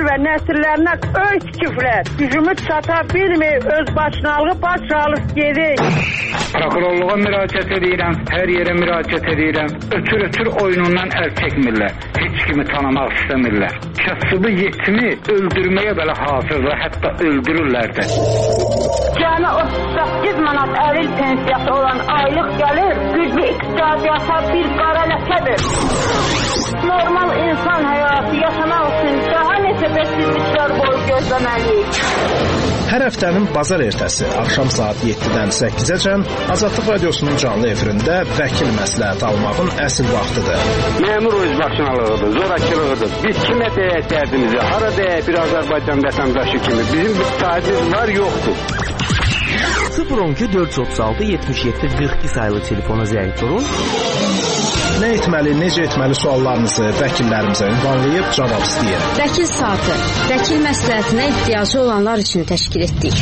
və nəsillərinə öy tikiblər. Gücümü çata bilmir, öz başınalığı baş alıb gedir. Prokurorluğa müraciət edirəm, hər yerə müraciət edirəm. Ötür oyunundan əl çəkmirlər. Heç kimi tanımaq istəmirlər. Kasıbı yetimi öldürməyə belə hazırlar, hətta öldürürlər də. Cəmi 38 manat əlil pensiyası olan aylıq gəlir, güclü iqtisadiyyata bir qara ləkədir. Normal insan həyatı yaşamaq üçün daha neçə bəsizliklər boyu gözləməliyik. Hər həftənin bazar ertəsi axşam saat 7-dən 8-əcən Azadlıq Radiosunun canlı efirində vəkil məsləhət almağın əsl vaxtıdır. Məmur özbaşınalığıdır, zorakılığıdır. Biz kimə deyək dərdimizi, hara deyək bir Azərbaycan vətəndaşı kimi. Bizim bir sahibimiz var, yoxdur. 012 436 77 42 sayılı telefona zəng vurun. Nə etməli, necə etməli suallarınızı vəkillərimizə ünvanlayıb cavab istəyir. Vəkil saatı, vəkil məsləhətinə ehtiyacı olanlar üçün təşkil etdik.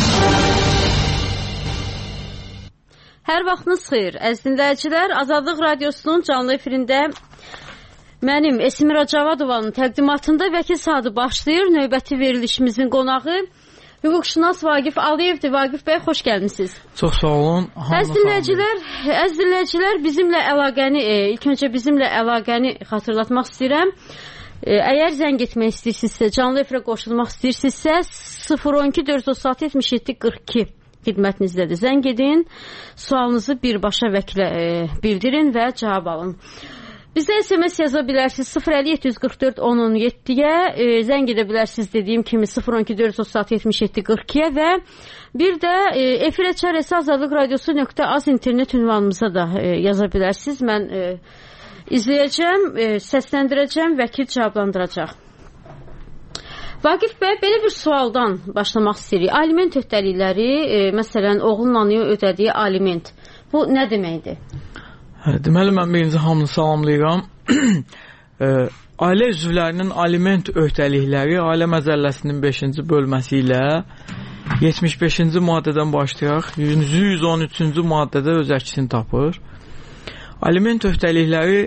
Hər vaxtınız xeyir, əziz dinləyicilər. Azadlıq Radiosunun canlı efirində mənim Esmira Cavadovanın təqdimatında vəkil saatı başlayır. Növbəti verilişimizin qonağı hüquqşünas Vaqif Aliyevdir. Vaqif bəy, xoş gəlmisiniz. Çox sağ olun. Əziz dinləyicilər, bizimlə əlaqəni, ilk öncə bizimlə əlaqəni xatırlatmaq istəyirəm. Əgər zəng etmək istəyirsinizsə, canlı efirə qoşulmaq istəyirsinizsə, 012 436 77 42 xidmətinizdədir. Zəng edin, sualınızı birbaşa vəkilə bildirin və cavab alın. Bizə SMS yaza bilərsiniz 050 744 1017-yə, zəng edə bilərsiniz dediyim kimi 012 436 77 42-yə və bir də efirə çarəsi Azadlıq Radiosu.az internet ünvanımıza da yaza bilərsiniz. Mən izləyəcəm, səsləndirəcəm, vəkil cavablandıracaq. Vaqif bəy, belə bir sualdan başlamaq istəyirik. Aliment öhdəlikləri, məsələn, oğlun anaya ödədiyi aliment, bu nə deməkdir? Deməli, mən birinci hamını salamlayıram. Ailə üzvlərinin aliment öhdəlikləri Ailə Məcəlləsinin 5-ci bölməsi ilə 75-ci maddədən başlayaraq 113-cü maddədə öz əksini tapır. Aliment öhdəlikləri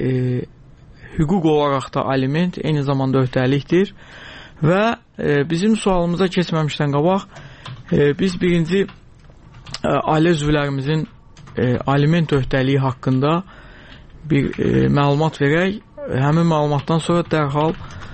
hüquq olaraq da aliment eyni zamanda öhdəlikdir və bizim sualımıza keçməmişdən qabaq biz birinci ailə üzvlərimizin aliment öhdəliyi haqqında bir məlumat verək. Həmin məlumatdan sonra dərhal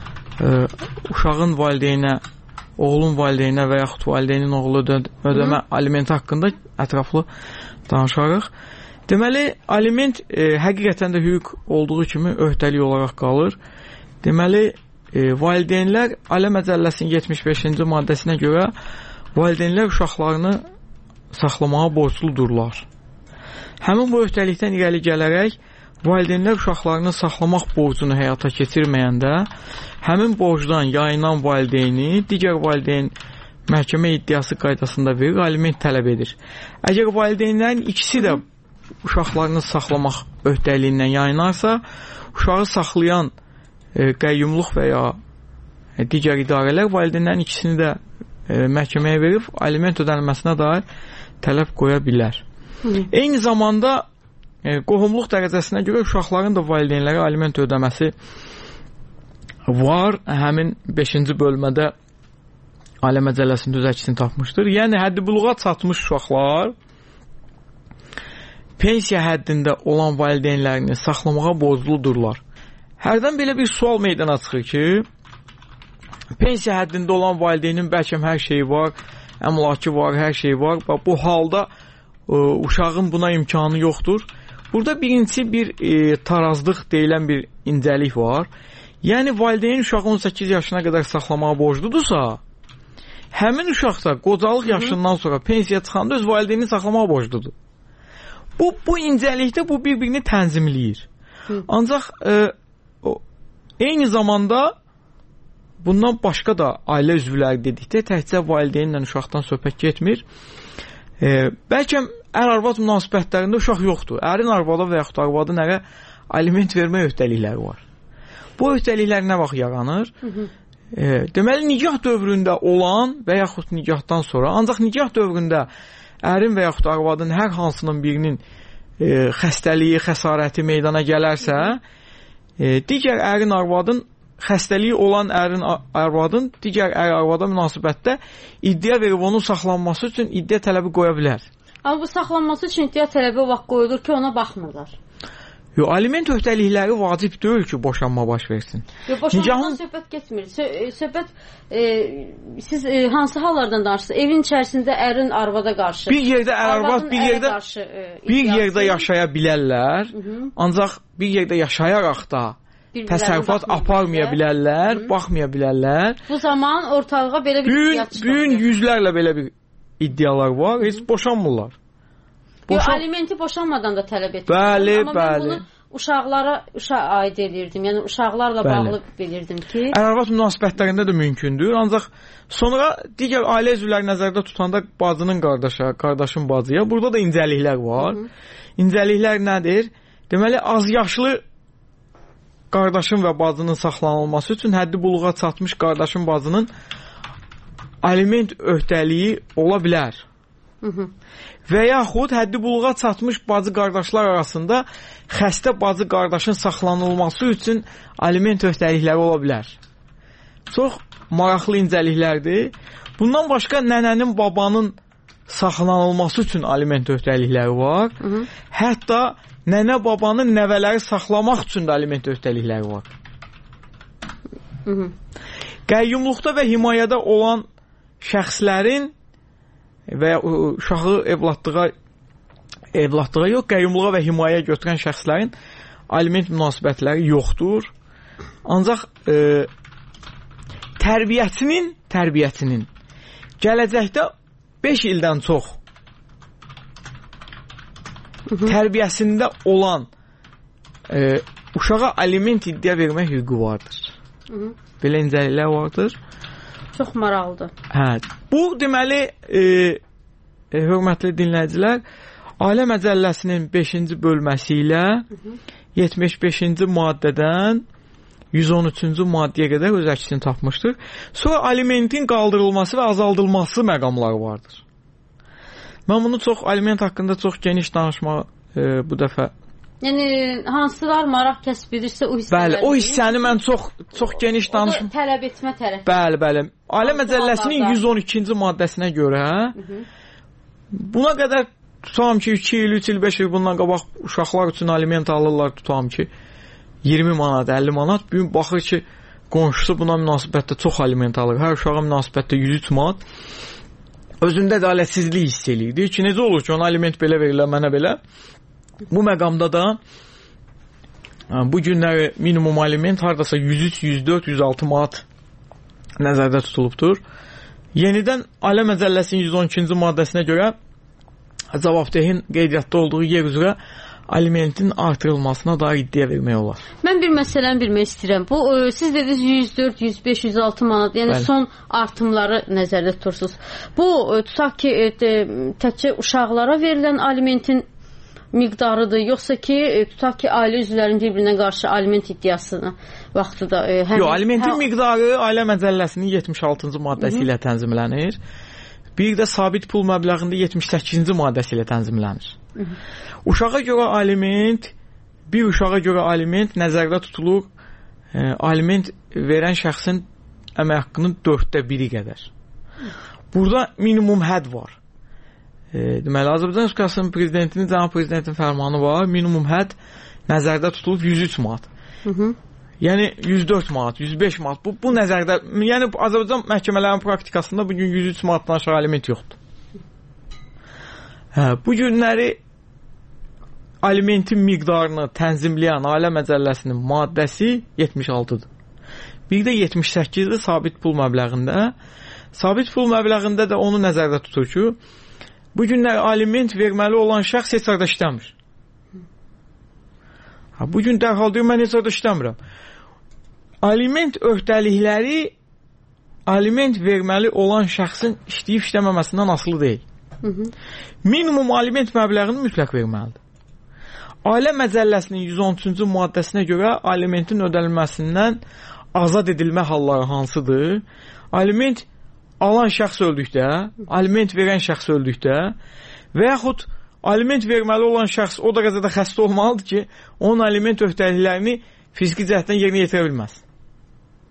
uşağın valideynə, oğlun valideynə və yaxud valideynin oğlu ödəmə alimenti haqqında ətraflı danışarıq. Deməli, aliment həqiqətən də hüquq olduğu kimi öhdəlik olaraq qalır. Deməli, valideynlər Ailə Məcəlləsinin 75-ci maddəsinə görə valideynlər uşaqlarını saxlamağa borcludurlar. Həmin bu öhdəlikdən irəli gələrək valideynlər uşaqlarını saxlamaq borcunu həyata keçirməyəndə həmin borcdan yayınan valideyni digər valideyn məhkəmə iddiası qaydasında verir, aliment tələb edir. Əgər valideynlərin ikisi də uşaqlarını saxlamaq öhdəliyindən yayınarsa, uşağı saxlayan qəyyumluq və ya digər idarələr valideynlərin ikisini də məhkəməyə verib aliment ödənilməsinə dair tələb qoya bilər. Eyni zamanda qohumluq dərəcəsinə görə uşaqların da valideynlərə aliment ödəməsi var. Həmin 5-ci bölmədə Ailə Məcəlləsində öz əksini tapmışdır. Yəni, həddi buluğa çatmış uşaqlar pensiya həddində olan valideynlərini saxlamağa borcludurlar. Hərdən belə bir sual meydana çıxır ki, pensiya həddində olan valideynin bəlkə hər şeyi var, əmlakı var, hər şeyi var. Bu halda uşağın buna imkanı yoxdur. Burada birinci bir tarazlıq deyilən bir incəlik var. Yəni, valideyn uşağı 18 yaşına qədər saxlamağa borcludursa, həmin uşaq da qocalıq yaşından sonra pensiya çıxanda öz valideynini saxlamağa borcludur. Bu incəlikdə bu bir-birini tənzimləyir. Ancaq eyni zamanda bundan başqa da ailə üzvləri dedikdə təkcə valideynlə uşaqdan söhbət getmir. Bəlkə ər-arvad münasibətlərində uşaq yoxdur. Ərin arvada və yaxud arvadın ərə aliment vermə öhdəlikləri var. Bu öhdəliklər nə vaxt yaranır? Deməli, nikah dövründə olan və yaxud nikahdan sonra, ancaq nikah dövründə ərin və yaxud arvadın hər hansının birinin xəstəliyi, xəsarəti meydana gələrsə, digər ərin arvadın xəstəliyi olan ərin, arvadın digər ər-arvada münasibətdə iddia verib onun saxlanması üçün iddia tələbi qoya bilər. Amma bu saxlanması üçün iddia tələbi o vaxt qoyulur ki, ona baxmırlar. Yox, aliment öhdəlikləri vacib deyil ki, boşanma baş versin. Yox, boşanmadan söhbət getmir. Söhbət siz hansı hallardan danışırsınız? Evin içərisində ərin arvada qarşı. Bir yerdə ər-arvad bir yerdə yaşaya bilərlər. Ancaq bir yerdə yaşayaraq da təsərrüfat aparmaya bilərlər, baxmaya bilərlər. Bu zaman ortalığa belə bir iddia çıxır. Bugün yüzlərlə belə bir iddialar var. Heç boşanmırlar. Yox, alimenti boşanmadan da tələb etdim. Bəli, amma mən bunu uşaqlara aid edirdim. Yəni uşaqlarla bağlı bilirdim ki, ər-arvad münasibətlərində də mümkündür. Ancaq sonra digər ailə üzvləri nəzərdə tutanda bacının qardaşa, qardaşın bacıya burada da incəliklər var. İncəliklər nədir? Deməli, az yaşlı qardaşın və bacının saxlanılması üçün həddi buluğa çatmış qardaşın bacının aliment öhdəliyi ola bilər. Və yaxud həddi buluğa çatmış bacı qardaşlar arasında xəstə bacı qardaşın saxlanılması üçün aliment öhdəlikləri ola bilər. Çox maraqlı incəliklərdir. Bundan başqa nənənin, babanın saxlanılması üçün aliment öhdəlikləri var. Hətta nənə, babanın nəvələri saxlamaq üçün də aliment öhdəlikləri var. Qəyyumluqda və himayədə olan şəxslərin və ya uşağı evlatlığa yox, qəyyumluğa və himayəyə götürən şəxslərin aliment münasibətləri yoxdur. Ancaq tərbiyəçinin gələcəkdə 5 ildən çox tərbiyəsində olan uşağa aliment iddia vermək hüququ vardır. Belə incəliklər vardır. Çox maraqlıdır. Hə, bu deməli hörmətli dinləyicilər, Ailə Məcəlləsinin 5-ci bölməsi ilə 75-ci maddədən 113-cü maddəyə qədər öz əksini tapmışdır. Sonra alimentin qaldırılması və azaldılması məqamları vardır. Mən bunu aliment haqqında çox geniş danışmağı bu dəfə. Yəni hansılar maraq kəsb edirsə o hissələri. Bəli, o hissəni mən çox geniş danışım. Tələb etmə tərəfi. Bəli. Ailə Məcəlləsinin 112-ci maddəsinə görə buna qədər tutam ki 2 il, 3 il, 5 il bundan qabaq uşaqlar üçün aliment alırlar, tutam ki 20 manat, 50 manat. Bir gün baxır ki qonşusu buna münasibətdə çox aliment alır. Hər uşağa münasibətdə 103 manat. Özündə də ədalətsizlik hiss eləyirdi ki, necə olur ki ona aliment belə verirlər, mənə belə. Bu məqamda da bu günləri minimum aliment hardasa 103, 104, 106 manat nəzərdə tutulubdur. Yenidən Ailə Məcəlləsinin 112-ci maddəsinə görə cavabdehin qeydiyyatda olduğu yer üzrə alimentin artırılmasına dair iddia vermək olar. Mən bir məsələni bilmək istəyirəm. Bu siz dediniz 104, 105, 106 manat, yəni son artımları nəzərdə tutursunuz. Bu tutaq ki təkcə uşaqlara verilən alimentin miqdarıdır, yoxsa ki tutaq ki ailə üzvlərinin bir-birinə qarşı aliment iddiasını vaxtı da Yox, alimentin miqdarı Ailə Məcəlləsinin 76-cı maddəsi ilə tənzimlənir. Bir də sabit pul məbləğində 78-ci maddəsi ilə tənzimlənir. Uşağa görə aliment, bir uşağa görə aliment nəzərdə tutulur aliment verən şəxsin əmək haqqının 1/4 qədər. Burada minimum hədd var. Deməli, Azərbaycan Respublikasının prezidentinin, cənab prezidentin fərmanı var. Minimum hədd nəzərdə tutulub 103 manat. Yəni 104 manat, 105 manat. Bu nəzərdə, yəni Azərbaycan məhkəmələrinin praktikasında bugün 103 manatdan aşağı aliment yoxdur. Bu günləri alimentin miqdarını tənzimləyən Ailə Məcəlləsinin maddəsi 76-dır. Bir də 78-dir sabit pul məbləğində. Sabit pul məbləğində də onu nəzərdə tutur ki, bu günlər aliment verməli olan şəxs heç yerdə işləmir. Bugün dərhal deyir, mən heç yerdə işləmirəm. Aliment öhdəlikləri aliment verməli olan şəxsin işləyib işləməməsindən asılı deyil. Minimum aliment məbləğini mütləq verməlidir. Ailə Məcəlləsinin 113-cü maddəsinə görə alimentin ödənilməsindən azad edilmə halları hansıdır? Aliment alan şəxs öldükdə, aliment verən şəxs öldükdə və yaxud aliment verməli olan şəxs o dərəcədə xəstə olmalıdır ki, onun aliment öhdəliklərini fiziki cəhətdən yerinə yetirə bilməz.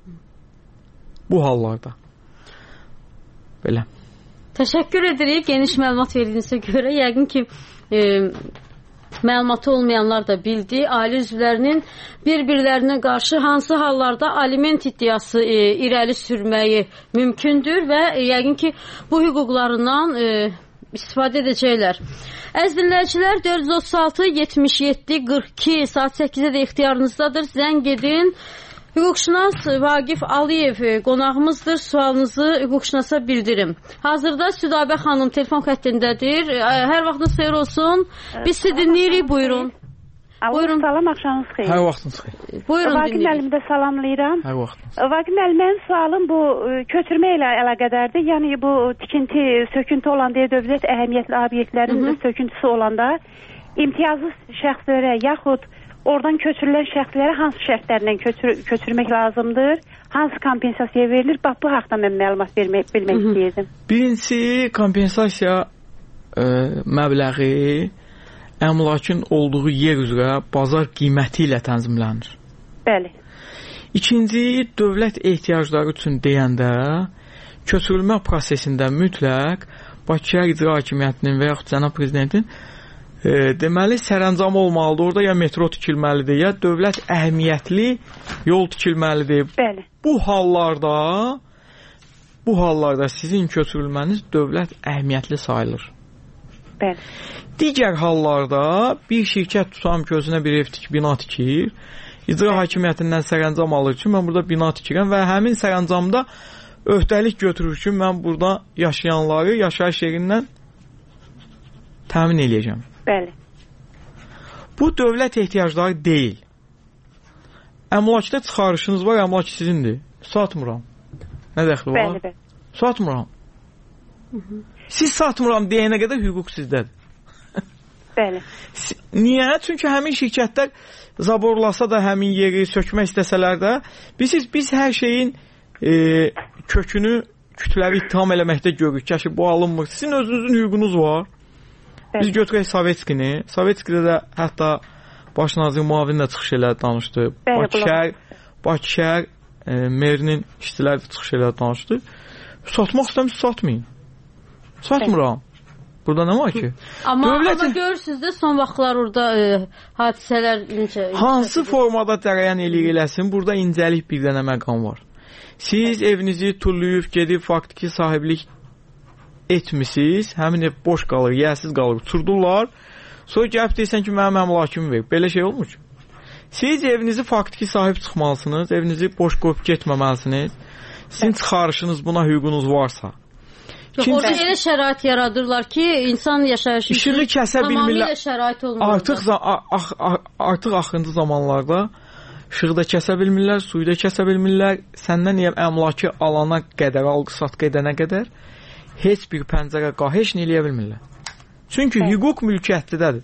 Bu hallarda. Belə. Təşəkkür edirik geniş məlumat verdiyinizə görə. Yəqin ki, məlumatı olmayanlar da bildi. Ailə üzvlərinin bir-birlərinə qarşı hansı hallarda aliment iddiası irəli sürməyi mümkündür və yəqin ki, bu hüquqlarından istifadə edəcəklər. Əziz dinləyicilər, 436 77 42 saat 8-də də ixtiyarınızdadır. Zəng edin. Hüquqşünas Vaqif Aliyev qonağımızdır. Sualınızı hüquqşünasa bildirim. Hazırda Südabə xanım telefon xəttindədir. Hər vaxtınız xeyir olsun. Biz sizi dinləyirik. Buyurun. Buyurun. Salam, axşamınız xeyir. Hər vaxtınız xeyir. Buyurun, Vaqif müəllimi də salamlayıram. Hər vaxtınız. Vaqif müəllim, mənim sualım bu köçürmə ilə əlaqədardır. Yəni bu tikinti, söküntü olan deyə dövlət əhəmiyyətli obyektlərin söküntüsü olanda imtiyazlı şəxslərə yaxud oradan köçürülən şəxslərə hansı şərtlərlə köçürmək lazımdır? Hansı kompensasiya verilir? Bax, bu haqda mən məlumat bilmək istəyirdim. Birincisi, kompensasiya məbləği əmlakın olduğu yer üzrə bazar qiyməti ilə tənzimlənir. Bəli. İkinci, dövlət ehtiyacları üçün deyəndə köçürülmə prosesində mütləq Bakı Şəhər İcra Hakimiyyətinin və yaxud Cənab Prezidentin deməli sərəncamı olmalıdır. Orada ya metro tikilməlidir, ya dövlət əhəmiyyətli yol tikilməlidir. Bəli. Bu hallarda sizin köçürülməniz dövlət əhəmiyyətli sayılır. Bəli. Digər hallarda bir şirkət tutam ki, özünə bir ev bina tikir, icra hakimiyyətindən sərəncam alır ki, mən burada bina tikirəm və həmin sərəncamda öhdəlik götürür ki, mən burada yaşayanları yaşayış yerindən təmin edəcəm. Bəli. Bu dövlət ehtiyacları deyil. Əmlakda çıxarışınız var, əmlak sizindir. Satmıram. Nə dəxli var? Bəli. Satmıram. Siz satmıram deyənə qədər hüquq sizdədir. Bəli. Niyə? Çünki həmin şirkətlər zaborlasa da həmin yeri sökmək istəsələr də, biz hər şeyin kökünü kütləvi ittiham eləməkdə görürük ki, bu alınmır. Sizin özünüzün hüququnuz var. Biz götürək Sovetskini. Sovetskidə də hətta baş nazir müavinlə çıxış elədi, danışdı. Bakı şəhər merinin işçiləri də çıxış elədi, danışdı. Satmaq istəmiş, satmayın. Satmıram. Burada nə var ki? Amma görürsünüz də son vaxtlar orada hadisələr necə? Hansı formada cərəyan eləyir eləsin, burada incəlik bir dənə məqam var. Siz evinizi tullayıb, gedib faktiki sahiblik etmişsiniz, həmin ev boş qalır, yəsiz qalır, uçurdurlar. Sonra gəlib deyirsən ki, mənim əmlakımı ver. Belə şey olmur ki. Siz evinizi faktiki sahib çıxmalısınız, evinizi boş qoyub getməməlisiniz. Sizin çıxarışınız buna hüququnuz varsa. Yox, orada elə şərait yaradırlar ki, insan yaşayışı işini kəsə bilmirlər. Tamamilə şərait olmalıdır. Artıq axırıncı zamanlarda işıqda kəsə bilmirlər, suyu da kəsə bilmirlər. Səndən əmlakı alana qədər, alqı-satqı edənə qədər heç bir pəncərə heç nə eləyə bilmirlər. Çünki hüquq mülkiyyətlidir.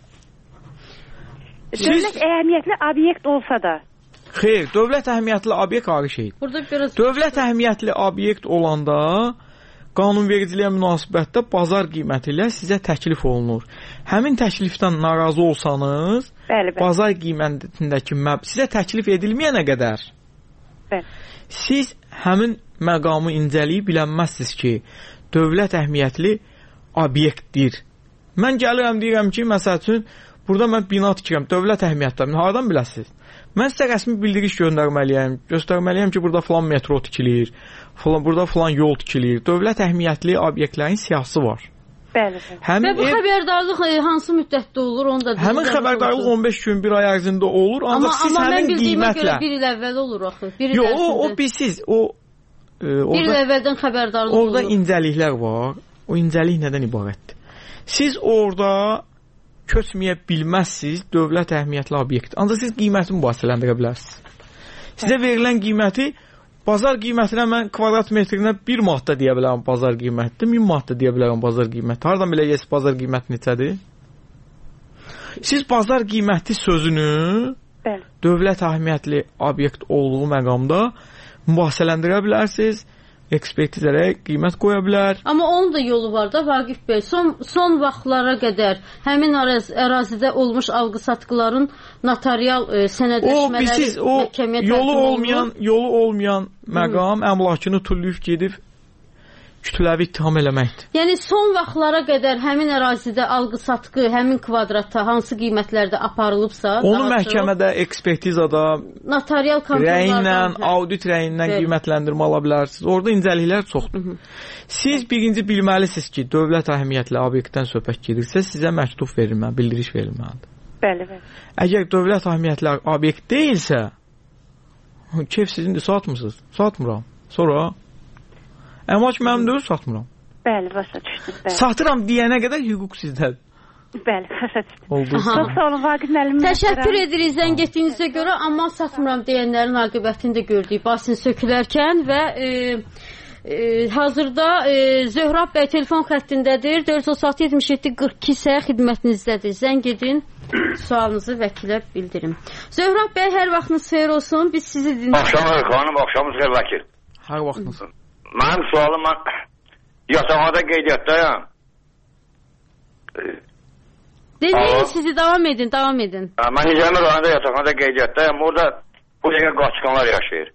Dövlət əhəmiyyətli obyekt olsa da. Xeyr, dövlət əhəmiyyətli obyekt ayrı şeydir. Dövlət əhəmiyyətli obyekt olanda qanunvericiliyə münasibətdə bazar qiyməti ilə sizə təklif olunur. Həmin təklifdən narazı olsanız, bazar qiymətindəki sizə təklif edilməyənə qədər siz həmin məqamı incəliyib bilənməzsiniz ki, dövlət əhəmiyyətli obyektdir. Mən gəlirəm, deyirəm ki, məsəl üçün, burada mən bina tikirəm, dövlət əhəmiyyətli. Haradan biləsiniz? Mən sizə rəsmi bildiriş göstərməliyəm ki, burada falan metro tikilir, burada falan yol tikilir. Dövlət əhəmiyyətli obyektlərin siyahısı var. Bəli. Və bu xəbərdarlıq hansı müddətdə olur? Həmin xəbərdarlıq 15 gün, 1 ay ərzində olur. Ancaq siz həmin qiymətlə... Amma mən bildiyimə görə 1 il əvvəl olur axı. Yox, o bilsiz. Bir il əvvəldən xəbərdarlıq olur. Orada incəliklər var. O incəlik nədən ibarətdir? Siz orada köçməyə bilməzsiniz dövlət əhəmiyyətli obyekt. Ancaq siz qiyməti mübahisələndirə bilərsiniz. Sizə verilən qiyməti, bazar qiymətinə mən kvadrat metrinə 1 manat da deyə bilərəm bazar qiymətdir, 1000 manat da deyə bilərəm bazar qiyməti. Haradan biləcəksiniz bazar qiyməti neçədir? Siz bazar qiyməti sözünü dövlət əhəmiyyətli obyekt olduğu məqamda mübahisələndirə bilərsiniz ekspertizlərə qiymət qoya bilər. Amma onun da yolu var da Vaqif bəy. Son vaxtlara qədər həmin ərazidə olmuş alqı-satqıların notarial sənədləşmələri məhkəməyə yolu olmayan məqam əmlakını tulluyub gedib kütləvi ittiham eləməkdir. Yəni son vaxtlara qədər həmin ərazidə alqı-satqı, həmin kvadratda hansı qiymətlərdə aparılıbsa, onu məhkəmədə, ekspertizada, notarial kontrollardan, audit rəyindən qiymətləndirmə ala bilərsiniz. Orada incəliklər çoxdur. Siz birinci bilməlisiniz ki, dövlət əhəmiyyətli obyektdən söhbət gedirsə, sizə məktub verilməlidir, bildiriş verilməlidir. Bəli. Əgər dövlət əhəmiyyətli obyekt deyilsə, keyf sizindir, satmırsınız. Satmıram. Sonra əmlak mənimdir, satmıram. Bəli, başa düşdüm. Satıram deyənə qədər hüquq sizdədir. Bəli, başa düşdüm. Oldu. Çox sağ olun, Vaqif müəllim. Təşəkkür edirik zəng etdiyinizə görə, amma satmıram deyənlərin aqibətini də gördük basin sökülərkən və hazırda Zöhrab bəy telefon xəttindədir. 436-77-42 isə xidmətinizdədir. Zəng edin, sualınızı vəkilə bildirin. Zöhrab bəy, hər vaxtınız xeyir olsun. Biz sizi dinləyik. Axşamınız xanım, axşamınız xeyir vəkil. Hər vaxtınız. Mənim sualım, mən yatağada qeydiyyatdayam. Dinləyin sizi, davam edin. Mən Nizami rayonunda yatağada qeydiyyatdayam. Orada bu dəqiqə qaçqanlar yaşayır.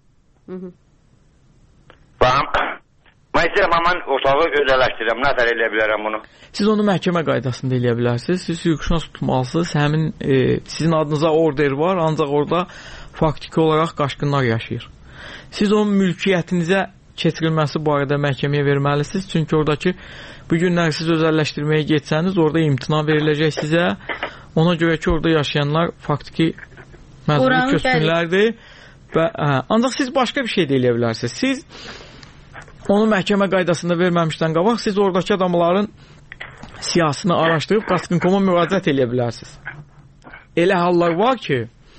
Mən istəyirəm, mən otağı özələşdirirəm. Nətər eləyə bilərəm bunu? Siz onu məhkəmə qaydasında eləyə bilərsiniz. Siz hüquqşünas tutmalısınız. Həmin sizin adınıza order var, ancaq orada faktiki olaraq qaçqınlar yaşayır. Siz onun mülkiyyətinizə keçirilməsi barədə məhkəməyə verməlisiniz. Çünki oradakı bu günlər siz özəlləşdirməyə getsəniz, orada imtina veriləcək sizə. Ona görə ki, orada yaşayanlar faktiki məcburi köçkünlərdir. Ancaq siz başqa bir şey də eləyə bilərsiniz. Siz onu məhkəmə qaydasında verməmişdən qabaq, siz oradakı adamların siyasını araşdırıb Qaçqın.com-a müraciət eləyə bilərsiniz. Elə hallar var ki,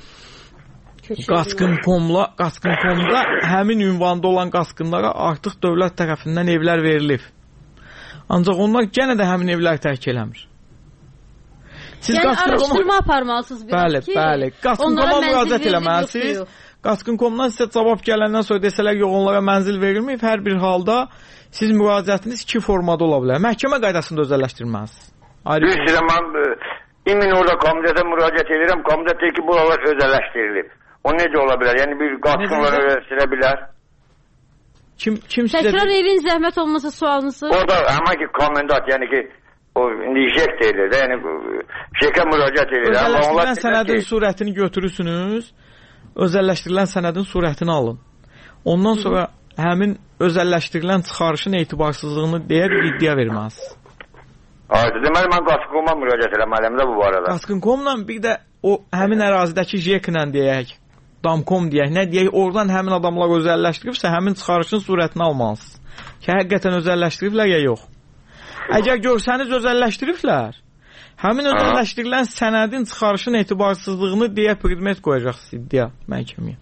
Qaçqın.com'da həmin ünvanda olan qaçqınlara artıq dövlət tərəfindən evlər verilib. Ancaq onlar yenə də həmin evləri tərk eləmir. Yəni araşdırma aparmalısınız biraz ki, bəli. Qaçqın.com'a müraciət eləməlisiniz. Qaçqın.com'dan sizə cavab gələndən sonra desələr yox, onlara mənzil verilməyib, hər bir halda siz müraciətiniz iki formada ola bilər. Məhkəmə qaydasında özəlləşdirməlisiniz. Bilirəm, mən imin orada komitədə müraciət edirəm, komitə deyir ki, buralar özəlləşdirilib. O necə ola bilər? Yəni bir qaçqınlar öyrəşdirə bilər. Kim sizə... Təkrar edin, zəhmət olmasa sualınızı. Orada həmən ki, komendant, yəni ki, o nişək deyilir də, yəni şəkə müraciət edir. Özəlləşdirilən sənədin surətini götürürsünüz, özəlləşdirilən sənədin surətini alın. Ondan sonra həmin özəlləşdirilən çıxarışın etibarsızlığını deyə bir iddia verməlisiniz. Deməli, mən Qaçqın.com'a müraciət eləməliyəm də bu barədə. Qaçqın.com'la bir də o həmin ərazidəki JEK-lə deyək, Damcom deyək, nə deyək, oradan həmin adamlar özəlləşdiribsə, həmin çıxarışın surətini almalısınız. Ki, həqiqətən özəlləşdiriblər ya yox. Əgər görsəniz özəlləşdiriblər, həmin özəlləşdirilən sənədin çıxarışın etibarsızlığını deyə predmet qoyacaqsınız iddia məhkəməyə.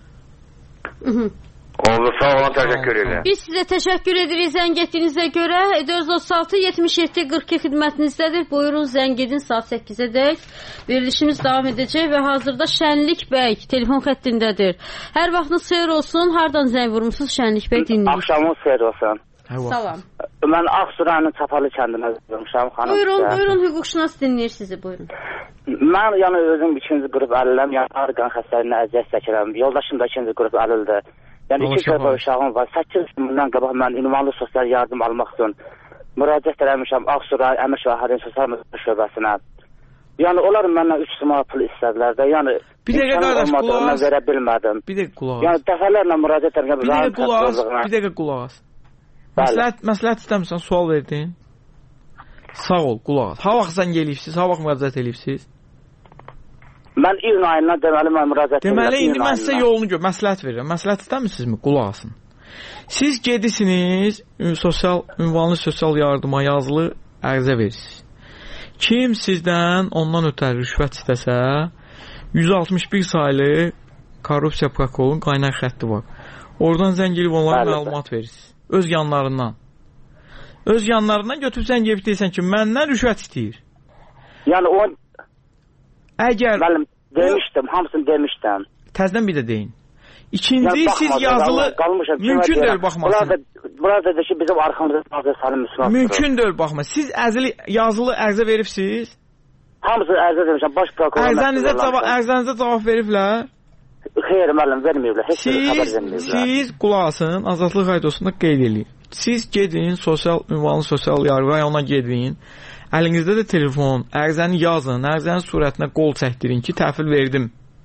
Oldu, sağ olun, təşəkkür edirəm. Biz sizə təşəkkür edirik zəng etdiyinizə görə. 436-77-42 xidmətinizdədir. Buyurun, zəng edin saat 8-ə dək. Verilişimiz davam edəcək və hazırda Şənlik bəy telefon xəttindədir. Hər vaxtınız xeyir olsun. Hardan zəng vurmuşsunuz Şənlik bəy, dinləyin. Axşamınız xeyir olsun. Salam. Mən Ağsurayının Çapalı kəndinə vurmuşam. Buyurun, hüquqşünas dinləyir sizi, buyurun. Mən yəni özüm ikinci qrup əliləm, yəni arqan xəstəliyinə əziyyət çəkirəm. Yoldaşım da ikinci qrup əlildir. Yəni 2 körpə uşağım var. 8 gündən qabaq mən ünvanlı sosial yardım almaq üçün müraciət eləmişəm Ağsuray Əmək və Əhalinin Sosial Müdafiə şöbəsinə. Yəni onlar məndən 3 suma pul istədilər də. Yəni bir dəqiqə qardaş, qulaq as. Verə bilmədim. Bir dəqiqə qulaq as. Yəni dəfələrlə müraciət etmişəm. Bir dəqiqə qulaq as. Məsləhət istəmirsən, sual verdin. Sağ ol, qulaq as. Ha vaxt zəng eləyibsiz, ha vaxt müraciət eləyibsiz? Mən iyun ayından deməli mən müraciət edirəm. Deməli indi mən sizə yolunu gör, məsləhət verirəm. Məsləhət istəmirsinizmi? Qulaq asın. Siz gedirsiniz, ünvanlı sosial yardıma yazılı ərizə verirsiniz. Kim sizdən ondan ötəri rüşvət istəsə, 161 saylı korrupsiya prokurorun qaynaq xətti var. Oradan zəng elib onlara məlumat verirsiniz. Öz yanlarından. Öz yanlarından götürüb zəng elib deyirsən ki, məndən rüşvət istəyir. Yəni o əgər müəllim demişdim, hamısını demişdim. Təzədən bir də deyin. İkinci siz yazılı mümkün deyil baxmasın. Bunlar da Burada dedi ki, bizim arxamızda Azər Salim Müslüman. Mümkün deyil, baxma. Siz yazılı ərizə veribsiniz? Hamısı ərizə demişəm, baş prokuror. Ərizənizə cavab veriblər? Xeyr, müəllim, verməyiblər. Heç bir xəbər verməyiblər. Siz qulaq asın, Azadlıq Radiosunda qeyd edin. Siz gedin, ünvanlı sosial yargı rayonuna gedin. Əlinizdə də telefon, ərizəni yazın, ərizənin surətinə qol çəkdirin ki, təhvil verdim.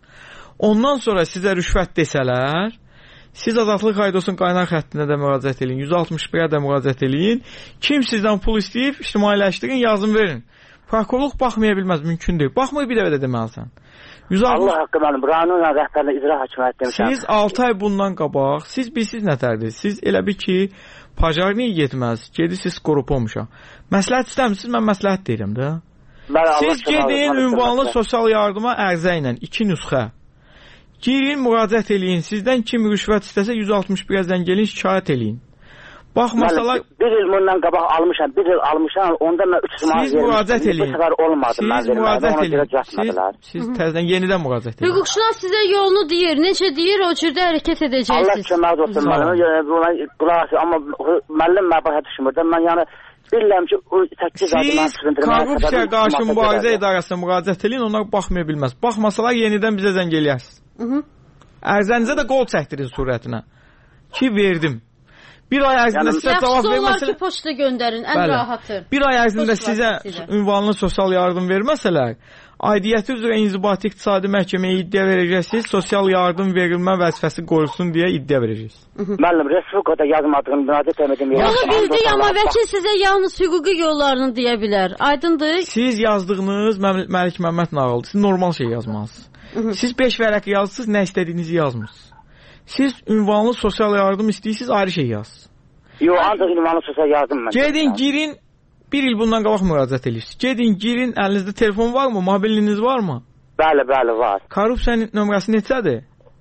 Ondan sonra sizə rüşvət desələr, siz Azadlıq Radiosunun qaynar xəttinə də müraciət edin, 161-ə də müraciət edin. Kim sizdən pul istəyib, ictimailəşdirin, yazın verin. Prokurorluq baxmaya bilməz, mümkün deyil. Baxmayı bir dəvə də deməlisən. Allah haqqı mənim, rayonun rəhbərlə icra hakimiyyət demişəm. Siz 6 ay bundan qabaq, siz bilsiz nətərdir? Siz elə bir ki, pajarniyə getməz, gedirsiniz qorup olmuşa. Məsləhət istəmişsiniz, mən məsləhət deyirəm də. Siz gedin, ünvanlı sosial yardıma ərizə ilə 2 nüsxə. Girin, müraciət eləyin. Sizdən kim rüşvət istəsə 161-ə zəng gəlin, şikayət eləyin. Bax, masalar... Bir il bundan qabaq almışam, onda mən 3 manat vermişdim. Bu sefer olmadı. Siz müraciət eləyin. Siz təzdən yenidən müraciət eləyin. Hüquqşünas sizə yolunu deyir, necə deyir, o cürdə hərəkət edəcəksiniz. Allah kömək olsun müəllim. Amma müəllim mən başa düşmürəm. Mən yəni bilirəm ki, o 8 adından siz korrupsiya qarşı mübarizə idarəsinə müraciət eləyin, onlar baxmaya bilməz. Baxmasalar yenidən bizə zəng eləyərsiniz. Ərizənizə də qol çəkdirin surətinə. Ki, verdim. Bir ay ərzində sizə cavab verməsələr... Yaxşı olar ki, poçta göndərin, ən rahatı. Bir ay ərzində sizə ünvanlı sosial yardım verməsələr, aidiyyəti üzrə İnzibati İqtisadi Məhkəməyə iddia verəcəksiniz, sosial yardım verilmə vəzifəsi qoyulsun deyə iddia verəcəksiniz. Müəllim, Respublikada yazmadığım müraciət etmədim. Onu bildik, amma vəkil sizə yalnız hüquqi yollarını deyə bilər. Aydındır? Siz yazdığınız Məlik Məmməd nağıldır. Siz normal şey yazmalısınız. Siz 5 vərəq yazsınız, nə istədiyinizi yazmırsınız. Siz ünvanlı sosial yardım istəyirsiniz, ayrı şey yazsınız. Yox, ancaq ünvanlı sosial yardım mən. Gedin, girin, bir il bundan qabaq müraciət edirsiniz. Gedin, girin, əlinizdə telefon varmı, mobiliniz varmı? Bəli, var. Korrupsiyanın nömrəsi neçədir?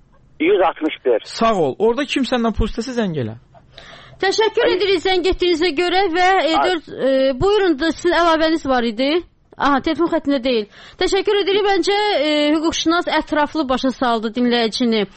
161. Sağ ol. Orada kim səndən pul istəsə zəng elə. Təşəkkür edirik zəng etdiyinizə görə və buyurun da sizin əlavəniz var idi. Aha, telefon xəttində deyil. Təşəkkür edirik. Məncə hüquqşünas ətraflı başa saldı dinləyicini.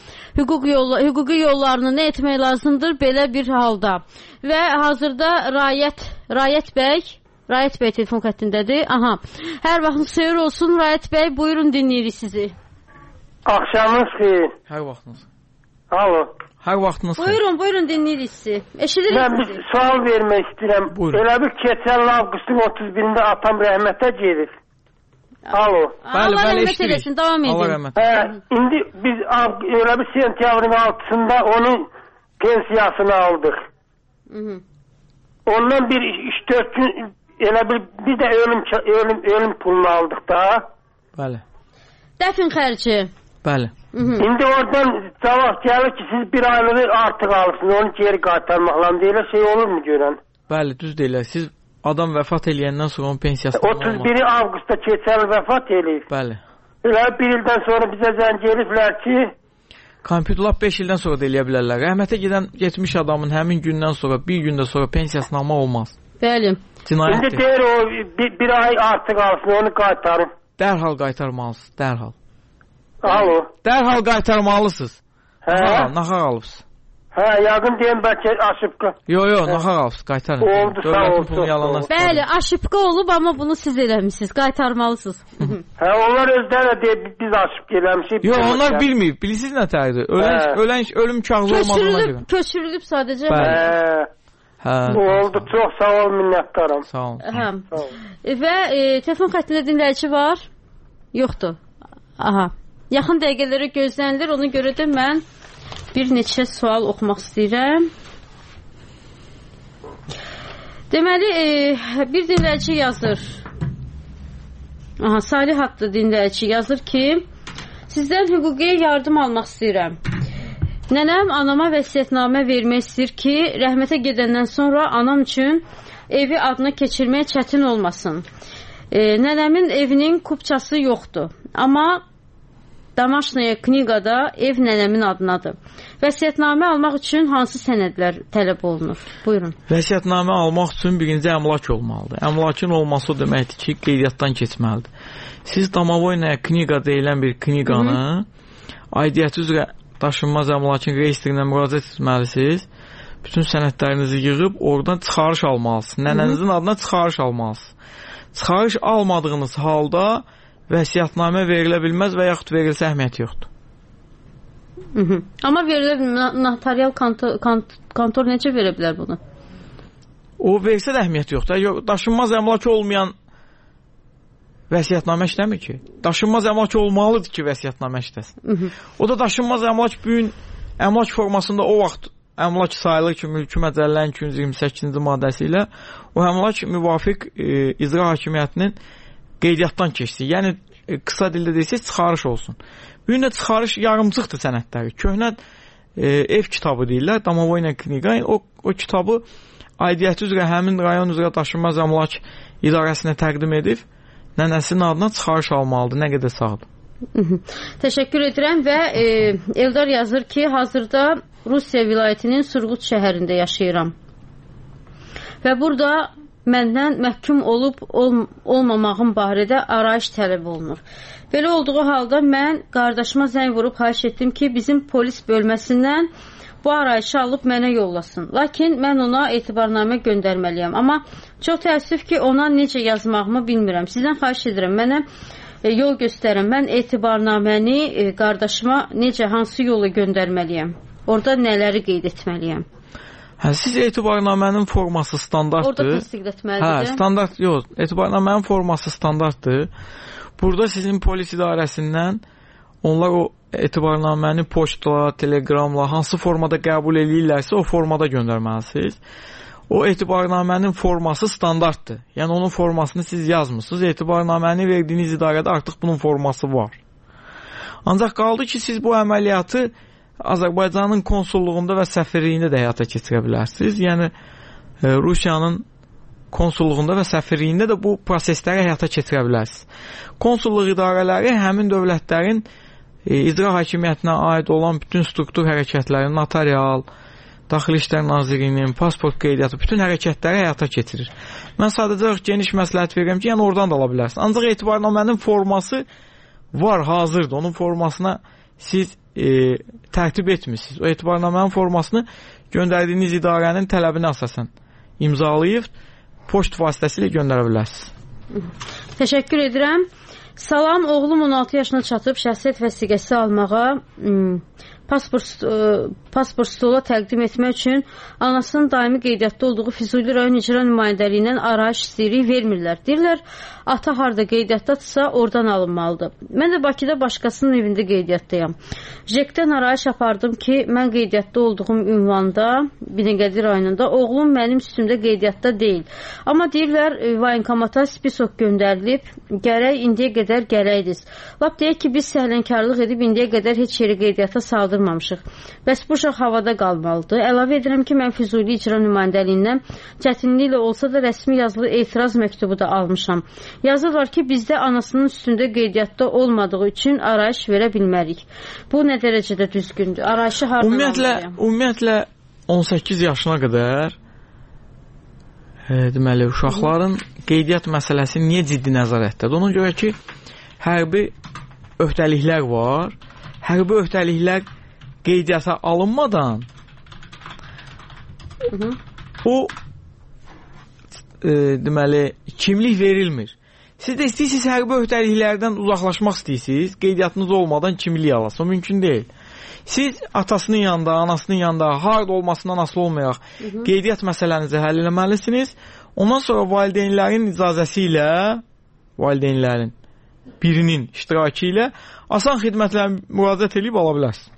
Hüquqi yollarını nə etmək lazımdır belə bir halda. Və hazırda Rayət bəy telefon xəttindədir. Aha. Hər vaxtınız xeyir olsun Rayət bəy. Buyurun dinləyirik sizi. Axşamınız xeyir. Hər vaxtınız. Alo. Hər vaxtınız xeyir. Buyurun dinləyirik sizi. Eşidirik sizi. Mən bir sual vermək istəyirəm. Elə bir keçən avqustun 31-də atam rəhmətə gedib. Alo. Allah rəhmət eləsin, davam edin. İndi biz elə bir sentyabrın 6-sında onun pensiyasını aldıq. Ondan bir 3-4 gün elə bir də ölüm pulunu aldıq da. Bəli. Dəfn xərci. Bəli. İndi oradan cavab gəlir ki, siz bir aylığı artıq alırsınız, onu geri qaytarmaqla deyilə şey olur mu görən? Bəli, düz deyirlər. Siz adam vəfat eləyəndən sonra onun pensiyasını 31 avqustda keçən vəfat eləyib. Bəli. Elə bir ildən sonra bizə zəng eliblər ki... Kompüterlər 5 ildən sonra da eləyə bilərlər. Rəhmətə getmiş adamın həmin gündən sonra, bir gündə sonra pensiyasını almaq olmaz. Bəli. Cinayətdir. İndi deyir o bir ay artıq alsın, onu qaytarın. Dərhal qaytarmalısınız, dərhal. Alo. Dərhal qaytarmalısınız. Naxaq alıbsınız. Yaqın deyim bəlkə aşıbqa. Yox, naxaq alıbsınız, qaytarın. Oldu, sağ olsun. Bəli, aşıbqa olub, amma bunu siz eləmişsiniz, qaytarmalısınız. Onlar özləri deyib, biz aşıbqa eləmişik. Yox, onlar bilməyib, bilirsiniz nə tərdir? Ölüm kağızı olmadığına görə. Köçürülüb sadəcə. Oldu, çox sağ ol, minnətdaram. Sağ olun. Və telefon xəttində dinləyici var? Yoxdur. Aha. Yaxın dəqiqələrə gözlənilir, ona görə də mən bir neçə sual oxumaq istəyirəm. Deməli, bir dinləyici yazır. Aha, Salih adlı dinləyici yazır ki, sizdən hüquqi yardım almaq istəyirəm. Nənəm anama vəsiyyətnamə vermək istəyir ki, rəhmətə gedəndən sonra anam üçün evi adına keçirmək çətin olmasın. Nənəmin evinin kupçası yoxdur, amma Damaşnaya Knigada ev nənəmin adınadır. Vəsiyyətnamə almaq üçün hansı sənədlər tələb olunur? Buyurun. Vəsiyyətnamə almaq üçün birinci əmlak olmalıdır. Əmlakın olması o deməkdir ki, qeydiyyatdan keçməlidir. Siz Damavoynaya Kniga deyilən bir Kniganı aidiyyəti üzrə daşınmaz əmlakın reyestrinə müraciət etməlisiniz bütün sənədlərinizi yığıb oradan çıxarış almalısınız. Nənənizin adına çıxarış almalısınız. Çıxarış almadığınız halda vəsiyyətnamə verilə bilməz və yaxud verilsə əhəmiyyəti yoxdur. Amma verilə bilməz, notarial kontor necə verə bilər bunu? O versə də əhəmiyyəti yoxdur. Daşınmaz əmlak olmayan vəsiyyətnamə işləmir ki. Daşınmaz əmlak olmalıdır ki, vəsiyyətnamə işləsin. O da daşınmaz əmlak bugün əmlak formasında o vaxt əmlak sayılır ki, mülki məcəllənin 228-ci maddəsi ilə o əmlak müvafiq icra hakimiyyətinin qeydiyyatdan keçsin. Yəni, qısa dildə deyirsək, çıxarış olsun. Bugün də çıxarış yarımçıqdır sənədləri. Köhnə ev kitabı deyirlər, Domovoyna kniqa. O kitabı aidiyyəti üzrə həmin rayon üzrə daşınmaz əmlak idarəsinə təqdim edib, nənəsinin adına çıxarış almalıdır, nə qədər sağdır. Təşəkkür edirəm və Eldar yazır ki, hazırda Rusiya vilayətinin Surgut şəhərində yaşayıram. Və burada məndən məhkum olub olmamağım barədə arayış tələb olunur. Belə olduğu halda mən qardaşıma zəng vurub xahiş etdim ki, bizim polis bölməsindən bu arayışı alıb mənə yollasın. Lakin mən ona etibarnamə göndərməliyəm. Amma çox təəssüf ki, ona necə yazmağımı bilmirəm. Sizdən xahiş edirəm, mənə yol göstərin. Mən etibarnaməni qardaşıma necə, hansı yolu göndərməliyəm? Orada nələri qeyd etməliyəm? Siz etibarnamənin forması standartdır. Orada təsdiqlətməlidir. Standart yox. Etibarnamənin forması standartdır. Burada sizin polis idarəsindən onlar o etibarnaməni poçtla, telegramla, hansı formada qəbul edirlərsə o formada göndərməlisiniz. O etibarnamənin forması standartdır. Yəni onun formasını siz yazmısınız. Etibarnaməni verdiyiniz idarədə artıq bunun forması var. Ancaq qaldı ki, siz bu əməliyyatı Azərbaycanın konsulluğunda və səfirliyində də həyata keçirə bilərsiniz. Yəni Rusiyanın konsulluğunda və səfirliyində də bu prosesləri həyata keçirə bilərsiniz. Konsulluq idarələri həmin dövlətlərin icra hakimiyyətinə aid olan bütün struktur hərəkətləri, notarial, Daxili İşlər Nazirliyinin, pasport qeydiyyatı, bütün hərəkətləri həyata keçirir. Mən sadəcə geniş məsləhət verirəm ki, yəni oradan da ala bilərsiniz. Ancaq etibarnamənin forması var, hazırdır. Onun formasına siz tərtib etmişsiniz. O etibarnamənin formasını göndərdiyiniz idarənin tələbinə əsasən imzalayıb poçt vasitəsilə göndərə bilərsiniz. Təşəkkür edirəm. Salam, oğlum 16 yaşına çatıb şəxsiyyət vəsiqəsi almağa, pasport stola təqdim etmək üçün anasının daimi qeydiyyatda olduğu Füzuli rayon icra nümayəndəliyindən arayış istəyirik, vermirlər. Deyirlər, ata harda qeydiyyatdadırsa oradan alınmalıdır. Mən də Bakıda başqasının evində qeydiyyatdayam. JEK-dən arayış apardım ki, mən qeydiyyatda olduğum ünvanda, Binəqədi rayonunda, oğlum mənim üstümdə qeydiyyatda deyil. Amma deyirlər, voyinkomata spisok göndərilib, gərək indiyə qədər gələydiz. Lap deyək ki, biz səhlənkarlıq edib indiyə qədər heç yeri qeydiyyata saldırmamışıq. Bəs bu uşaq havada qalmalıdır. Əlavə edirəm ki, mən Füzuli icra nümayəndəliyindən çətinliklə olsa da rəsmi yazılı etiraz məktubu da almışam. Yazırlar ki, bizdə anasının üstündə qeydiyyatda olmadığı üçün arayış verə bilmərik. Bu nə dərəcədə düzgündür? Arayışı hardan almalıyam? Ümumiyyətlə 18 yaşına qədər deməli, uşaqların qeydiyyat məsələsi niyə ciddi nəzarətdədir? Ona görə ki, hərbi öhdəliklər var. Hərbi öhdəliklər qeydiyyata alınmadan o deməli, kimlik verilmir. Siz də istəyirsiniz hərbi öhdəliklərdən uzaqlaşmaq istəyirsiniz, qeydiyyatınız olmadan kimlik alasın. O mümkün deyil. Siz atasının yanında, anasının yanında, harada olmasından asılı olmayaraq qeydiyyat məsələnizi həll eləməlisiniz. Ondan sonra valideynlərin icazəsi ilə, valideynlərin birinin iştirakı ilə asan xidmətlərə müraciət edib ala bilərsiniz.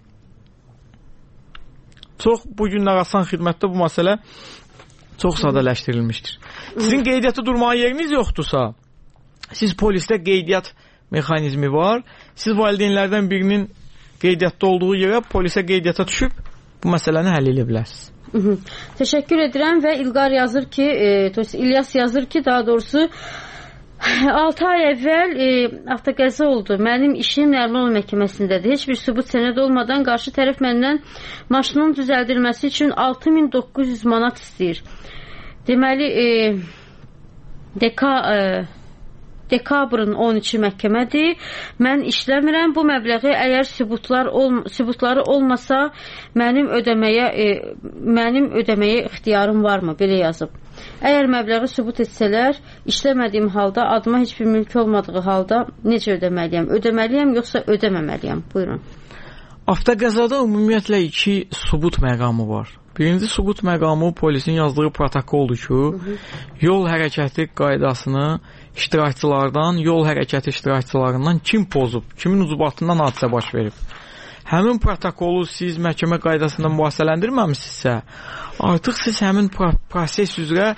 Çox bu günlər asan xidmətdə bu məsələ çox sadələşdirilmişdir. Sizin qeydiyyatı durmağa yeriniz yoxdursa, siz polisdə qeydiyyat mexanizmi var. Siz valideynlərdən birinin qeydiyyatda olduğu yerə polisə qeydiyyata düşüb bu məsələni həll edə bilərsiniz. Təşəkkür edirəm və İlqar yazır ki, İlyas yazır ki, daha doğrusu 6 ay əvvəl avtoqəza oldu. Mənim işim Nərmanov məhkəməsindədir. Heç bir sübut sənəd olmadan qarşı tərəf məndən maşının düzəldilməsi üçün 6900 manat istəyir. Deməli, dekabrın 13-i məhkəmədir. Mən işləmirəm. Bu məbləği əgər sübutları olmasa mənim ödəməyə ixtiyarım varmı? Belə yazıb. Əgər məbləği sübut etsələr, işləmədiyim halda, adıma heç bir mülk olmadığı halda necə ödəməliyəm? Ödəməliyəm, yoxsa ödəməməliyəm? Buyurun. Avtoqəzada ümumiyyətlə 2 sübut məqamı var. Birinci sübut məqamı polisin yazdığı protokoldur ki, yol hərəkəti qaydasını iştirakçılardan, yol hərəkəti iştirakçılarından kim pozub, kimin ucubatından hadisə baş verib. Həmin protokolu siz məhkəmə qaydasında mübahisələndirməmişsinizsə, artıq siz həmin proses üzrə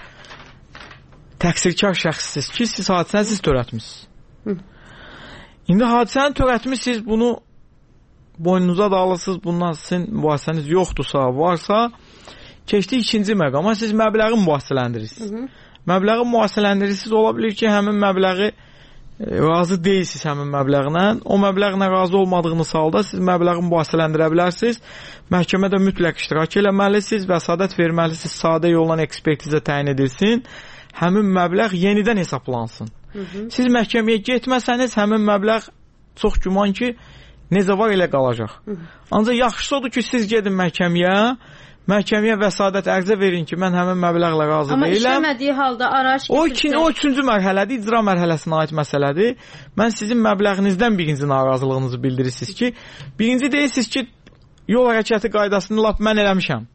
təqsirkar şəxssiniz ki, siz hadisəni siz törətmişsiniz. İndi hadisəni törətmişsiniz, bunu boynunuza da alırsınız, bundan sizin mübahisəniz yoxdursa, varsa, keçdi ikinci məqama, siz məbləği mübahisələndirirsiniz. Məbləği mübahisələndirirsiniz, ola bilir ki, həmin məbləği razı deyilsiniz həmin məbləğlə. O məbləğlə razı olmadığınız halda siz məbləği mübahisələndirə bilərsiniz. Məhkəmədə mütləq iştirak eləməlisiniz, vəsadət verməlisiniz, sadə yolla ekspertizə təyin edilsin. Həmin məbləğ yenidən hesaplansın. Siz məhkəməyə getməsəniz, həmin məbləğ çox güman ki, necə var elə qalacaq. Ancaq yaxşısı odur ki, siz gedin məhkəməyə vəsadət ərizə verin ki, mən həmin məbləğlə razı deyiləm. Amma işləmədiyi halda araç getirsə... O üçüncü mərhələdir, icra mərhələsinə aid məsələdir. Mən sizin məbləğinizdən birinci narazılığınızı bildirirsiniz ki, birinci deyirsiniz ki, yol hərəkəti qaydasını lap mən eləmişəm.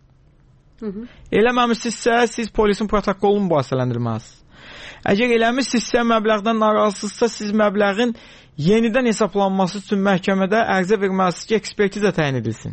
Eləməmişsinizsə, siz polisin protokolunu mübahisələndirməlisiniz. Əgər eləmişsinizsə, məbləğdən narazısınızsa, siz məbləğin yenidən hesablanması üçün məhkəmədə ərizə verməlisiniz ki, ekspertizə təyin edilsin.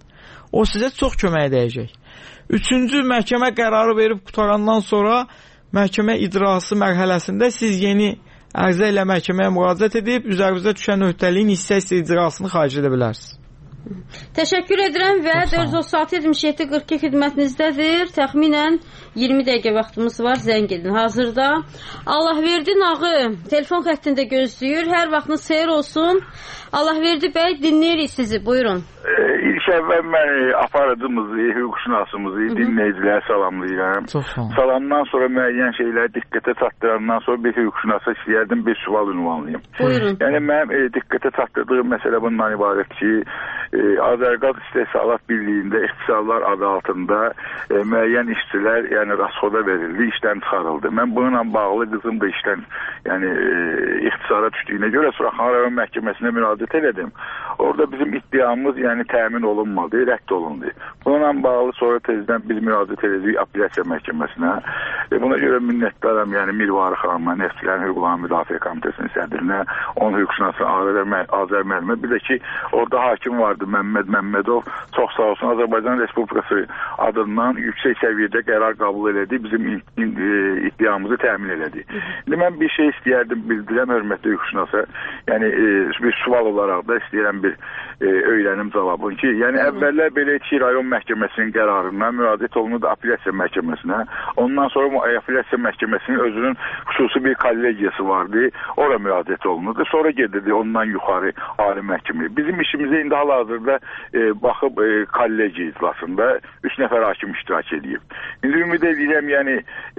O sizə çox kömək edəcək. Üçüncü, məhkəmə qərarı verib qutarandan sonra məhkəmə icrası mərhələsində siz yeni ərizə ilə məhkəməyə müraciət edib, üzərinizə düşən öhdəliyin hissə-hissə icrasını xaric edə bilərsiniz. Təşəkkür edirəm və 436-77-42 xidmətinizdədir. Təxminən 20 dəqiqə vaxtımız var, zəng edin. Hazırda Allahverdi Nağı telefon xəttində gözləyir. Hər vaxtınız xeyir olsun. Allahverdi bəy, dinləyirik sizi. Buyurun. İlk əvvəl mən aparıcımızı, hüquqşünasımızı, dinləyiciləri salamlayıram. Salamdan sonra müəyyən şeyləri diqqətə çatdırandan sonra bir hüquqşünasa istəyərdim, bir sual ünvanlayayım. Buyurun. Yəni mənim diqqətə çatdırdığım məsələ bundan ibarət ki, Azərqaz İstehsalat Birliyində ixtisarlar adı altında müəyyən işçilər yəni rasxoda verildi, işdən çıxarıldı. Mən bununla bağlı qızım da işdən yəni ixtisara düşdüyünə görə Suraxanı rayon məhkəməsinə müraciət elədim. Orada bizim iddiamız yəni təmin olunmadı, rədd olundu. Bununla bağlı sonra tezdən biz müraciət elədik apellyasiya məhkəməsinə. Buna görə minnətdaram yəni Mirvari xanıma, Neftçilərin Hüquqlarının Müdafiə Komitəsinin sədrinə, onun hüquqşünası Azər müəllimə, bir də ki orada hakim vardı Məmməd Məmmədov, çox sağ olsun Azərbaycan Respublikası adından yüksək səviyyədə qərar qəbul elədi, bizim iddiamızı təmin elədi. İndi mən bir şey istəyərdim, bildirəm hörmətli hüquqşünasa, yəni bir sual olaraq da istəyirəm bir öyrənim cavabın ki, yəni əvvəllər belə ki, rayon məhkəməsinin qərarından müraciət olundu apellyasiya məhkəməsinə, ondan sonra apellyasiya məhkəməsinin özünün xüsusi bir kollegiyası vardı, ora müraciət olundu, sonra gedirdi ondan yuxarı ali məhkəməyə. Bizim işimizə indi hal-hazırda baxıb kollegiya iclasında 3 nəfər hakim iştirak edib. İndi ümid edirəm, yəni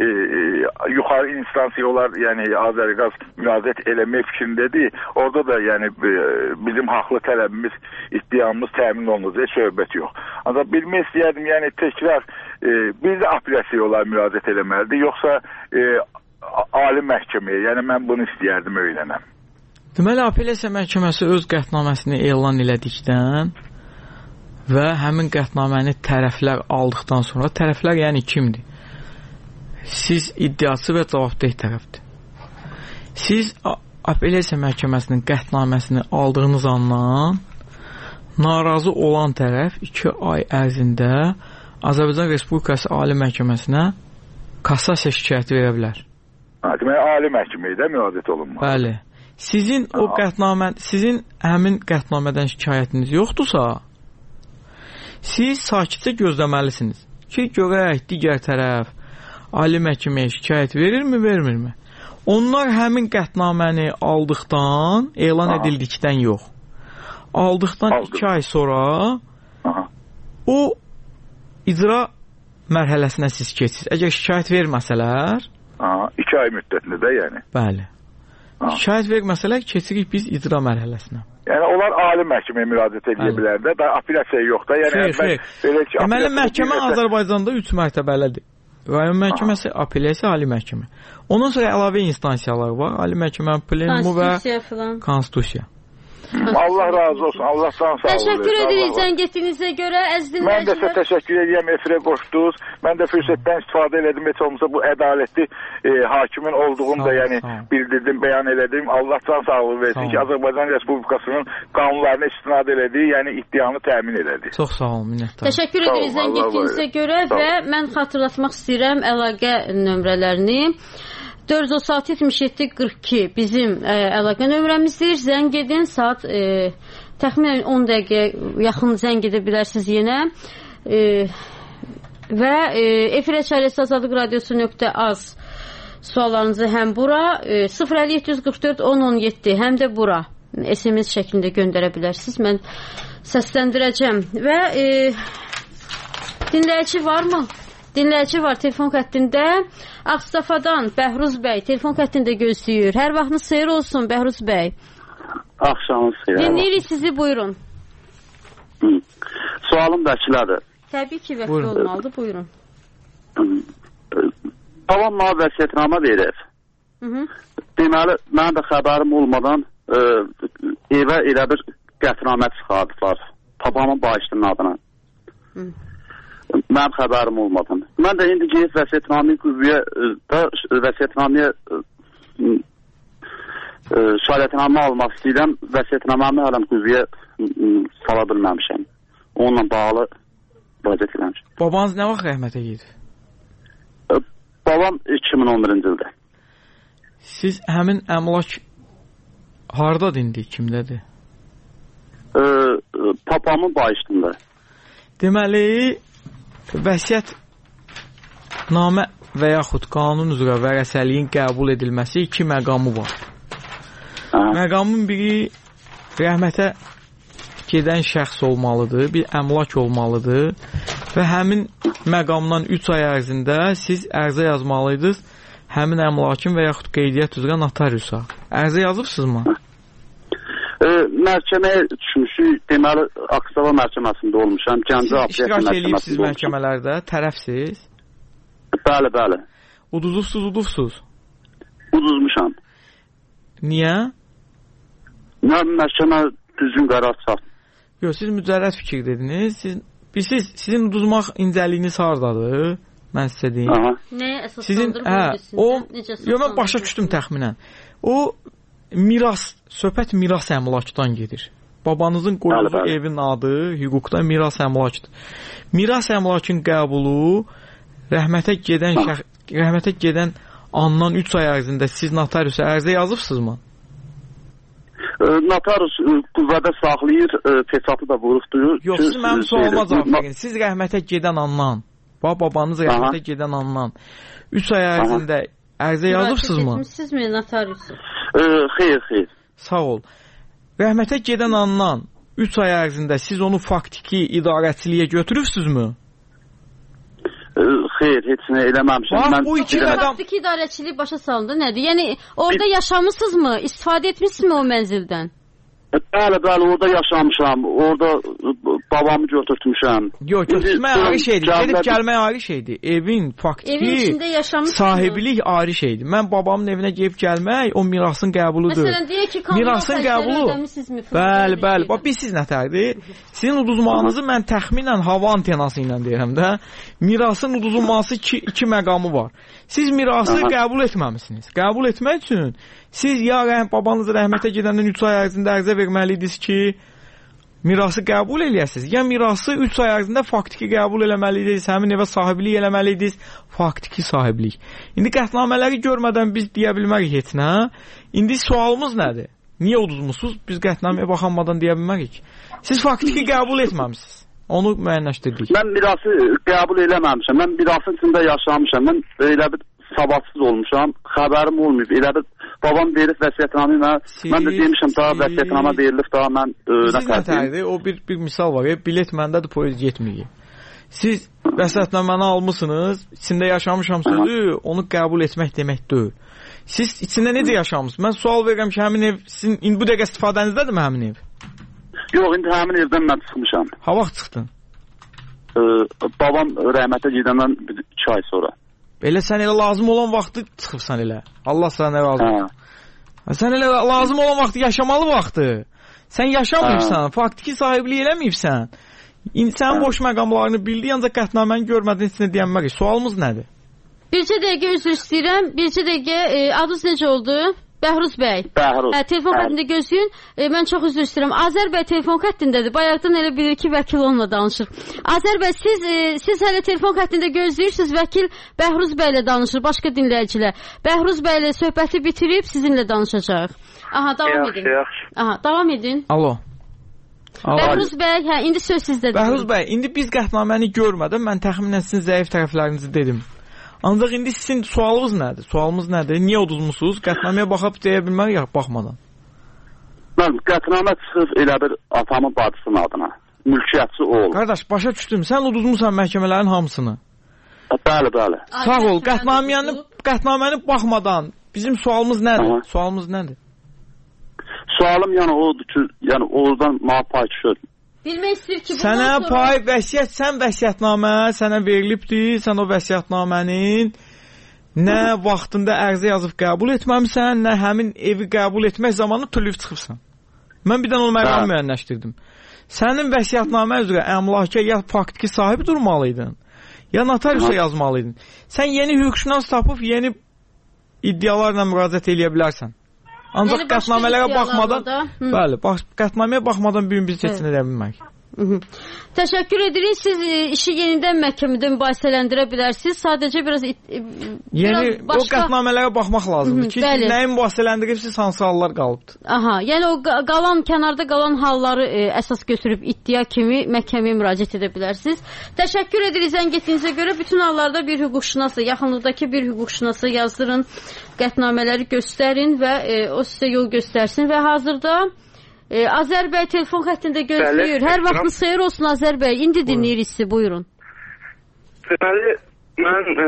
yuxarı instansiyalar, yəni Azərqaz müraciət eləmək fikrindədir. Orada da yəni bizim haqlı tələbimiz, iddiamız təmin olunacaq, söhbət yox. Ancaq bilmək istəyərdim, yəni təkrar bir də apellyasiya olar müraciət eləməlidir, yoxsa ali məhkəməyə, yəni mən bunu istəyərdim öyrənəm. Deməli, apellyasiya məhkəməsi öz qətnaməsini elan elədikdən və həmin qətnaməni tərəflər aldıqdan sonra, tərəflər yəni kimdir? Siz iddiaçı və cavabdeh tərəfdir. Siz apellyasiya məhkəməsinin qətnaməsini aldığınız andan narazı olan tərəf 2 ay ərzində Azərbaycan Respublikası Ali Məhkəməsinə kassasiya şikayəti verə bilər. Deməli, ali məhkəməyə də müraciət olunmalı. Bəli. Sizin o qətnamə, sizin həmin qətnamədən şikayətiniz yoxdursa, siz sakitcə gözləməlisiniz ki, görək digər tərəf ali məhkəməyə şikayət verirmi, vermirmi? Onlar həmin qətnaməni aldıqdan, elan edildikdən yox, aldıqdan 2 ay sonra o icra mərhələsinə siz keçirsiniz. Əgər şikayət verməsələr, 2 ay müddətində də yəni. Bəli. Şikayət verməsələr keçirik biz icra mərhələsinə. Yəni onlar ali məhkəməyə müraciət edə bilər də, apellyasiya yox da. Yəni deməli məhkəmə Azərbaycanda 3 mərtəbəlidir. Rayon məhkəməsi, apellyasiya, ali məhkəmə. Ondan sonra əlavə instansiyalar var. Ali məhkəmə, plenumu və konstitusiya. Allah razı olsun. Allah sağ olun. Təşəkkür edirik zəng etdiyinizə görə. Əziz dinləyicilər. Mən də sizə təşəkkür edirəm, efirə qoşdunuz. Mən də fürsətdən istifadə elədim. Heç olmasa bu ədalətli hakimin olduğunu da yəni bildirdim, bəyan elədim. Allah can sağlığı versin ki, Azərbaycan Respublikasının qanunlarına istinad elədiyi, yəni iddianı təmin elədi. Çox sağ olun, minnətdaram. Təşəkkür edirik zəng etdiyinizə görə və mən xatırlatmaq istəyirəm əlaqə nömrələrini. 436-77-42 bizim əlaqə nömrəmizdir. Zəng edin, saat təxminən 10 dəqiqə yaxın zəng edə bilərsiniz yenə. Və efirə çarəsi Azadlıq Radiosu.az suallarınızı həm bura 05744-1017 həm də bura SMS şəklində göndərə bilərsiniz. Mən səsləndirəcəm. Və dinləyici varmı? Dinləyici var telefon xəttində. Ağstafadan Bəhruz bəy telefon xəttində gözləyir. Hər vaxtınız xeyir olsun Bəhruz bəy. Axşamınız xeyir. Dinləyirik sizi, buyurun. Sualım vəkilədir. Təbii ki, vəkil olmalıdır, buyurun. Babam mənə vəsiyyətnamə verir. Deməli, mənim də xəbərim olmadan evə elə bir qətnamə çıxardılar. Babamın bağışının adına. Mənim xəbərim olmadan. Mən də indi gəlib vəsiyyətnaməyə şahidətnamə almaq istəyirəm. Vəsiyyətnaməmi hələm qüvvəyə sala bilməmişəm. Onunla bağlı vəziyyət eləmişəm. Babanız nə vaxt rəhmətə gedib? Babam 2011-ci ildə. Siz həmin əmlak hardadır indi, kimdədir? Papamın bağışında. Deməli, vəsiyyət namə və yaxud qanun üzrə vərəsəliyin qəbul edilməsi 2 məqamı var. Məqamın biri rəhmətə gedən şəxs olmalıdır, bir əmlak olmalıdır və həmin məqamdan 3 ay ərzində siz ərzə yazmalıydınız həmin əmlakın və yaxud qeydiyyat üzrə notariusa. Ərzə yazıbsınızmı? Məhkəməyə düşmüşük, deməli Aksava məhkəməsində olmuşam. Siz iştirak edibsiniz məhkəmələrdə, tərəfsiz? Bəli, bəli. Uduzubsuz? Uduzmuşam. Niyə? Mən məhkəmə düzgün qərar çıxart. Yox, siz mücərrəd fikir dediniz. Sizin uduzmaq incəliyiniz hardadır? Mən sizə deyim. Nəyə əsaslandırıb Yox, mən başa düşdüm təxminən. O miras, söhbət miras əmlakdan gedir. Babanızın qoyduğu evin adı hüquqda miras əmlakdır. Miras əmlakın qəbulu rəhmətə gedən andan 3 ay ərzində siz notariusa ərzə yazıbsınızmı? Notarius qüvvədə saxlayır, peçatı da vurubdur. Yox, siz mənim sualıma cavab verin. Siz rəhmətə gedən andan, babanız rəhmətə gedən andan 3 ay ərzində ərzə yazıbsınızmı? Etmişsizmi notariusu? Xeyr. Sağ ol. Rəhmətə gedən andan 3 ay ərzində siz onu faktiki idarəçiliyə götürübsünüzmü? Xeyr, heç nə eləməmişəm. Bu iki məqam... Faktiki idarəçilik başa salındı, nədir? Yəni, orada yaşamışsınızmı? İstifadə etmişsiniz o mənzildən? Bəli, orada yaşamışam. Orada babamı götürtmüşəm. Yox, götürmək ayrı şeydir. Gedib gəlmək ayrı şeydir. Evin faktiki sahibilik ayrı şeydir. Mən babamın evinə gedib gəlmək o mirasın qəbuludur. Məsələn, deyək ki, mirasın qəbulu. Bəli. Bax, siz nətərdir? Sizin uduzmağınızı mən təxminən hava antenası ilə deyirəm də. Mirasın uduzulması 2 məqamı var. Siz mirası qəbul etməmisiniz. Qəbul etmək üçün siz ya babanız rəhmətə gedəndən 3 ay ərzində ərzə verməliydiniz ki, mirası qəbul eləyəsiniz. Ya mirası 3 ay ərzində faktiki qəbul eləməliydiniz, həmin evə sahibilik eləməliydiniz, faktiki sahibilik. İndi qətnamələri görmədən biz deyə bilmərik heç nə. İndi sualımız nədir? Niyə uduzmusunuz? Biz qətnaməyə baxanmadan deyə bilmərik. Siz faktiki qəbul etməmisiniz. Onu müəyyənləşdirdik. Mən mirası qəbul eləməmişəm. Mən mirasın içində yaşamışam. Mən elə bir savadsız olmuşam. Xəbərim olmayıb. Elə bir babam verib vəsiyyətnamə ilə. Mən də demişəm daha vəsiyyətnamə verilib daha mən siz nətərdir? O bir misal var. Bilet məndədir, poyuz getməyib. Siz vəsiyyətnaməni almışsınız, içində yaşamışam sözü, onu qəbul etmək demək deyil. Siz içində necə yaşamısınız? Mən sual verirəm ki, həmin ev sizin indi bu dəqiqə istifadənizdədirmi həmin ev? Yox, indi həmin evdən mən çıxmışam. Ha vaxt çıxdın? Babam rəhmətə gedəndən 2 ay sonra. Elə sən elə lazım olan vaxtı çıxıbsan elə. Allah sənə razı olsun. Sən elə lazım olan vaxtı yaşamalı vaxtı. Sən yaşamıyıbsan, faktiki sahibliyi eləməyibsən. İnsan boş məqamlarını bildi, ancaq qətnaməni görmədin içində deyənmək. Sualımız nədir? Bircə dəqiqə üzr istəyirəm. Bircə dəqiqə adınız necə oldu? Bəhruz bəy. Bəhruz. Telefon xəttində gözləyin. Mən çox üzr istəyirəm. Azər bəy telefon xəttindədir. Bayaqdan elə bilir ki, vəkil onunla danışır. Azər bəy, siz hələ telefon xəttində gözləyirsiniz. Vəkil Bəhruz bəylə danışır, başqa dinləyicilər. Bəhruz bəylə söhbəti bitirib sizinlə danışacaq. Aha, davam edin. Aha, davam edin. Alo. Bəhruz bəy, indi söz sizdədir. Bəhruz bəy, indi biz qətnaməni görmədim. Mən təxminən sizin zəif tərəflərinizi dedim. Ancaq indi sizin sualınız nədir? Sualımız nədir? Niyə uduzmusunuz? Qətnaməyə baxıb deyə bilməyik baxmadan. Mən qətnamə çıxıb elə bir atamın bacısının adına. Mülkiyyətçi oğul. Qardaş, başa düşdüm. Sən uduzmusan məhkəmələrin hamısını. Bəli, bəli. Sağ ol. Qətnaməni baxmadan bizim sualımız nədir? Sualımız nədir? Sualım yəni odur ki, yəni oradan mənə pay düşür. Bilmək istəyir ki, sənə pay vəsiyyət, sən vəsiyyətnamə sənə verilibdir, sən o vəsiyyətnamənin nə vaxtında ərizə yazıb qəbul etməmisən, nə həmin evi qəbul etmək zamanı tülüb çıxıbsan. Mən bir dənə onu məqam müəyyənləşdirdim. Sənin vəsiyyətnamə üzrə əmlaka ya faktiki sahibi durmalıydın, ya notariusa yazmalıydın. Sən yeni hüquqşünas tapıb yeni iddialarla müraciət edə bilərsən. Ancaq qətnamələrə baxmadan, bəli, qətnaməyə baxmadan bir biz keçin edə bilmək. Təşəkkür edirik. Siz işi yenidən məhkəmədə mübahisələndirə bilərsiniz. Sadəcə biraz o qətnamələrə baxmaq lazımdır ki, siz nəyin mübahisələndiribsiz, hansı hallar qalıbdır. Aha, yəni o kənarda qalan halları əsas götürüb iddia kimi məhkəməyə müraciət edə bilərsiniz. Təşəkkür edirik zəng etdiyinizə görə. Bütün hallarda bir hüquqşünası, yaxınlıqdakı bir hüquqşünası yazdırın, qətnamələri göstərin və o sizə yol göstərsin və hazırda Azər bəy telefon xəttində gözləyir. Hər vaxtınız xeyir olsun Azər bəy. İndi dinləyirik sizi, buyurun. Deməli, mən...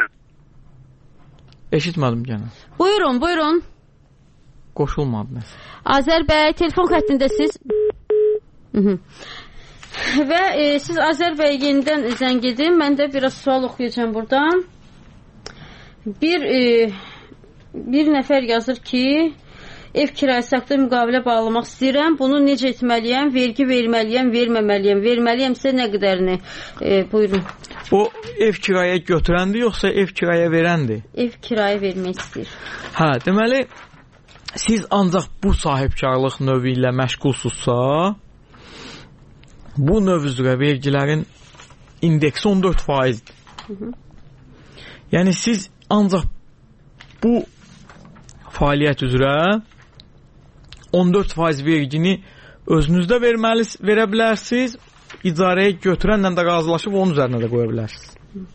Eşitmədim gənə. Buyurun, buyurun. Qoşulmadı nəsə. Azər bəy, telefon xəttindəsiz. Və siz Azər bəy yenidən zəng edin. Mən də biraz sual oxuyacağım buradan. Bir nəfər yazır ki... Ev kirayəsi haqqında müqavilə bağlamaq istəyirəm. Bunu necə etməliyəm? Vergi verməliyəm, verməməliyəm. Verməliyəmsə nə qədərini? Buyurun. O ev kirayə götürəndir, yoxsa ev kirayə verəndir? Ev kirayə vermək istəyir. Hə, deməli, siz ancaq bu sahibkarlıq növü ilə məşğulsuzsa, bu növ üzrə vergilərin indeksi 14%-dir. Yəni, siz ancaq bu fəaliyyət üzrə 14% vergini özünüzdə verə bilərsiniz, icarəyə götürənlə də razılaşıb onun üzərinə də qoya bilərsiniz.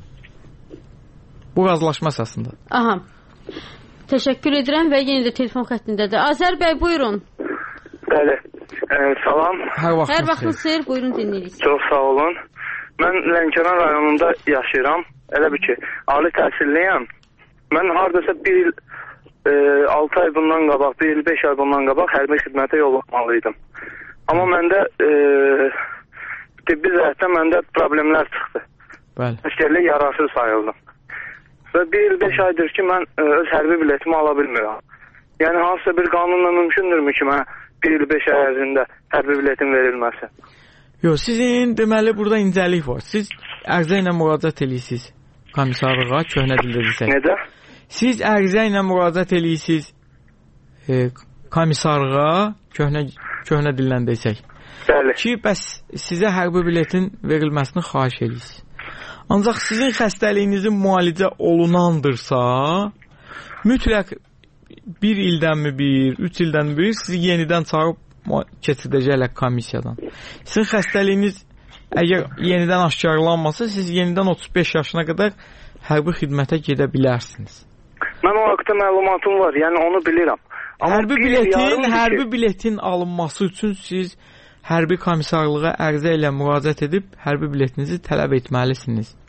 Bu razılaşma əsasında. Aha. Təşəkkür edirəm və yenə də telefon xəttindədir. Azər bəy, buyurun. Bəli. Salam. Hər vaxtınız xeyir, buyurun dinləyirik. Çox sağ olun. Mən Lənkəran rayonunda yaşayıram. Elə bir ki, ali təhsilliyəm. Mən hardasa bir il 6 ay bundan qabaq, 1 il 5 ay bundan qabaq hərbi xidmətə yollanmalıydım. Amma məndə tibbi cəhətdən məndə problemlər çıxdı. Əsgərlik yararsız sayıldım. Və 1 il 5 aydır ki, mən öz hərbi biletimi ala bilmirəm. Yəni, hansısa bir qanunla mümkündürmü ki, mənə 1 il 5 ay ərzində hərbi biletin verilməsi? Yox, sizin deməli burada incəlik var. Siz ərizə ilə müraciət edirsiniz komissarlığa, köhnə dildə desək. Necə? Siz ərizə ilə müraciət edirsiniz komissarlığa, köhnə dillə desək. Bəli. Ki, bəs sizə hərbi biletin verilməsini xahiş edirsiniz. Ancaq sizin xəstəliyinizin müalicə olunandırsa, mütləq 1 ildən mi 3 ildən mi sizi yenidən çağırıb keçirdəcəklər komissiyadan. Sizin xəstəliyiniz əgər yenidən aşkarlanmasa, siz yenidən 35 yaşına qədər hərbi xidmətə gedə bilərsiniz. Mən o haqda məlumatım var, yəni onu bilirəm. Hərbi biletin alınması üçün siz hərbi komissarlığa ərizə ilə müraciət edib hərbi biletinizi tələb etməlisiniz.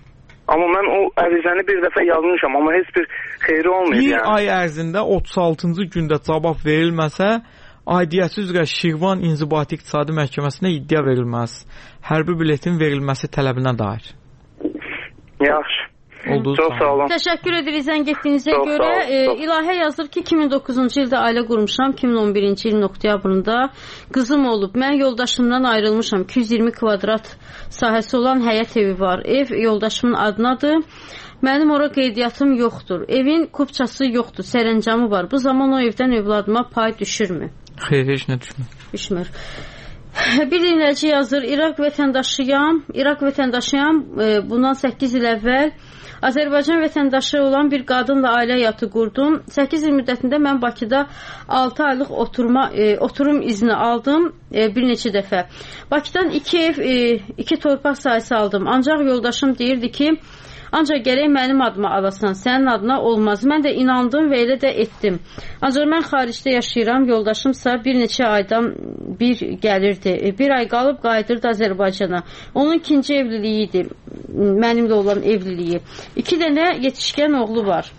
Amma mən o ərizəni bir dəfə yazmışam, amma heç bir xeyri olmayıb bir yəni. Bir ay ərzində 36-cı gündə cavab verilməsə, aidiyyəti üzrə Şirvan İnzibati İqtisadi Məhkəməsinə iddia verilməz. Hərbi biletin verilməsi tələbinə dair. Yaxşı. Oldu. Çox sağ olun. Təşəkkür edirik zəng etdiyinizə görə. İlahə yazır ki, 2009-cu ildə ailə qurmuşam, 2011-ci ilin oktyabrında qızım olub. Mən yoldaşımdan ayrılmışam. 220 kvadrat sahəsi olan həyət evi var. Ev yoldaşımın adınadır. Mənim ora qeydiyyatım yoxdur. Evin kupçası yoxdur, sərəncamı var. Bu zaman o evdən övladıma pay düşürmü? Xeyr, heç nə düşmür. Düşmür. Bir dinləyici yazır, İraq vətəndaşıyam. Bundan 8 il əvvəl Azərbaycan vətəndaşı olan bir qadınla ailə həyatı qurdum. 8 il müddətində mən Bakıda 6 aylıq oturum izni aldım bir neçə dəfə. Bakıdan 2 ev, 2 torpaq sahəsi aldım. Ancaq yoldaşım deyirdi ki, ancaq gərək mənim adıma alasan, sənin adına olmaz. Mən də inandım və elə də etdim. Ancaq mən xaricdə yaşayıram, yoldaşımsa bir neçə aydan bir gəlirdi. Bir ay qalıb qayıdırdı Azərbaycana. Onun ikinci evliliyi idi, mənimlə olan evliliyi. 2 dənə yetişkən oğlu var.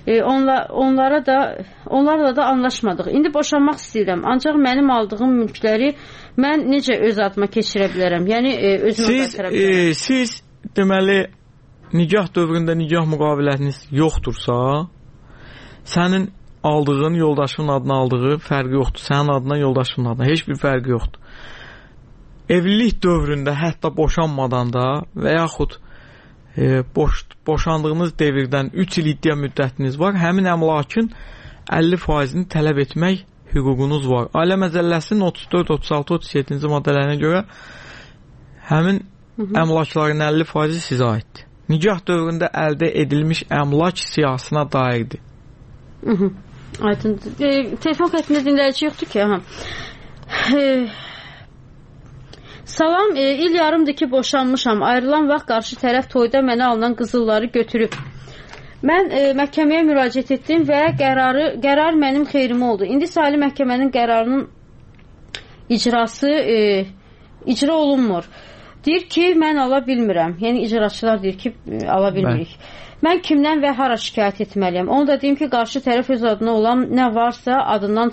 Onlarla da anlaşmadıq. İndi boşanmaq istəyirəm. Ancaq mənim aldığım mülkləri mən necə öz adıma keçirə bilərəm? Yəni özümə qaytara bilərəm. Siz deməli nikah dövründə nikah müqavilətiniz yoxdursa, sənin aldığın, yoldaşının adına aldığı fərqi yoxdur. Sənin adına, yoldaşının adına heç bir fərqi yoxdur. Evlilik dövründə, hətta boşanmadan da və yaxud boşandığınız devirdən 3 il iddia müddətiniz var. Həmin əmlakın 50%-ni tələb etmək hüququnuz var. Ailə Məcəlləsinin 34, 36, 37-ci maddələrinə görə həmin əmlakların 50%-i sizə aiddir. Nikah dövründə əldə edilmiş əmlak siyasına dairdir. Aydındır. Telefon xəttində dinləyici yoxdur ki. Salam, il yarımdır ki boşanmışam. Ayrılan vaxt qarşı tərəf toyda mənə alınan qızılları götürüb. Mən məhkəməyə müraciət etdim və qərar mənim xeyrimə oldu. İndi Ali Məhkəmənin qərarının icra olunmur. Deyir ki, mən ala bilmirəm. Yəni, icraçılar deyir ki, ala bilmirik. Mən kimdən və hara şikayət etməliyəm? Onu da deyim ki, qarşı tərəf öz adına olan nə varsa adından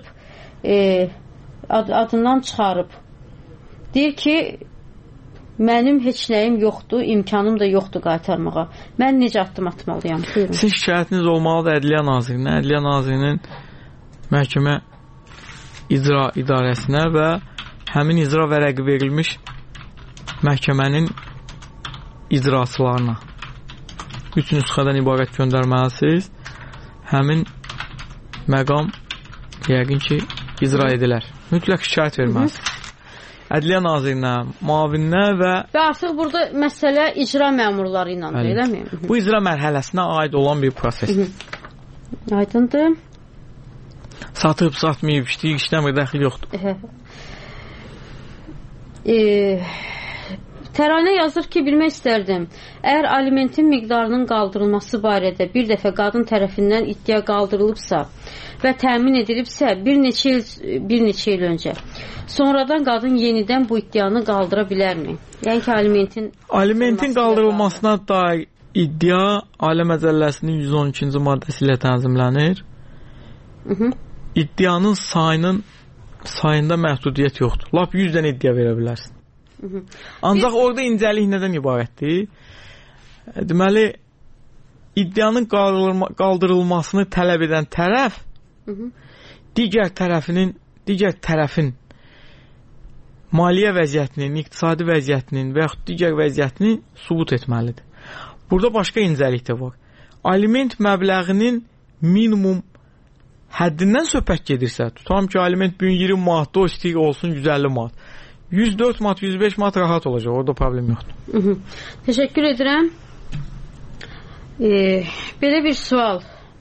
çıxarıb. Deyir ki, mənim heç nəyim yoxdur, imkanım da yoxdur qaytarmağa. Mən necə addım atmalıyam? Buyurun. Sizin şikayətiniz olmalıdır Ədliyyə Nazirinə. Ədliyyə Nazirinin məhkəmə icra idarəsinə və həmin icra vərəqi verilmiş məhkəmənin icraçılarına 3 nüsxədən ibarət göndərməlisiniz. Həmin məqam yəqin ki, icra edilər. Mütləq şikayət verməlisiniz. Ədliyyə Nazirinə, müavininə və artıq burada məsələ icra məmurları ilə, eləmi? Bu icra mərhələsinə aid olan bir prosesdir. Aydındır. Satıb, satmayıb, işləyib, işləmir, dəxil yoxdur. Təranə yazır ki, bilmək istərdim. Əgər alimentin miqdarının qaldırılması barədə bir dəfə qadın tərəfindən iddia qaldırılıbsa və təmin edilibsə bir neçə il öncə, sonradan qadın yenidən bu iddianı qaldıra bilərmi? Yəni ki, alimentin qaldırılmasına dair iddia Ailə Məcəlləsinin 112-ci maddəsi ilə tənzimlənir. İddianın sayında məhdudiyyət yoxdur. Lap 100 dənə iddia verə bilərsin. Ancaq orada incəlik nədən ibarətdir? Deməli, iddianın qaldırılmasını tələb edən tərəf digər tərəfin maliyyə vəziyyətinin, iqtisadi vəziyyətinin və yaxud digər vəziyyətini sübut etməlidir. Burada başqa incəlik də var. Aliment məbləğinin minimum həddindən söhbət gedirsə, tutam ki, aliment 20 manatda, o istəyir olsun 150 manat. 104 manat, 105 manat rahat olacaq. Orada problem yoxdur. Təşəkkür edirəm. Belə bir sual.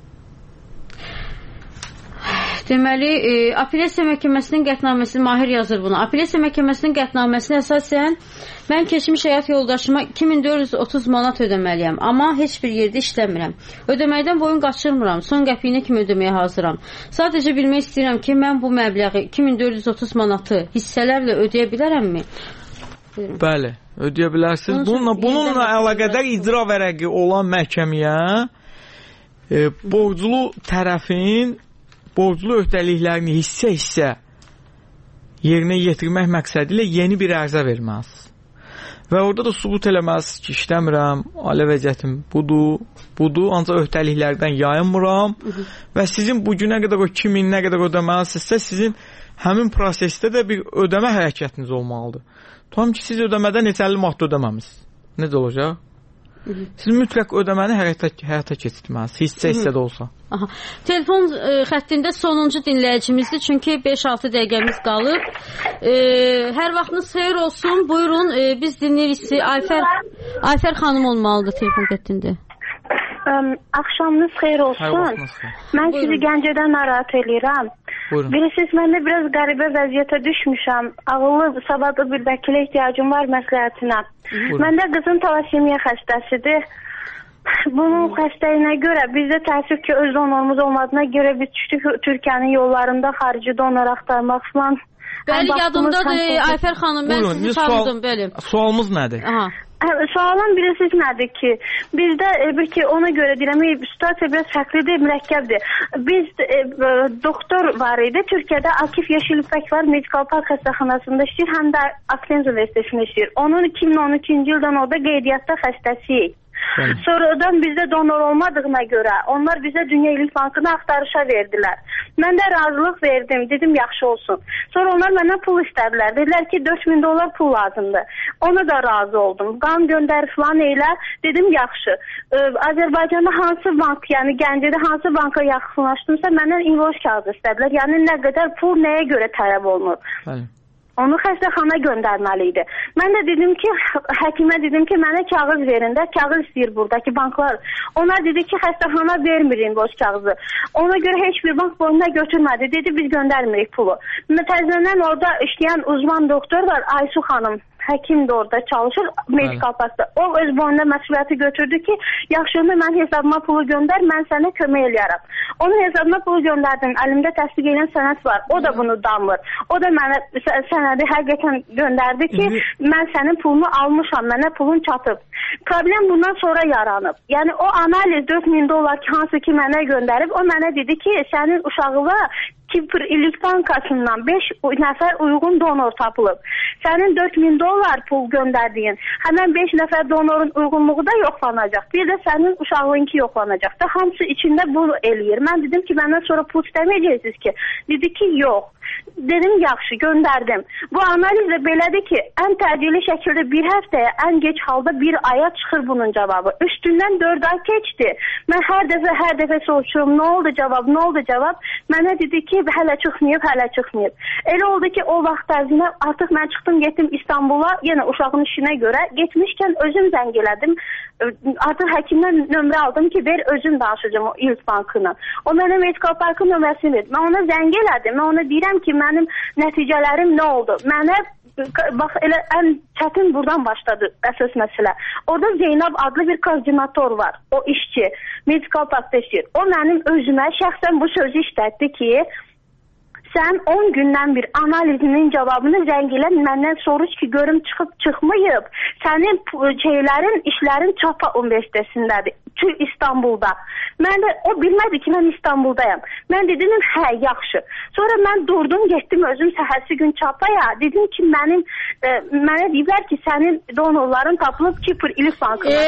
Deməli, Apellyasiya Məhkəməsinin qətnaməsi, Mahir yazır bunu. Apellyasiya Məhkəməsinin qətnaməsinə əsasən mən keçmiş həyat yoldaşıma 2430 manat ödəməliyəm. Amma heç bir yerdə işləmirəm. Ödəməkdən boyun qaçırmıram. Son qəpiyinə kimi ödəməyə hazıram. Sadəcə bilmək istəyirəm ki, mən bu məbləği 2430 manatı hissələrlə ödəyə bilərəmmi? Bəli, ödəyə bilərsiniz. Bununla əlaqədar icra vərəqi olan məhkəməyə borclu tərəfin borclu öhdəliklərini hissə-hissə yerinə yetirmək məqsədi ilə yeni bir ərizə verməlisiniz. Və orada da sübut eləməlisiniz ki, işləmirəm, ailə vəziyyətim budur, ancaq öhdəliklərdən yayınmıram və sizin bu günə qədər o 2000 nə qədər ödəməlisinizsə, sizin həmin prosesdə də bir ödəmə hərəkətiniz olmalıdır. Tam ki, siz ödəmədə neçəli maddə ödəməmisiniz. Necə olacaq? Siz mütləq ödəməni həyata keçirməlisiniz, hissə də olsa. Aha. Telefon xəttində sonuncu dinləyicimizdir, çünki 5-6 dəqiqəmiz qalıb. Hər vaxtınız xeyir olsun. Buyurun, biz dinləyirik sizi. Ayfer xanım olmalıdır telefon xəttində. Axşamınız xeyir olsun. Mən sizi Gəncədən narahat eləyirəm. Bilirsiniz, mən də biraz qəribə vəziyyətə düşmüşəm. Ağıllı, savadlı bir vəkilə ehtiyacım var məsləhətinə. Məndə qızım talasemiya xəstəsidir. Bunun xəstəliyinə görə bizdə təəssüf ki, öz donorumuz olmadığına görə biz düşdük Türkiyənin yollarında xarici donor axtarmaq falan. Bəli, yadımdadır Ayfer xanım, mən sizi tanıdım, bəli. Sualımız nədir? Aha. Sualım bilirsiniz nədir ki, bizdə bir ki ona görə deyirəm, situasiya biraz fərqlidir, mürəkkəbdir. Biz doktor var idi, Türkiyədə Akif Yeşilipək var, Medikal Park xəstəxanasında işləyir, həm də Akdeniz Universitetində işləyir. Onun 2013-cü ildən orada qeydiyyatda xəstəsiyik. Sonradan bizdə donor olmadığına görə onlar bizə Dünya İllik Bankına axtarışa verdilər. Mən də razılıq verdim, dedim yaxşı olsun. Sonra onlar məndən pul istədilər. Dedilər ki $4000 pul lazımdır. Ona da razı oldum. Qan göndər falan elə. Dedim yaxşı. Azərbaycanda hansı bank, yəni Gəncədə hansı banka yaxınlaşdımsa məndən invoice kağızı istədilər. Yəni nə qədər pul nəyə görə tələb olunur. Bəli. Onu xəstəxana göndərməli idi. Mən də dedim ki, həkimə dedim ki, mənə kağız verin də, kağız istəyir buradakı banklar. Onlar dedi ki, xəstəxana vermirik boş kağızı. Ona görə heç bir bank boyunda götürmədi. Dedi, biz göndərmirik pulu. Təzədən orada işləyən uzman doktor var, Aysu xanım. Həkim də orada çalışır, Medikal Parkda. O öz boyunda məsuliyyəti götürdü ki, yaxşılığında mən hesabıma pulu göndər, mən sənə kömək eləyərəm. Onun hesabına pulu göndərdim, əlimdə təsdiq edən sənəd var, o da bunu damır. O da mənə sənədi həqiqətən göndərdi ki, mən sənin pulunu almışam, mənə pulun çatıb. Problem bundan sonra yaranıb. Yəni o analiz $4000 ki, hansı ki mənə göndərib, o mənə dedi ki, sənin uşağına Kipr İllik Bankasından 5 nəfər uyğun donor tapılıb. Sənin $4000 pul göndərdiyin həmən 5 nəfər donorun uyğunluğu da yoxlanacaq. Bir də sənin uşağınki yoxlanacaq da. Hamısı içində bunu eləyir. Mən dedim ki, məndən sonra pul istəməyəcəksiniz ki. Dedi ki, yox. Dedim, yaxşı, göndərdim. Bu analiz də belədir ki, ən təcili şəkildə bir həftəyə, ən geç halda bir aya çıxır bunun cavabı. Üstündən 4 ay keçdi. Mən hər dəfə soruşurum, nə oldu cavab? Mənə dedi ki, hələ çıxmayıb. Elə oldu ki, o vaxt ərzində artıq mən çıxdım, getdim İstanbula, yenə uşağın işinə görə. Getmişkən özüm zəng elədim. Artıq həkimdən nömrə aldım ki, ver özüm danışacağım o İlk Bankına. O mənə Medikal Parkın nömrəsini verdi. Mən ona zəng elədim. Mən ona deyirəm ki, mənim nəticələrim nə oldu? Mənə, bax, elə ən çətin buradan başladı əsas məsələ. Orada Zeynab adlı bir koordinator var. O işçi. Medikal Parkda işləyir. O mənim özümə şəxsən bu sözü işlətdi ki, sən 10 gündən bir analizinin cavabını zəng elə, məndən soruş ki, görüm çıxmayıb. Sənin işlərin Çapa Universitetindədir. İstanbulda. Mən də o bilmədi ki, mən İstanbuldayam. Mən dedim, hə, yaxşı. Sonra mən durdum, getdim özüm səhərsi gün Çapaya. Dedim ki, mənə deyiblər ki, sənin donorların tapılıb Kipr İllik Bankına.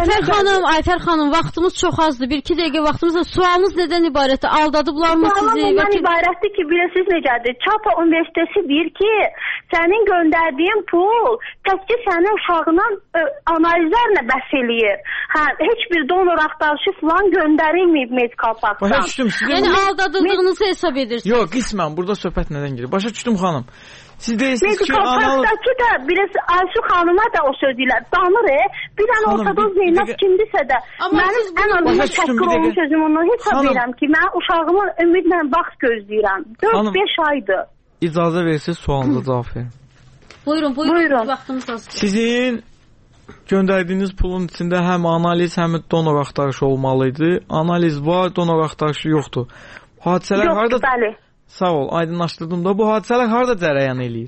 Ayfer xanım, vaxtımız çox azdır. 1-2 dəqiqə vaxtımız var. Sualınız nədən ibarətdir? Aldadıblarmı sizi? Sualım ondan ibarətdir ki, bilirsiniz necədir? Çapa Universiteti deyir ki, sənin göndərdiyin pul təkcə sənin uşağına analizlərlə bəs eləyir. Heç bir donor axtarışı falan göndərilməyib Medikal Parkdan. Yəni aldadıldığınızı hesab edirsiniz. Yox, qismən burada söhbət nədən gedir? Başa düşdüm xanım. Siz deyirsiniz ki, Medikal Parkdakı da birisi Aysu xanıma da o sözülər danır. Bir an ortada Zeynep kimdisə də mənim ən azından təhqir olmuş sözüm ondan hesab edirəm ki, mən uşağımın ümidlə vaxt gözləyirəm. 4-5 aydır. İcazə verirsiniz, sualınıza cavab verin. Buyurun. Vaxtımız az. Sizin göndərdiyiniz pulun içində həm analiz, həm donor axtarışı olmalıydı. Analiz var, donor axtarışı yoxdur. Hadisələr harada? Bəli. Sağ ol, aydınlaşdırdım da. Bu hadisələr harada cərəyan eləyir?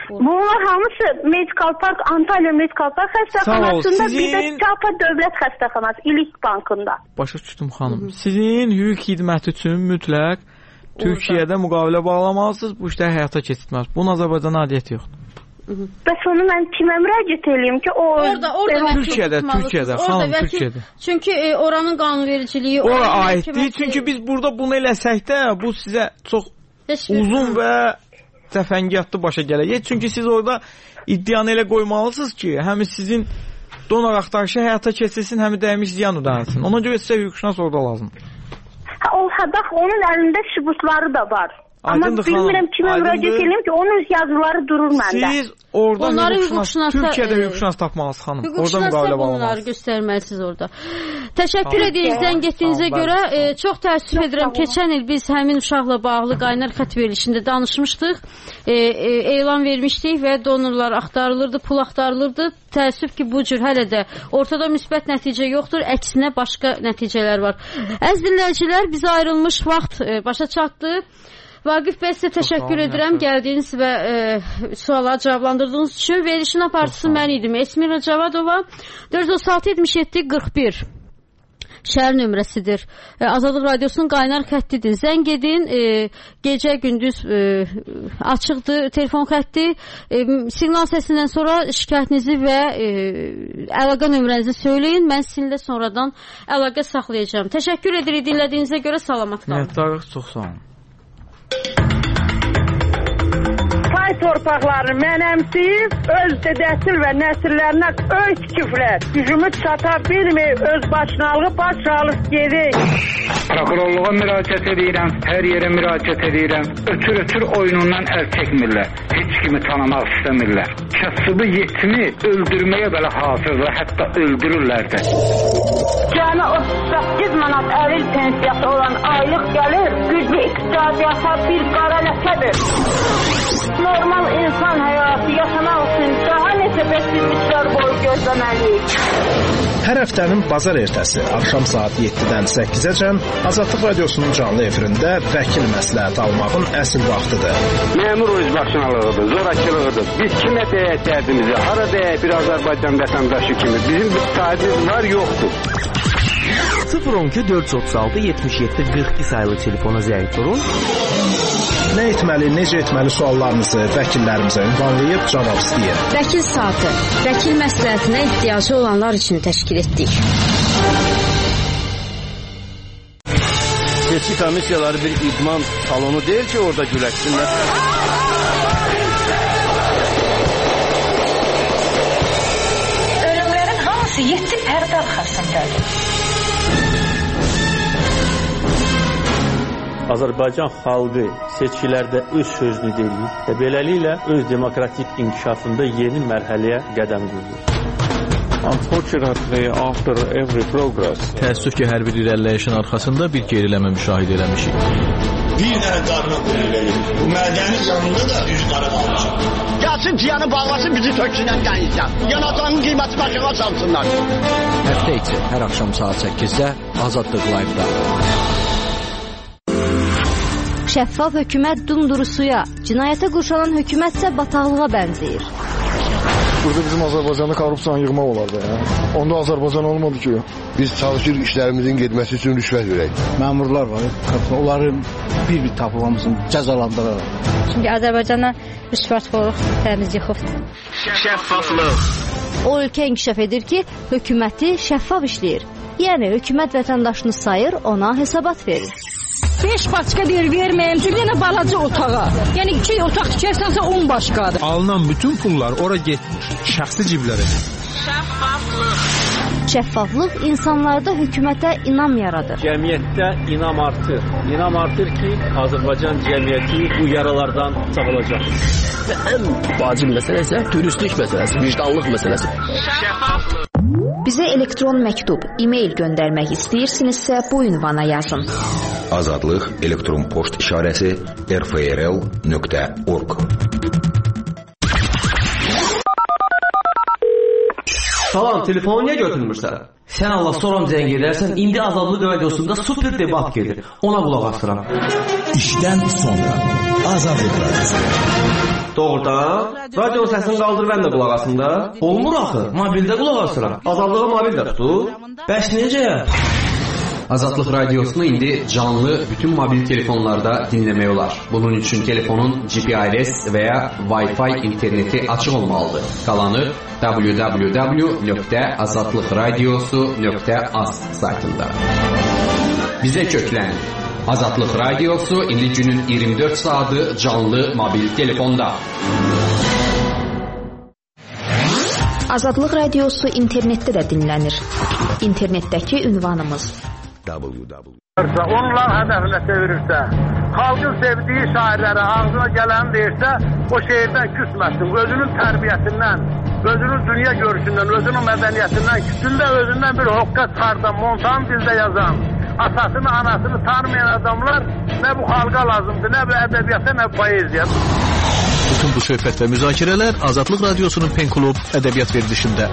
Bunlar hamısı Medical Park, Antalya Medical Park xəstəxanasında, bir də Çapa Dövlət Xəstəxanası, İlik Bankında. Başa düşdüm xanım. Sizin hüquq xidməti üçün mütləq Türkiyədə müqavilə bağlamalısınız, bu işləri həyata keçirməlisiniz. Bunun Azərbaycana adiyyəti yoxdur. Bəs onu mən kimə müraciət edeyim ki, o Türkiyədə, xanım, Türkiyədə. Çünki oranın qanunvericiliyi ora aiddir. Çünki biz burada bunu eləsək də, bu sizə çox uzun və cəfəngiyatlı başa gələcək. Çünki siz orada iddianı elə qoymalısınız ki, həmin sizin donor axtarışı həyata keçirsin, həmin dəymiş ziyan ödənilsin. Ona görə sizə hüquqşünas orada lazımdır. Bax, onun əlində sübutları da var. Amma bilmirəm kimə müraciət edeyim ki, onun yazıları durur məndə. Siz orada Türkiyədə hüquqşünas tapmalısınız xanım. Orada müqavilə bağlamalısınız. Bunları göstərməlisiniz orada. Təşəkkür edirik zəng etdiyinizə görə. Çox təəssüf edirəm. Keçən il biz həmin uşaqla bağlı qaynar xətt verilişində danışmışdıq. Elan vermişdik və donorlar axtarılırdı, pul axtarılırdı. Təəssüf ki, bu cür hələ də ortada müsbət nəticə yoxdur. Əksinə başqa nəticələr var. Əziz dinləyicilər, bizə ayrılmış vaxt başa çatdı. Vaqif bəy, sizə təşəkkür edirəm gəldiyiniz və sualları cavablandırdığınız üçün. Verilişin aparıcısı mən idim. Esmira Cavadova 436-77-41 şəhər nömrəsidir. Azadlıq Radiosunun qaynar xəttidir. Zəng edin, gecə, gündüz açıqdır telefon xətti. Siqnal səsindən sonra şikayətinizi və əlaqə nömrənizi söyləyin. Mən sizinlə sonradan əlaqə saxlayacağım. Təşəkkür edirik dinlədiyinizə görə. Salamat qalın. Minnətdarıq, çox sağ olun. Pay torpaqlarını mənəmsiyib, öz dədəsil və nəsillərinə öy tikiblər. Gücümü çata bilməyib, öz başınalığı başalıb gedik. Prokurorluğa müraciət edirəm, hər yerə müraciət edirəm. Ötür oyunundan əl çəkmirlər. Heç kimi tanımaq istəmirlər. Kasıbı yetimi öldürməyə belə hazırlar, hətta öldürürlər də. Cəmi 38 manat əlil pensiyası olan aylıq gəlir, güclü iqtisadiyyata bir qara ləkədir. Normal insan həyatı yaşamaq üçün daha neçə bəsizliklər boyu gözləməliyik. Hər həftənin bazar ertəsi axşam saat 7-dən 8-əcən Azadlıq Radiosunun canlı efirində vəkil məsləhəti almağın əsl vaxtıdır. Məmur özbaşınalığıdır, zorakılığıdır. Biz kimə deyək dərdimizi, hara deyək bir Azərbaycan vətəndaşı kimi. Bizim bir sahibimiz var, yoxdur. 012 436 77 42 sayılı telefona zəng vurun. Nə etməli, necə etməli suallarınızı vəkillərimizə ünvanlayıb cavab istəyir. Vəkil saatı, vəkil məsləhətinə ehtiyacı olanlar üçün təşkil etdik. Seçki komissiyaları bir idman salonu deyil ki, orada güləşsinlər. Ölümlərin hamısı 7 pərdə arxasındadır. Azərbaycan xalqı seçkilərdə öz sözünü deyir və beləliklə öz demokratik inkişafında yeni mərhələyə qədəm qoyur. Unfortunately, after every progress, təəssüf ki, hər bir irəliləyişin arxasında bir geriləmə müşahidə eləmişik. Bir dənə qarına qoyulur. Bu mədənin yanında da üz qara qalmışam. Gəlsin ciyanı bağlasın, bizi töksünən qənizdən. Yanacağının qiyməti başına çalsınlar. Həftə içi hər axşam saat 8-də Azadlıq Live-da. Şəffaf hökumət dumduru suya, cinayətə qurşanan hökumətsə bataqlığa bənzəyir. Burada bizim Azərbaycanda korrupsiyanı yığmaq olardı ya. Onda Azərbaycan olmadı ki. Biz çalışır işlərimizin getməsi üçün rüşvət verək. Məmurlar var, onları bir-bir tapılmasın, cəzalandıraraq. Çünki Azərbaycana rüşvətxorluq təmiz yıxıbdır. Şəffaflıq. O ölkə inkişaf edir ki, hökuməti şəffaf işləyir. Yəni hökumət vətəndaşını sayır, ona hesabat verir. 5 başqa bir verməyəm, çünki yenə balaca otağa. Yəni 2 otaq tikərsənsə 10 başqadır. Alınan bütün pullar ora getmiş, şəxsi ciblərə. Şəffaflıq insanlarda hökumətə inam yaradır. Cəmiyyətdə inam artır. İnam artır ki, Azərbaycan cəmiyyəti bu yaralardan sağalacaq. Və ən vacib məsələ isə dürüstlük məsələsi, vicdanlıq məsələsi. Şəffaflıq. Bizə elektron məktub, e-mail göndərmək istəyirsinizsə bu ünvana yazın. Azadlıq elektron poçt işarəsi rfrl.org. Salam, telefonu niyə götürmürsən? Sən Allah soram zəng edərsən, indi Azadlıq Radiosunda super debat gedir. Ona qulaq asıram. İşdən sonra Azadlıq Radiosu. Doğrudan, radio səsini qaldır mən də qulaq asım da. Olmur axı, mobildə qulaq asıram. Azadlığı mobildə tutur. Bəs necə? Azadlıq radiosunu indi canlı bütün mobil telefonlarda dinləmək olar. Bunun üçün telefonun GPRS və ya Wi-Fi interneti açıq olmalıdır. Qalanı www.azadlıqradiosu.az saytında. Bizə köklən. Azadlıq radiosu indi günün 24 saatı canlı mobil telefonda. Azadlıq radiosu internetdə də dinlənir. İnternetdəki ünvanımız Onlar hədəfinə çevirirsə, xalqın sevdiyi şairləri ağzına gələn deyirsə, o şeirdən küsməsin, özünün tərbiyəsindən, özünün dünya görüşündən, özünün mədəniyyətindən, küsündə özündən bir hoqqa çıxardan, montan dildə yazan, atasını, anasını tanımayan adamlar nə bu xalqa lazımdır, nə bu ədəbiyyata, nə bu poeziya. Bütün bu söhbət və müzakirələr Azadlıq radiosunun Pen Klub ədəbiyyat verilişində.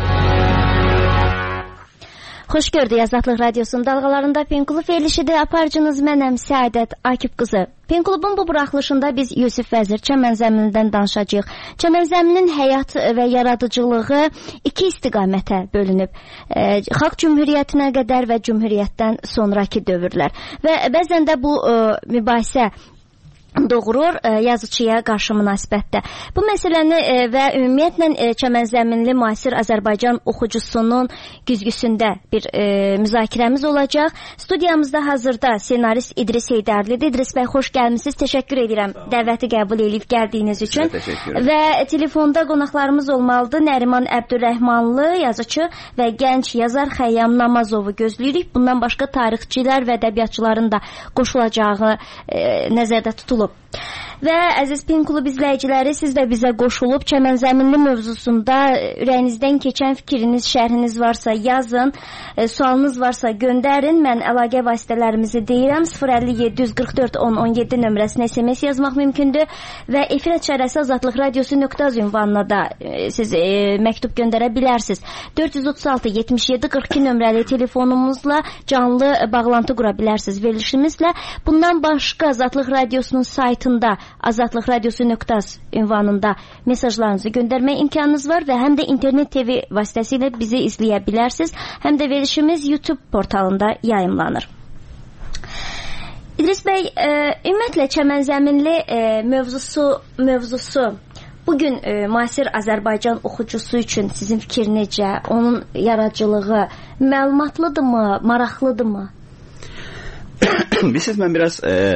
Xoş gördük Azadlıq radiosunun dalğalarında Pen Klub verilişidir. Aparıcınız mənəm Səadət Akif qızı. Pen Klubun bu buraxılışında biz Yusif Vəzir Çəmənzəminindən danışacağıq. Çəmənzəminin həyat və yaradıcılığı iki istiqamətə bölünüb. Xalq Cümhuriyyətinə qədər və Cümhuriyyətdən sonraki dövrlər. Və bəzən də bu mübahisə doğurur yazıçıya qarşı münasibətdə. Bu məsələni və ümumiyyətlə çəmənzəminli müasir Azərbaycan oxucusunun güzgüsündə bir müzakirəmiz olacaq. Studiyamızda hazırda senarist İdris Heydərlidir. İdris bəy, xoş gəlmisiniz. Təşəkkür edirəm dəvəti qəbul edib gəldiyiniz üçün. Və telefonda qonaqlarımız olmalıdır. Nəriman Əbdürrəhmanlı yazıçı və gənc yazar Xəyyam Namazovu gözləyirik. Bundan başqa tarixçilər və ədəbiyyatçıların da qoşulacağı nəzərdə tutulur. Və əziz Pen Klub izləyiciləri, siz də bizə qoşulub Çəmənzəminli mövzusunda ürəyinizdən keçən fikriniz, şərhiniz varsa yazın, sualınız varsa göndərin. Mən əlaqə vasitələrimizi deyirəm. 050-744-10-17 nömrəsinə SMS yazmaq mümkündür və efir çərəsi azadlıqradiosu.az ünvanına da siz məktub göndərə bilərsiniz. 436-77-42 nömrəli telefonumuzla canlı bağlantı qura bilərsiniz verilişimizlə. Bundan başqa Azadlıq radiosunun saytında azadlıqradiosu.az ünvanında mesajlarınızı göndərmək imkanınız var və həm də internet TV vasitəsilə bizi izləyə bilərsiniz. Həm də verilişimiz YouTube portalında yayımlanır. İdris bəy, ümumiyyətlə Çəmənzəminli mövzusu bugün müasir Azərbaycan oxucusu üçün sizin fikir necə? Onun yaradıcılığı məlumatlıdırmı, maraqlıdırmı? Bilirsiniz, mən biraz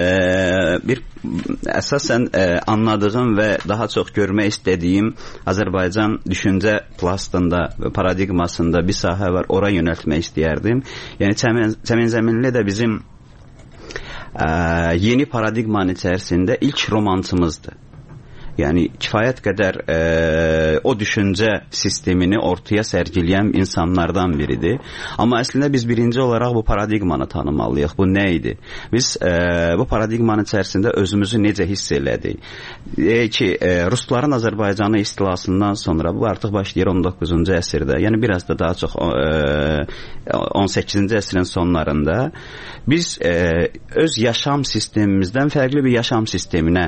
əsasən anladığım və daha çox görmək istədiyim Azərbaycan düşüncə plastında, paradigmasında bir sahə var, ora yönəltmək istəyərdim. Yəni Çəmənzəminli də bizim yeni paradigmanın içərisində ilk romansımızdır. Yəni kifayət qədər o düşüncə sistemini ortaya sərgiləyən insanlardan biridir. Amma əslində biz birinci olaraq bu paradigmanı tanımalıyıq. Bu nə idi? Biz bu paradigmanın içərisində özümüzü necə hiss elədik? Ki, Rusların Azərbaycanı istilasından sonra, bu artıq başlayır 19-cu əsrdə, yəni biraz da daha çox 18-ci əsrin sonlarında biz öz yaşam sistemimizdən fərqli bir yaşam sisteminə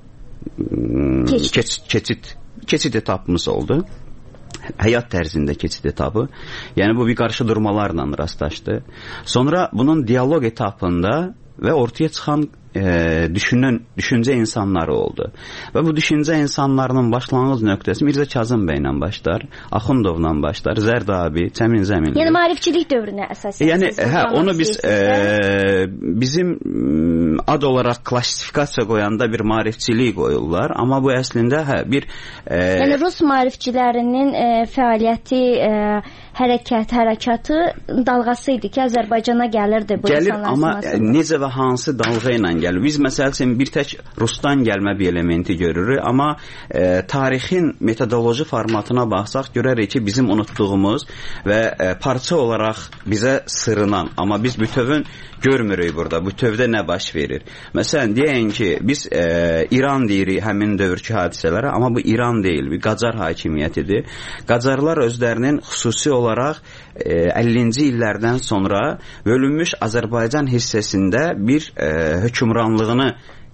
keçid etapımız oldu. Həyat tərzində keçid etapı. Yəni bu bir qarşıdurmalarla rastlaşdı. Sonra bunun dialoq etapında və ortaya çıxan düşüncə insanları oldu. Və bu düşüncə insanlarının başlanğıc nöqtəsi Mirzə Kazım bəylə başlar, Axundovla başlar, Zərdabi, Çəmənzəminli. Yəni maarifçilik dövrünə əsasən. Yəni onu biz bizim ad olaraq klassifikasiya qoyanda bir maarifçilik qoyurlar, amma bu əslində bir yəni Rus maarifçilərinin fəaliyyəti, hərəkatı dalğası idi ki, Azərbaycana gəlirdi bu insanlar. Gəlir, amma necə və hansı dalğa ilə gəlir? Biz məsəl üçün bir tək Rusdan gəlmə bir elementi görürük, amma tarixin metodoloji formatına baxsaq görərik ki, bizim unutduğumuz və parça olaraq bizə sırınan, amma biz bütövün görmürük burada, bütövdə nə baş verir. Məsələn, deyək ki, biz İran deyirik həmin dövrki hadisələrə, amma bu İran deyil, bir Qacar hakimiyyətidir. Qacarlar özlərinin xüsusi olaraq 50-ci illərdən sonra bölünmüş Azərbaycan hissəsində bir hökmranlığını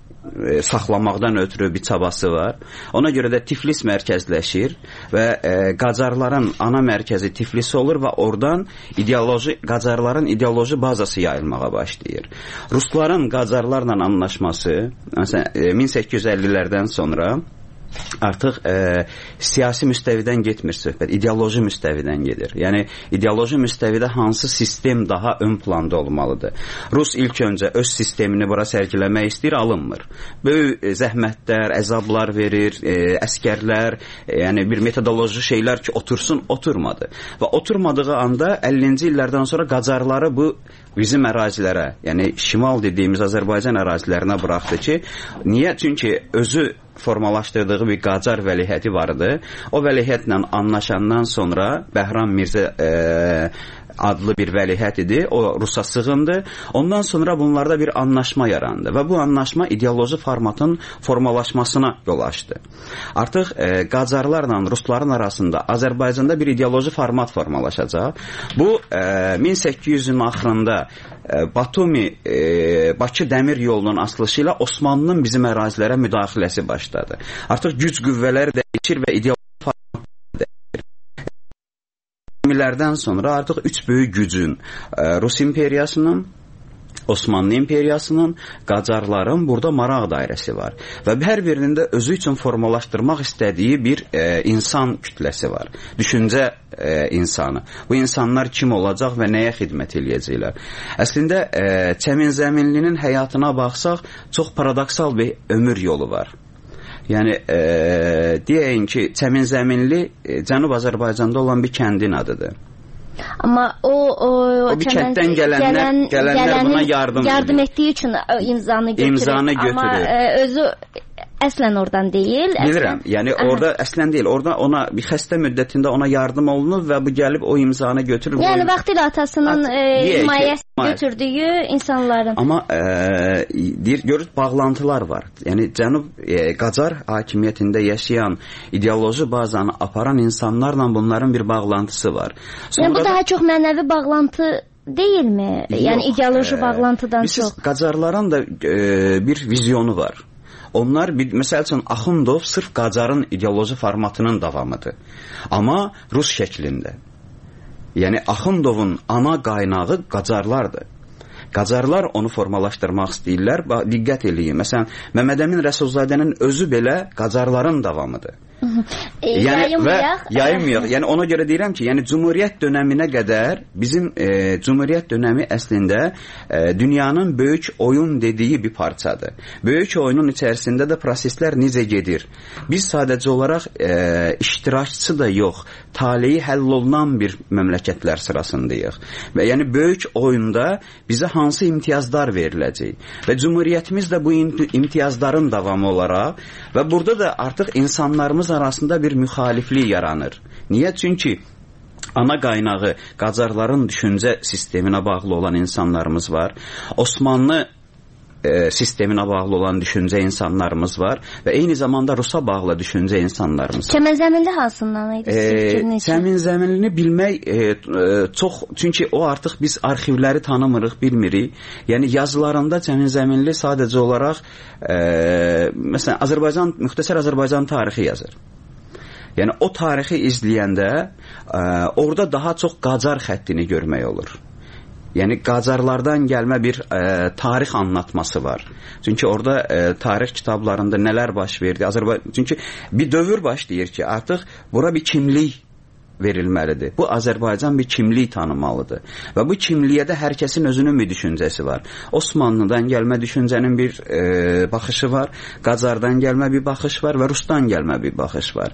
saxlamaqdan ötürü bir çabası var. Ona görə də Tiflis mərkəzləşir və Qacarların ana mərkəzi Tiflis olur və oradan Qacarların ideoloji bazası yayılmağa başlayır. Rusların Qacarlarla anlaşması, məsələn 1850-lərdən sonra artıq siyasi müstəvidən getmir söhbət, ideoloji müstəvidən gedir. Yəni ideoloji müstəvidə hansı sistem daha ön planda olmalıdır? Rus ilk öncə öz sistemini bura sərgiləmək istəyir, alınmır. Böyük zəhmətlər, əzablar verir, əskərlər, yəni bir metodoloji şeylər ki, otursun, oturmadı. Və oturmadığı anda 50-ci illərdən sonra Qacarları bu bizim ərazilərə, yəni şimal dediyimiz Azərbaycan ərazilərinə buraxdı ki, niyə? Çünki özü formalaşdırdığı bir Qacar vəlihəti vardı. O vəlihətlə anlaşandan sonra Bəhram Mirzə adlı bir vəlihət idi. O Rusa sığındı. Ondan sonra bunlarda bir anlaşma yarandı və bu anlaşma ideoloji formatın formalaşmasına yol açdı. Artıq Qacarlarla Rusların arasında Azərbaycanda bir ideoloji format formalaşacaq. Bu 1800-ün axırında Batumi-Bakı dəmir yolunun açılışı ilə Osmanlının bizim ərazilərə müdaxiləsi başladı. Artıq güc qüvvələri dəyişir və ideoloji format dəyişir. 20-lərdən sonra artıq üç böyük gücün, Rus imperiyasının, Osmanlı imperiyasının, Qacarların burada maraq dairəsi var. Və hər birinin də özü üçün formalaşdırmaq istədiyi bir insan kütləsi var. Düşüncə insanı. Bu insanlar kim olacaq və nəyə xidmət eləyəcəklər? Əslində, Çəmənzəminlinin həyatına baxsaq, çox paradoksal bir ömür yolu var. Yəni, deyəyin ki, Çəmənzəminli Cənub Azərbaycanda olan bir kəndin adıdır. Amma o bir kənddən gələnlər buna yardım etdiyi üçün imzanı götürür. Amma özü əslən oradan deyil. Bilirəm, yəni orada əslən deyil. Orada ona bir xəstə müddətində ona yardım olunur və bu gəlib o imzanı götürür. Yəni vaxtilə atasının himayəsini götürdüyü insanların. Amma görürük bağlantılar var. Yəni Cənub Qacar hakimiyyətində yaşayan ideoloji bazanı aparan insanlarla bunların bir bağlantısı var. Yəni bu daha çox mənəvi bağlantı deyilmi? Yəni ideoloji bağlantıdan çox. Qacarların da bir vizyonu var. Onlar, məsəl üçün, Axundov sırf Qacarın ideoloji formatının davamıdır. Amma Rus şəklində. Yəni, Axundovun ana qaynağı Qacarlardır. Qacarlar onu formalaşdırmaq istəyirlər. Diqqət eləyin. Məsələn, Məmməd Əmin Rəsulzadənin özü belə Qacarların davamıdır. Yayınmayaq. Yəni ona görə deyirəm ki, yəni Cumhuriyyət dönəminə qədər bizim Cumhuriyyət dönəmi əslində dünyanın böyük oyun dediyi bir parçadır. Böyük oyunun içərisində də proseslər necə gedir? Biz sadəcə olaraq iştirakçı da yox, taleyi həll olunan bir məmləkətlər sırasındayıq. Və yəni böyük oyunda bizə hansı imtiyazlar veriləcək? Və Cumhuriyyətimiz də bu imtiyazların davamı olaraq və burada da artıq insanlarımız arasında bir müxaliflik yaranır. Niyə? Çünki ana qaynağı Qacarların düşüncə sisteminə bağlı olan insanlarımız var. Osmanlı sisteminə bağlı olan düşüncə insanlarımız var və eyni zamanda Rusa bağlı düşüncə insanlarımız var. Çəmənzəminli hansından idi? Çəmənzəminlini bilmək çox, çünki o artıq biz arxivləri tanımırıq, bilmirik. Yəni yazılarında Çəmənzəminli sadəcə olaraq məsələn müxtəsər Azərbaycan tarixi yazır. Yəni o tarixi izləyəndə orada daha çox Qacar xəttini görmək olur. Yəni Qacarlardan gəlmə bir tarix anlatması var. Çünki orada tarix kitablarında nələr baş verdi? Çünki bir dövr başlayır ki, artıq bura bir kimlik verilməlidir. Bu Azərbaycan bir kimlik tanımalıdır. Və bu kimliyə də hər kəsin özünün bir düşüncəsi var. Osmanlıdan gəlmə düşüncənin bir baxışı var, Qacardan gəlmə bir baxış var və Rusdan gəlmə bir baxış var.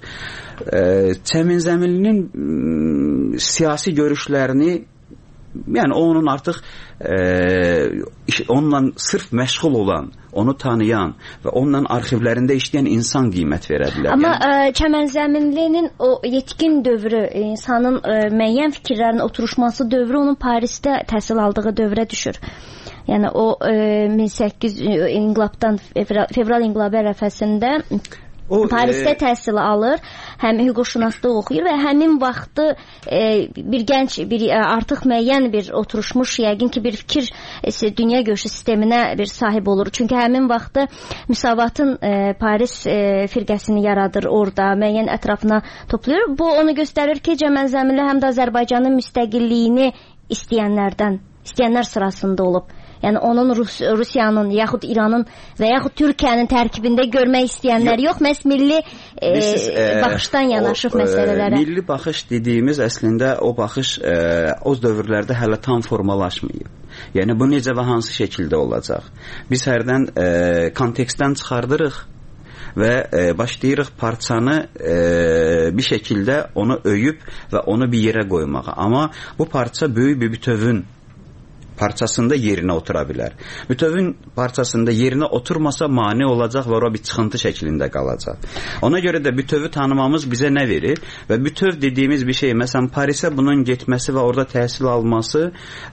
Çəmənzəminlinin siyasi görüşlərini, yəni onun artıq onunla sırf məşğul olan, onu tanıyan və onunla arxivlərində işləyən insan qiymət verə bilər. Amma Çəmənzəminlinin o yetkin dövrü, insanın müəyyən fikirlərin oturuşması dövrü onun Parisdə təhsil aldığı dövrə düşür. Yəni o 1800 inqilabdan, fevral inqilabı ərəfəsində Parisdə təhsil alır, həm hüquqşünaslıq oxuyur və həmin vaxtı bir gənc, artıq müəyyən bir oturuşmuş, yəqin ki, bir fikir dünya görüşü sisteminə bir sahib olur. Çünki həmin vaxtı Müsavatın Paris firqəsini yaradır orada, müəyyən ətrafına toplayır. Bu onu göstərir ki, Cəməl Zəmili həm də Azərbaycanın müstəqilliyini istəyənlər sırasında olub. Yəni onun Rusiyanın, yaxud İranın və yaxud Türkiyənin tərkibində görmək istəyənlər yox, məhz milli baxışdan yanaşıb məsələlərə. Milli baxış dediyimiz əslində o baxış o dövrlərdə hələ tam formalaşmayıb. Yəni bu necə və hansı şəkildə olacaq? Biz hərdən kontekstdən çıxardırıq və başlayırıq parçanı bir şəkildə onu öyüb və onu bir yerə qoymağa. Amma bu parça böyük bir bütövün parçasında yerinə otura bilər. Bütövün parçasında yerinə oturmasa mane olacaq və ora bir çıxıntı şəklində qalacaq. Ona görə də bütövu tanımamız bizə nə verir? Və bütöv dediyimiz bir şey, məsələn, Parisə bunun getməsi və orada təhsil alması,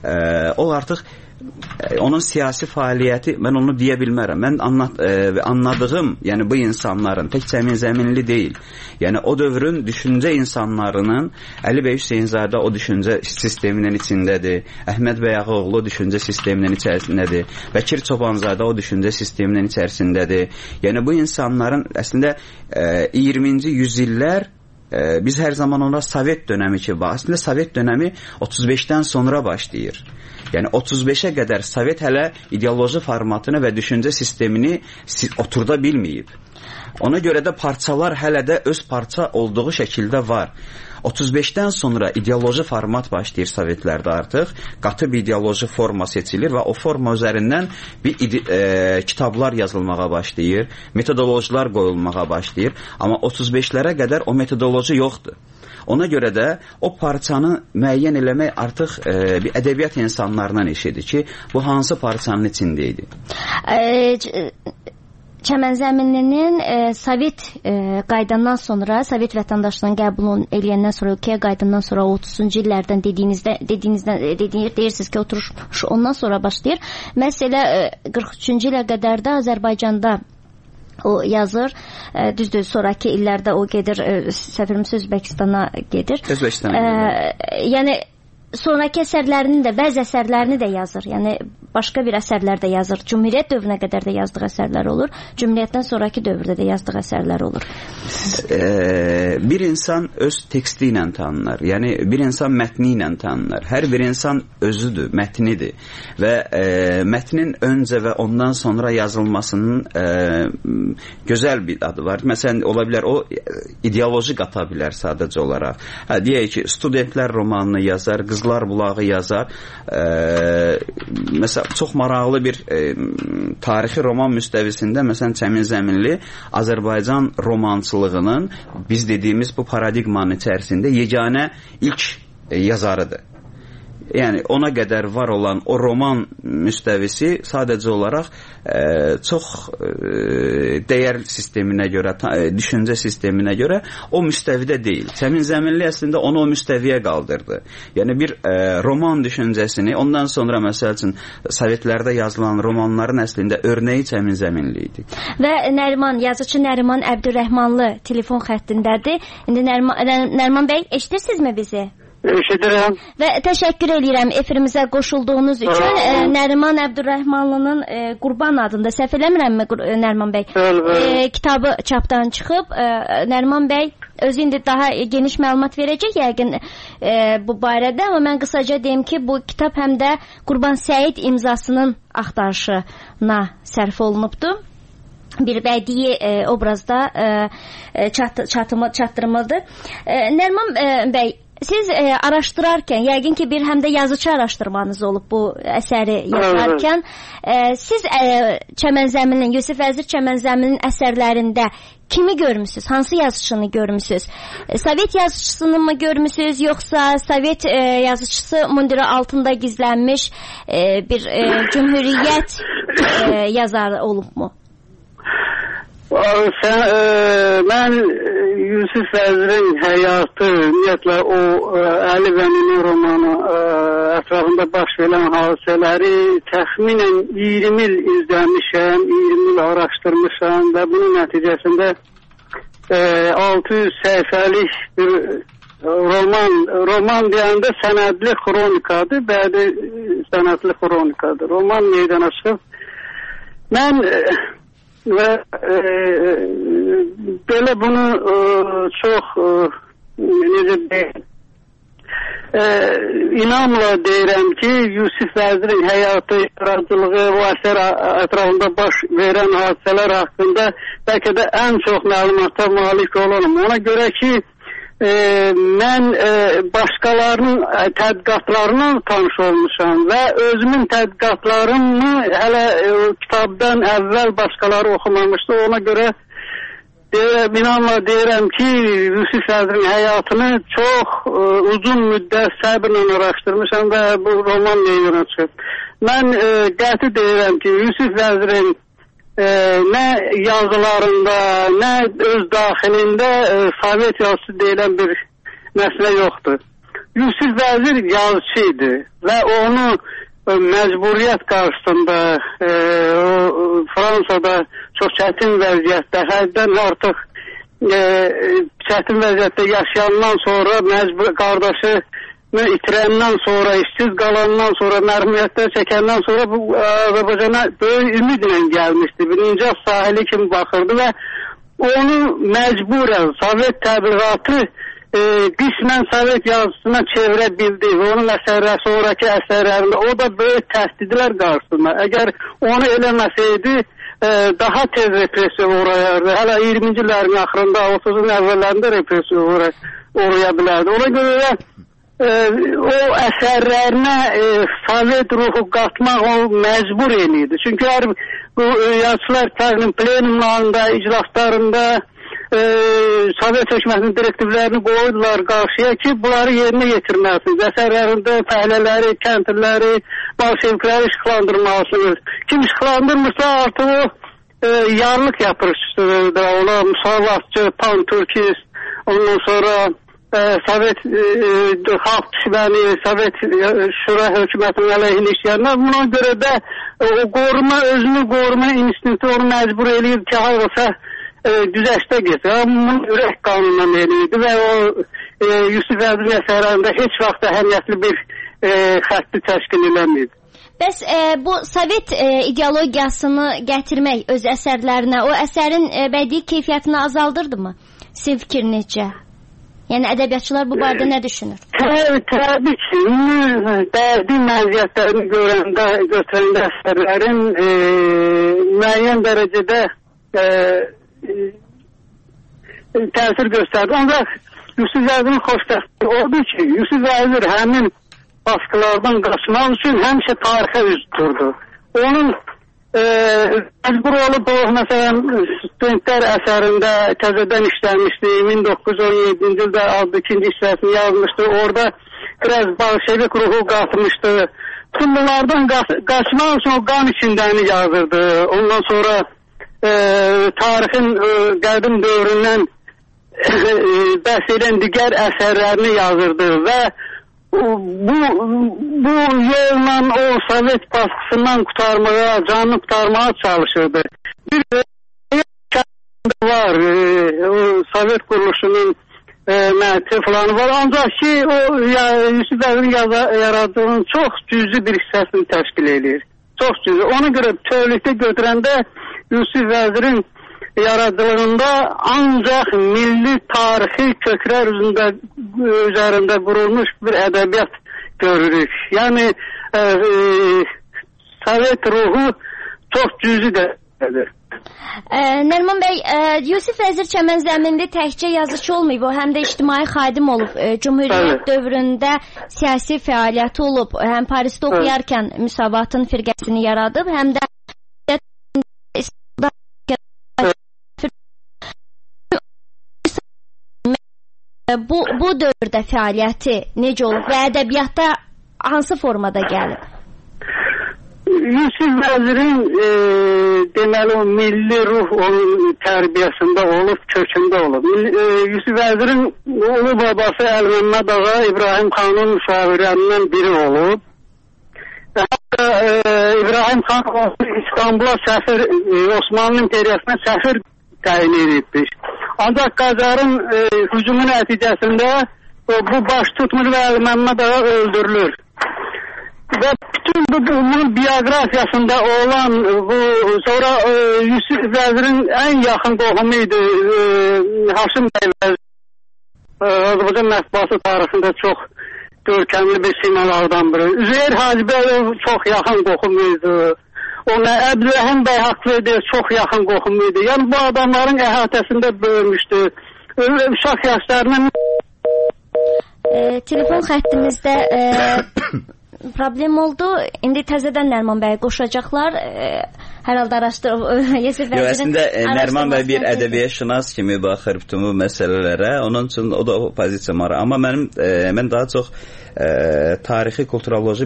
o artıq onun siyasi fəaliyyəti, mən onu deyə bilmərəm. Mən anladığım, yəni bu insanların, tək Cəməl Zəminli deyil, yəni o dövrün düşüncə insanlarının, Əli bəy Hüseynzadə o düşüncə sisteminin içindədir, Əhməd bəy Ağaoğlu düşüncə sisteminin içərisindədir, Bəkir Çobanzadə o düşüncə sisteminin içərisindədir. Yəni bu insanların əslində 20-ci yüzillər biz hər zaman ona Sovet dönəmi ki var. Aslında Sovet dönəmi 35-dən sonra başlayır. Yəni 35-ə qədər Sovet hələ ideoloji formatını və düşüncə sistemini oturda bilməyib. Ona görə də parçalar hələ də öz parça olduğu şəkildə var. 35-dən sonra ideoloji format başlayır Sovetlərdə artıq. Qatı bir ideoloji forma seçilir və o forma üzərindən bir kitablar yazılmağa başlayır, metodologilər qoyulmağa başlayır. Amma 35-lərə qədər o metodoloji yoxdur. Ona görə də o parçanı müəyyən eləmək artıq bir ədəbiyyat insanlarından işidir ki, bu hansı parçanın içində idi. Cəməl Zəminlinin Sovet qaydandan sonra, Sovet vətəndaşlığının qəbul eləyəndən sonra, ölkəyə qaydandan sonra 30-cu illərdən deyirsiniz ki, oturuş ondan sonra başlayır. Məsələ 43-cü ilə qədər də Azərbaycanda o yazır. Düzdür, sonraki illərdə o gedir, səfirimiz Özbəkistana gedir. Yəni sonraki əsərlərini də, bəzi əsərlərini də yazır. Yəni başqa bir əsərlər də yazır. Cümhuriyyət dövrünə qədər də yazdığı əsərlər olur. Cümhuriyyətdən sonraki dövrdə də yazdığı əsərlər olur. Bir insan öz teksti ilə tanınır. Yəni bir insan mətni ilə tanınır. Hər bir insan özüdür, mətnidir. Və mətnin öncə və ondan sonra yazılmasının gözəl bir adı var. Məsələn, ola bilər o ideoloji qata bilər sadəcə olaraq. Deyək ki, studentlər romanını yazar, Qızlar Bulağı yazar. Məsələn, çox maraqlı bir tarixi roman müstəvisində, məsələn, Cəməl Zəminli Azərbaycan romançılığının biz dediyimiz bu paradigmanın içərisində yeganə ilk yazarıdır. Yəni ona qədər var olan o roman müstəvisi sadəcə olaraq çox dəyər sisteminə görə, düşüncə sisteminə görə o müstəvidə deyil. Cəməl Zəminli əslində onu o müstəviyə qaldırdı. Yəni bir roman düşüncəsini, ondan sonra məsəl üçün Sovetlərdə yazılan romanların əslində örnəyi Cəməl Zəminli idi. Və Nəriman, yazıcı Nəriman Əbdürrəhmanlı telefon xəttindədir. İndi Nəriman bəy, eşidirsinizmi bizi? Eşidirəm. Və təşəkkür edirəm efirimizə qoşulduğunuz üçün. Nəriman Əbdürrəhmanlının Qurban adında, səhv eləmirəmmi Nəriman bəy? Kitabı çapdan çıxıb. Nəriman bəy özü indi daha geniş məlumat verəcək yəqin bu barədə, amma mən qısaca deyim ki, bu kitab həm də Qurban Səid imzasının axtarışına sərf olunubdur. Bir bədii obrazda çatdırmalıdır. Nəriman bəy, siz araşdırarkən, yəqin ki, bir həm də yazıcı araşdırmanız olub bu əsəri yazarkən, siz Cəməl Zəminlinin, Yusif Vəzir Cəməl Zəminlinin əsərlərində kimi görmüsünüz? Hansı yazıcını görmüsünüz? Sovet yazıcısını mı görmüsünüz, yoxsa Sovet yazıcısı mundiri altında gizlənmiş bir cümhuriyyət yazarı olubmu? Mən Yusif Vəzirin həyatı, ümumiyyətlə o Əli və Nini romanı ətrafında baş verən hadisələri təxminən 20 il izləmişəm, 20 il araşdırmışam və bunun nəticəsində 600 səhifəlik bir roman deyəndə sənədli xronikadır, bəli sənədli xronikadır. Roman meydana çıxıb. Mən belə bunu çox necə deyim, inamla deyirəm ki, Yusif Vəzirin həyatı, yaradıcılığı, o əsər ətrafında baş verən hadisələr haqqında bəlkə də ən çox məlumata malik olanım. Ona görə ki, mən başqalarının tədqiqatlarına tanış olmuşam və özümün tədqiqatlarımı hələ kitabdan əvvəl başqaları oxumamışdı. Ona görə inanla deyirəm ki, Yusif Vəzirin həyatını çox uzun müddət səbirlə araşdırmışam və bu roman meydana çıxıb. Mən qəti deyirəm ki, Yusuf Vəzirin nə yazılarında, nə öz daxilində Sovet yazısı deyilən bir məsələ yoxdur. Yusuf Vəzir yazıcı idi və onu məcburiyyət qarşısında Fransada çox çətin vəziyyətdə, həddən artıq çətin vəziyyətdə yaşayandan sonra, qardaşı itirəndən sonra, işsiz qalandan sonra, mərhumiyyətlər çəkəndən sonra bu Azərbaycana böyük ümidlə gəlmişdi. Bir incas sahili kimi baxırdı və onu məcburən Sovet təbliğatı qismən Sovet yazısına çevirə bildi. Onun sonraki əsərlərində o da böyük təhdidlər qarşısında. Əgər onu eləməsəydi, daha tez represiya uğrayardı. Hələ 20-ci illərin axırında, 30-un əvvəllərində represiya uğraya bilərdi. Ona görə o əsərlərinə Sovet ruhu qatmaq o məcbur eləyirdi. Çünki bu yazıçılar plenumlarında, iclaslarında Sovet hökumətinin direktivlərini qoydular qarşıya ki, bunları yerinə yetirməsiniz. Əsərlərində fəhlələri, kəndliləri, bolşevikləri işıqlandırmalısınız. Kim işıqlandırmırsa artıq o yarlıq yapırışdır. Ona musallatçı, pan-türkist, ondan sonra Sovet xalq düşməni, Sovet Şura hökumətinin əleyhinə işləyənlər. Buna görə də özünü qoruma instinkti onu məcbur eləyir ki, halbuqsa güzəştə getir. Bunun ürək qanunundan eləyirdi və o Yusif Vəzirin əsərlərində heç vaxt əhəmiyyətli bir xətti təşkil eləməyib. Bəs bu Sovet ideologiyasını gətirmək öz əsərlərinə, o əsərin bədii keyfiyyətini azaldırdı mı? Sizin fikrinizcə? Yəni ədəbiyyatçılar bu barədə nə düşünür? Təbii ki, bədii məziyyətlərini götürəndə əsərlərin müəyyən dərəcədə təsir göstərdi. Ancaq Yusif Vəzirin xoşbəxtliyi odur ki, Yusuf Vəzir həmin baskılardan qaçmaq üçün həmişə tarixə üz tuturdu. Onun məcbur olub o, məsələn, studentlər əsərində təzədən işlənmişdi. 1917-ci ildə adlı ikinci hissəsini yazmışdı. Orada biraz bolşevik ruhu qatmışdı. Tüm bunlardan qaçmaq üçün o qan içindəni yazırdı. Ondan sonra tarixin qədim dövründən bəhs edən digər əsərlərini yazırdı və bu yolla o Sovet baskısından canını qurtarmağa çalışırdı. Bir var, Sovet quruluşunun məhətti falan var, ancaq ki o Yusif Vəzirin yaradığının çox cüzi bir hissəsini təşkil edir. Çox cüzi. Ona görə bütövlükdə götürəndə Yusif Vəzirin yaradıcılığında ancaq milli tarixi köklər üzərində qurulmuş bir ədəbiyyat görürük. Yəni Sovet ruhu çox cüzi dərəcədir. Nəriman bəy, Yusif Vəzir Çəmənzəminli təkcə yazıcı olmayıb, o həm də ictimai xadim olub. Cümhuriyyət dövründə siyasi fəaliyyəti olub. Həm Parisdə oxuyarkən Müsavatın firqəsini yaradıb, həm də bu dövrdə fəaliyyəti necə olub və ədəbiyyatda hansı formada gəlib? Yusif Vəzirin deməli o milli ruh onun tərbiyəsində olub, kökündə olub. Yusif Vəzirin oğlu babası Əl-Məmməd Ağa İbrahim xanın müşavirlərindən biri olub. Hətta İbrahim xan İstanbul'a səfir, Osmanlı İmperiyasına səfir təyin edilmiş. Ancaq Qacarın hücumu nəticəsində bu baş tutmuş və Əli Məmməd ağa öldürülür. Və bütün bunun bioqrafiyasında olan bu sonra Yusif Vəzirin ən yaxın qohumu idi Haşim bəy Vəzir. Azərbaycan mətbuatı tarixində çox görkəmli bir simalardan biri. Üzeyir Hacıbəyov çox yaxın qohumu idi. Ona Əbdülrəhim bəy Haqlı'ydı, çox yaxın qohumu idi. Yəni bu adamların əhatəsində böyümüşdü. Uşaq yaşlarının telefon xəttimizdə problem oldu. İndi təzədən Nərman bəyə qoşacaqlar. Hər halda əslində Nərman bəy bir ədəbiyyatşünas kimi baxır bütün bu məsələlərə. Onun üçün o da o pozisiya var. Amma mən daha çox tarixi, kulturoloji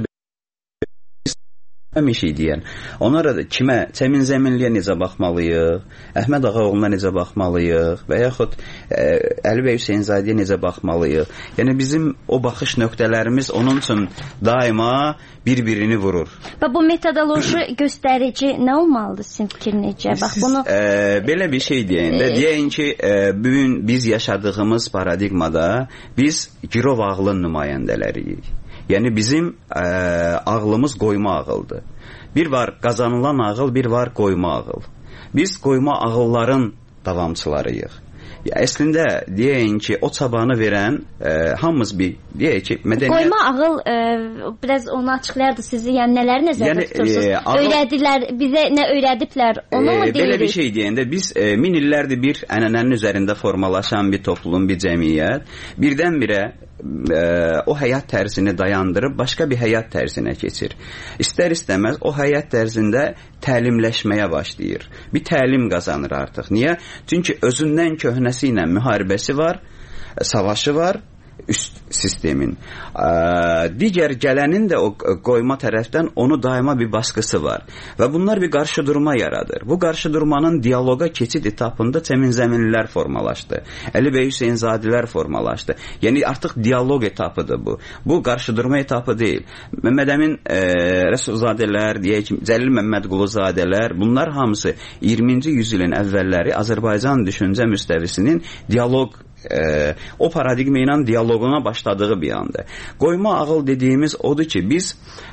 bir şey deyən. Onlara da kimə, Cəmin Zəminliyə necə baxmalıyıq, Əhməd Ağaoğluna necə baxmalıyıq və yaxud Əli bəy Hüseynzadəyə necə baxmalıyıq. Yəni bizim o baxış nöqtələrimiz onun üçün daima bir-birini vurur. Və bu metodoloji göstərici nə olmalıdır sizin fikrinizcə? Bax bunu belə bir şey deyəyin ki, bugün biz yaşadığımız paradigmada biz girov ağlın nümayəndələriyik. Yəni bizim ağlımız qoyma ağıldır. Bir var qazanılan ağıl, bir var qoyma ağıl. Biz qoyma ağılların davamçılarıyıq. Əslində deyəyin ki, o çabanı verən hamımız deyək ki, mədəniyyət... Qoyma ağıl, biraz onu açıqlayardı sizi, yəni nələri nəzərdə tutursunuz? Öyrədilər, bizə nə öyrədiblər, onu mu deyirik? Belə bir şey deyəndə, biz min illərdir bir ənənənin üzərində formalaşan bir toplum, bir cəmiyyət, birdən-birə o həyat tərzini dayandırıb başqa bir həyat tərzinə keçir. İstər-istəməz o həyat tərzində təlimləşməyə başlayır. Bir təlim qazanır artıq. Niyə? Çünki özündən köhnəsi ilə müharibəsi var, savaşı var, üst sistemin. Digər gələnin də o qoyma tərəfdən onu daima bir baskısı var. Və bunlar bir qarşıdurma yaradır. Bu qarşıdurmanın diyaloqa keçid etapında Cəmin Zəminlilər formalaşdı. Əli bəy Hüseynzadələr formalaşdı. Yəni artıq diyaloq etapıdır bu. Bu qarşıdurma etapı deyil. Məmməd Əmin Rəsulzadələr, deyək ki, Cəlil Məmmədquluzadələr, bunlar hamısı 20-ci yüzilin əvvəlləri Azərbaycan düşüncə müstəvisinin diyaloq o paradigma ilə diyaloquna başladığı bir anda. Qoyma ağıl dediyimiz odur ki, biz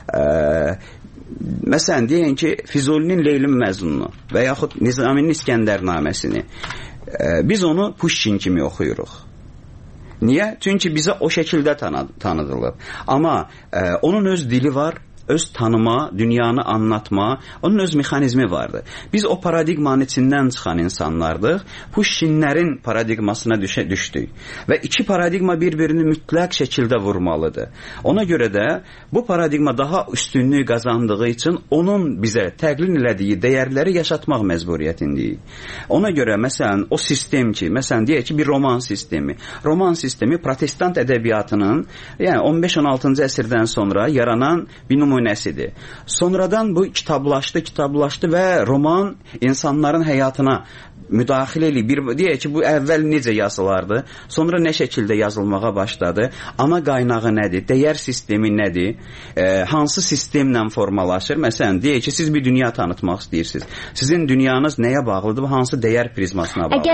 məsələn deyək ki, Füzulinin Leylin Məzmununu və yaxud Nizaminin İskəndərnaməsini biz onu Puşkin kimi oxuyuruq. Niyə? Çünki bizə o şəkildə tanıdılıb. Amma onun öz dili var, öz tanıma, dünyanı anlatma, onun öz mexanizmi vardı. Biz o paradigmanın içindən çıxan insanlardıq. Puşkinlərin paradigmasına düşdük. Və iki paradigma bir-birini mütləq şəkildə vurmalıdır. Ona görə də bu paradigma daha üstünlük qazandığı üçün onun bizə təqlid elədiyi dəyərləri yaşatmaq məcburiyyətindəyik. Ona görə məsələn o sistem ki, məsələn deyək ki bir roman sistemi. Roman sistemi protestant ədəbiyyatının yəni 15-16-cı əsrdən sonra yaranan bir nümunəsidir. Sonradan bu kitablaşdı və roman insanların həyatına müdaxilə eləyir. Deyək ki, bu əvvəl necə yazılardı, sonra nə şəkildə yazılmağa başladı, ana qaynağı nədir, dəyər sistemi nədir, hansı sistemlə formalaşır. Məsələn, deyək ki, siz bir dünya tanıtmaq istəyirsiniz. Sizin dünyanız nəyə bağlıdır, hansı dəyər prizmasına bağlıdır?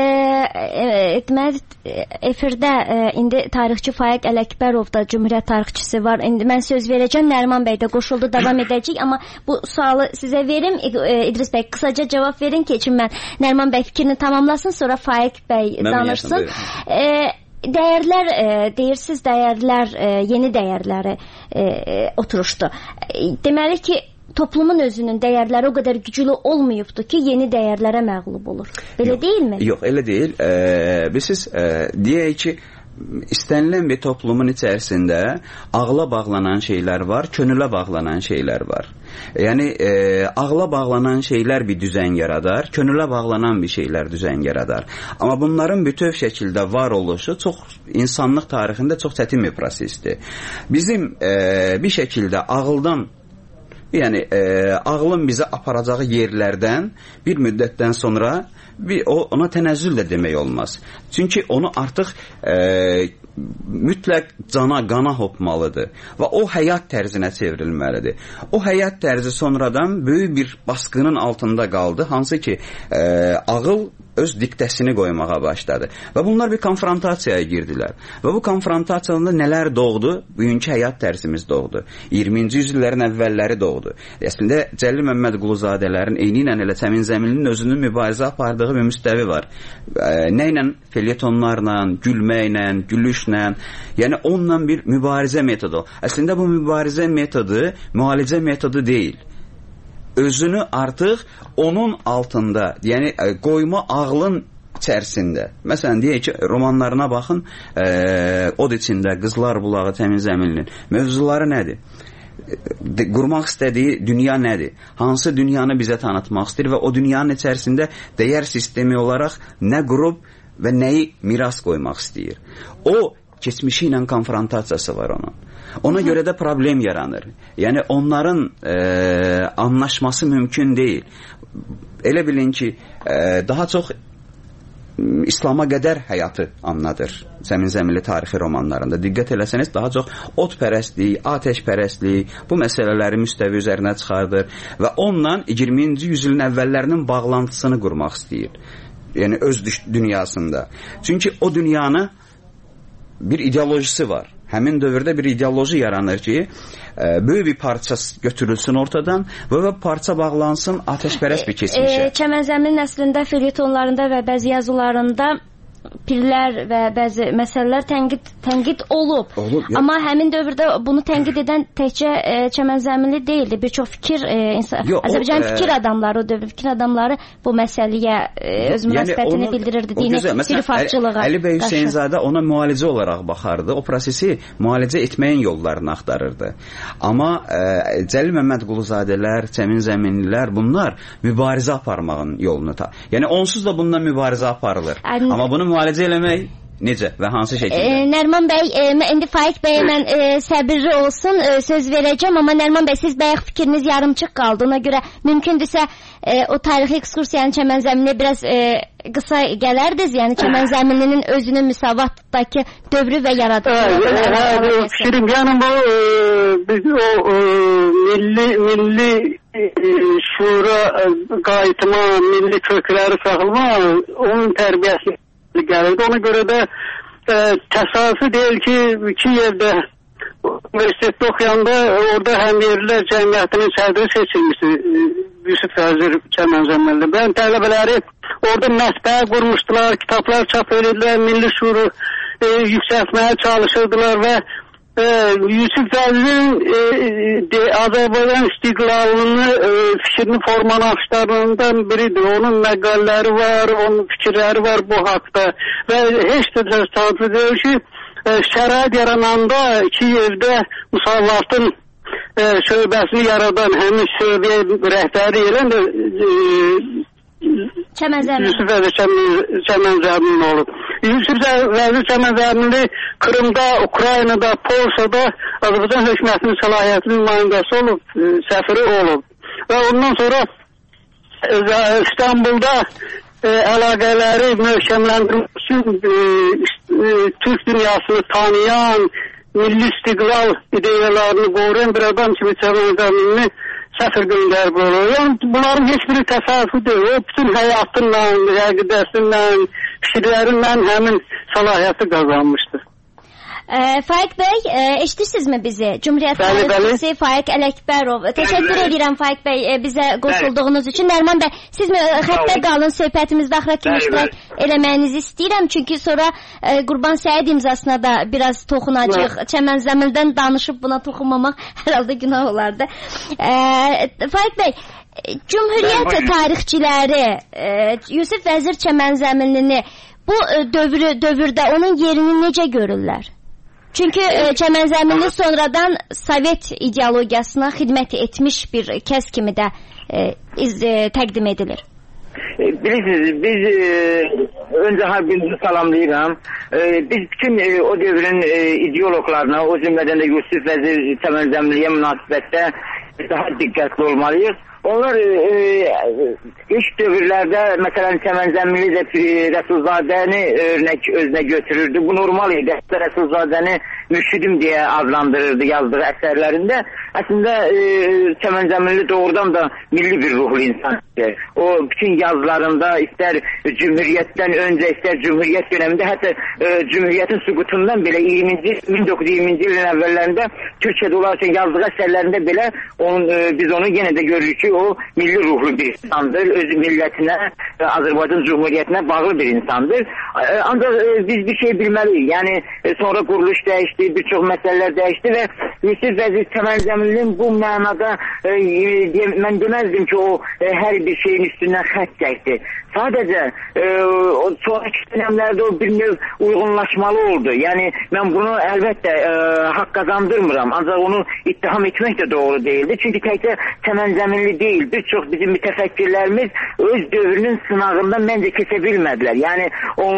Əgər deməli, efirdə indi tarixçi Faiq Ələkbərov da Cümhuriyyət tarixçisi var. İndi mən söz verəcəm, Nəriman bəy də qoşuldu, davam edəcək. Amma bu sualı sizə verim, İdris bəy, qısaca cavab verin ki, mən Nəriman bəy fikrini tamamlasın, sonra Faiq bəy danışsın. Dəyərlər, deyirsiniz dəyərlər, yeni dəyərləri oturuşdu. Deməli ki, toplumun özünün dəyərləri o qədər güclü olmayıbdır ki, yeni dəyərlərə məğlub olur. Belə deyilmi? Yox, elə deyil. Siz deyək ki, istənilən bir toplumun içərisində ağla bağlanan şeylər var, könülə bağlanan şeylər var. Yəni, ağla bağlanan şeylər bir düzən yaradar, könülə bağlanan bir şeylər düzən yaradar. Amma bunların bütöv şəkildə var oluşu insanlıq tarixində çox çətin bir prosesdir. Bizim bir şəkildə ağıldan, yəni ağlın bizə aparacağı yerlərdən bir müddətdən sonra ona tənəzzül də demək olmaz. Çünki onu artıq mütləq qana hopmalıdır və o həyat tərzinə çevrilməlidir. O həyat tərzi sonradan böyük bir baskının altında qaldı, hansı ki ağıl öz diktəsini qoymağa başladı. Və bunlar bir konfrontasiyaya girdilər. Və bu konfrontasiyada nələr doğdu? Bugünkü həyat tərzimiz doğdu. 20-ci yüzillərin əvvəlləri doğdu. Əslində Cəlil Məmmədquluzadələrin eyni ilə elə Çəmin Zəminlinin özünün mübarizə apardığı bir müstəvi var. Nə ilə? Felyetonlarla, gülməklə, gülüşlə, yəni onunla bir mübarizə metodu. Əslində bu mübarizə metodu müalicə metodu deyil. Özünü artıq onun altında, yəni qoyma ağlın içərisində. Məsələn, deyək ki, romanlarına baxın, Od içində, Qızlar bulağı Çəmin Zəminlinin mövzuları nədir? Qurmaq istədiyi dünya nədir? Hansı dünyanı bizə tanıtmaq istəyir və o dünyanın içərisində dəyər sistemi olaraq nə qurub və nəyi miras qoymaq istəyir? O, keçmişi ilə konfrontasiyası var onun. Ona görə də problem yaranır. Yəni onların anlaşması mümkün deyil. Elə bilin ki, daha çox İslama qədər həyatı anladır Çəmin Zəminli tarixi romanlarında. Diqqət eləsəniz, daha çox otpərəstlik, atəşpərəstlik bu məsələləri müstəvi üzərinə çıxardır və onunla 20-ci yüzilin əvvəllərinin bağlantısını qurmaq istəyir. Yəni öz dünyasında. Çünki o dünyanı bir ideolojisi var. Həmin dövrdə bir ideoloji yaranır ki, böyük bir parça götürülsün ortadan və parça bağlansın atəşpərəst bir keçmişə. Çəmən Zəminlinin əslində felyetonlarında və bəzi yazılarında pirlər və bəzi məsələlər tənqid olub. Amma həmin dövrdə bunu tənqid edən təkcə Çəmən Zəminli deyildi. Bir çox Azərbaycan fikir adamları, o dövr fikir adamları bu məsələyə öz münasibətini bildirirdi. Dini xilafçılığa. Əli bəy Hüseynzadə ona müalicə olaraq baxardı. O prosesi müalicə etməyin yollarını axtarırdı. Amma Cəlil Məmmədquluzadələr, Çəmin Zəminlilər bunlar mübarizə aparmağın yolunu yəni onsuz da bundan mübarizə aparılır. Amma bunu müalicə eləmək necə və hansı şəkildə? Nəriman bəy, indi Faiq bəyə mən səbirli olsun, söz verəcəm, amma Nəriman bəy, siz bayaq fikriniz yarımçıq qaldı. Ona görə mümkündürsə o tarixi ekskursiyanın Çəmən Zəminliyə biraz qısa gələrdiniz, yəni Çəmən Zəminlinin özünün müsavatdakı dövrü və yaradılışını. Fikrim, yəni bu milli şura qayıtma, milli kökləri saxlama, onun tərbiyəsi gəlirdi. Ona görə də təsadüfi deyil ki, Kiyevdə universitetdə oxuyanda orada həmyerlilər cəmiyyətinin sədri seçilmişdi Yusif Vəzir Çəmən Zəminli. Ben tələbələri orada mətbəə qurmuşdular, kitablar çap edirdilər, milli şuuru yüksəltməyə çalışırdılar və Yusif Vəzirin Azərbaycan istiqlalını fikrini formalaşdıranlardan biridir. Onun məqalləri var, onun fikirləri var bu haqda və heç də təsadüf deyil ki, şərait yarananda Kiyevdə Musallatın şöbəsini yaradan həmin şöbəyə rəhbəri elən də Yusuf Vəzir Çəmən Zəminli olub. Yusuf Vəzir Çəmən Zəminli Kırımda, Ukraynada, Polşada Azərbaycan hökumətinin səlahiyyətli nümayəndəsi olub, səfiri olub. Və ondan sonra İstanbulda əlaqələri möhkəmləndirmək üçün Türk dünyasını tanıyan, milli istiqlal ideyalarını qoruyan bir adam kimi Çəmən Zəminli səfir göndərib olur. Yəni, bunların heç biri təsadüfi deyil. O, bütün həyatınla, əqidəsinlə, fikirlərinlə həmin səlahiyyəti qazanmışdır. Faiq bəy, eşitirsinizmi bizi? Cumhuriyyət tarixçisi Faiq Ələkbərov. Təşəkkür edirəm Faiq bəy bizə qoşulduğunuz üçün. Nəriman bəy, siz xəttə qalın, söhbətimizdə axıra kimi iştirak eləməyinizi istəyirəm. Çünki sonra Qurban Səid imzasına da biraz toxunacaq. Çəmən Zəminlidən danışıb buna toxunmamaq hər halda günah olardı. Faiq bəy, Cumhuriyyət tarixçiləri Yusif Vəzir Çəmən Zəminlini bu dövrdə onun yerini necə görürlər? Çünki Çəmən Zəminli sonradan Sovet ideologiyasına xidmət etmiş bir kəs kimi də təqdim edilir. Bilirsiniz, biz öncə harbinizi salamlayıram. Biz bütün o dövrün ideologlarına, o cümlədən də Yusif Vəzir Çəmən Zəminliyə münasibətdə daha diqqətli olmalıyıq. Onlar ilk dövrlərdə, məsələn, Çəmən Zəminli də Rəsulzadəni örnək özünə götürürdü. Bu normal idi. Rəsulzadəni mürşidim deyə adlandırırdı yazdığı əsərlərində. Əslində Çəmənzəminli doğrudan da milli bir ruhlu insandır. O bütün yazılarında istər Cümhuriyyətdən öncə, istər Cümhuriyyət dönemində, hətta Cümhuriyyətin süqutundan belə 1920-ci ilin əvvəllərində Türkiyədə olarkən yazdığı əsərlərində belə biz onu yenə də görürük ki, o milli ruhlu bir insandır. Öz millətinə, Azərbaycan Cumhuriyyətinə bağlı bir insandır. Ancaq biz bir şey bilməliyik. Yəni sonra quruluş dəyişdi, bir çox məsələlər dəyişdi və Yusif Vəzir Çəmənzəminlinin bu mənada mən deməzdim ki, o hər bir şeyin üstündən xətt çəkdi. Sadəcə sonraki dönemlərdə o bir növ uyğunlaşmalı oldu. Yəni mən bunu əlbəttə haqq qazandırmıram. Ancaq onu ittiham etmək də doğru deyildi. Çünki təkcə Çəmənzəminli deyil, bir çox bizim mütəfəkkirlərimiz öz dövrünün sınağından məncə keçə bilmədilər. Yəni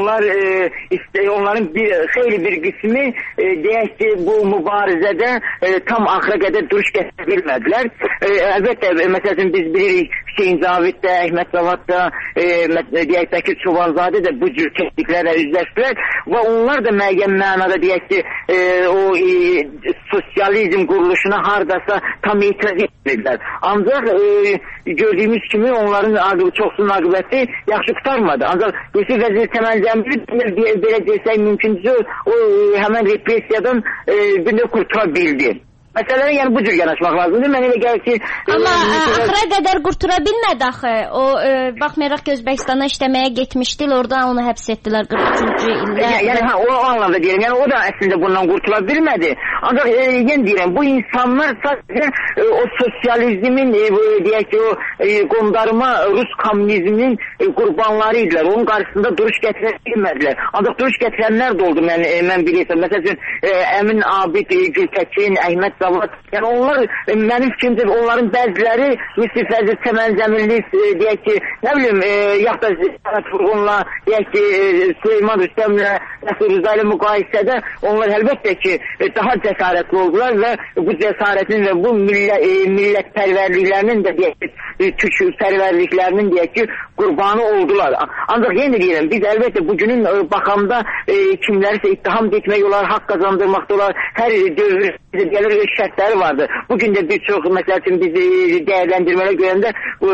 onların xeyli bir qismi deyək ki, bu mübarizədə tam axıra qədər duruş gətirə bilmədilər. Əlbəttə, məsələn biz bilirik Hüseyin Cavid də, Əhməd Cavad da, deyək Bəkir Çobanzadə də bu cür təsdiqlərlə üzləşdilər və onlar da müəyyən mənada deyək ki, o sosializm quruluşuna hardasa tam etiraz etmədilər. Ancaq gördüyümüz kimi onların çoxsunun aqibəti yaxşı qutarmadı. Ancaq Yusif Vəzir Çəmənzəminli belə desək mümkündür, o həmən repressiyadan bir də qurtula bildi. Məsələyə yəni bu cür yanaşmaq lazımdır. Mən elə gəlir ki... Amma axıra qədər qurtura bilmədi axı. O, baxmayaraq ki, Özbəkistana işləməyə getmişdi, oradan onu həbs etdilər 43-cü ildə. Yəni, o anlamda deyirəm. Yəni, o da əslində bundan qurtula bilmədi. Ancaq, yenə deyirəm, bu insanlar sadəcə o sosializmin, deyək ki, o qondarma Rus kommunizminin qurbanları idilər. Onun qarşısında duruş gətirə bilmədilər. Ancaq duruş gətirənlər də oldu, mən bilirsəm. Məsələn, Əmin Abid, Gültəkin, Əhməd Cavad. Yəni onlar mənim fikrimcə onların bəziləri Yusif Vəzir Çəmənzəminli deyək ki, nə bilim, yaxud da Sənət Furğunla, deyək ki, Süleyman Rüstəmlə, Nəsir Rıza ilə müqayisədə onlar əlbəttə ki, daha cəsarətli oldular və bu cəsarətin və bu millətpərvərliklərinin də deyək ki, türk pərvərliklərinin deyək ki, qurbanı oldular. Ancaq yenə deyirəm, biz əlbəttə bugünün baxamda kimlərisə ittiham etmək olar, haqq qazandırmaqda olar, hər dövr gəlir öz şərtləri vardır. Bugün də bir çox, məsəl üçün biz dəyərləndirmələr görəndə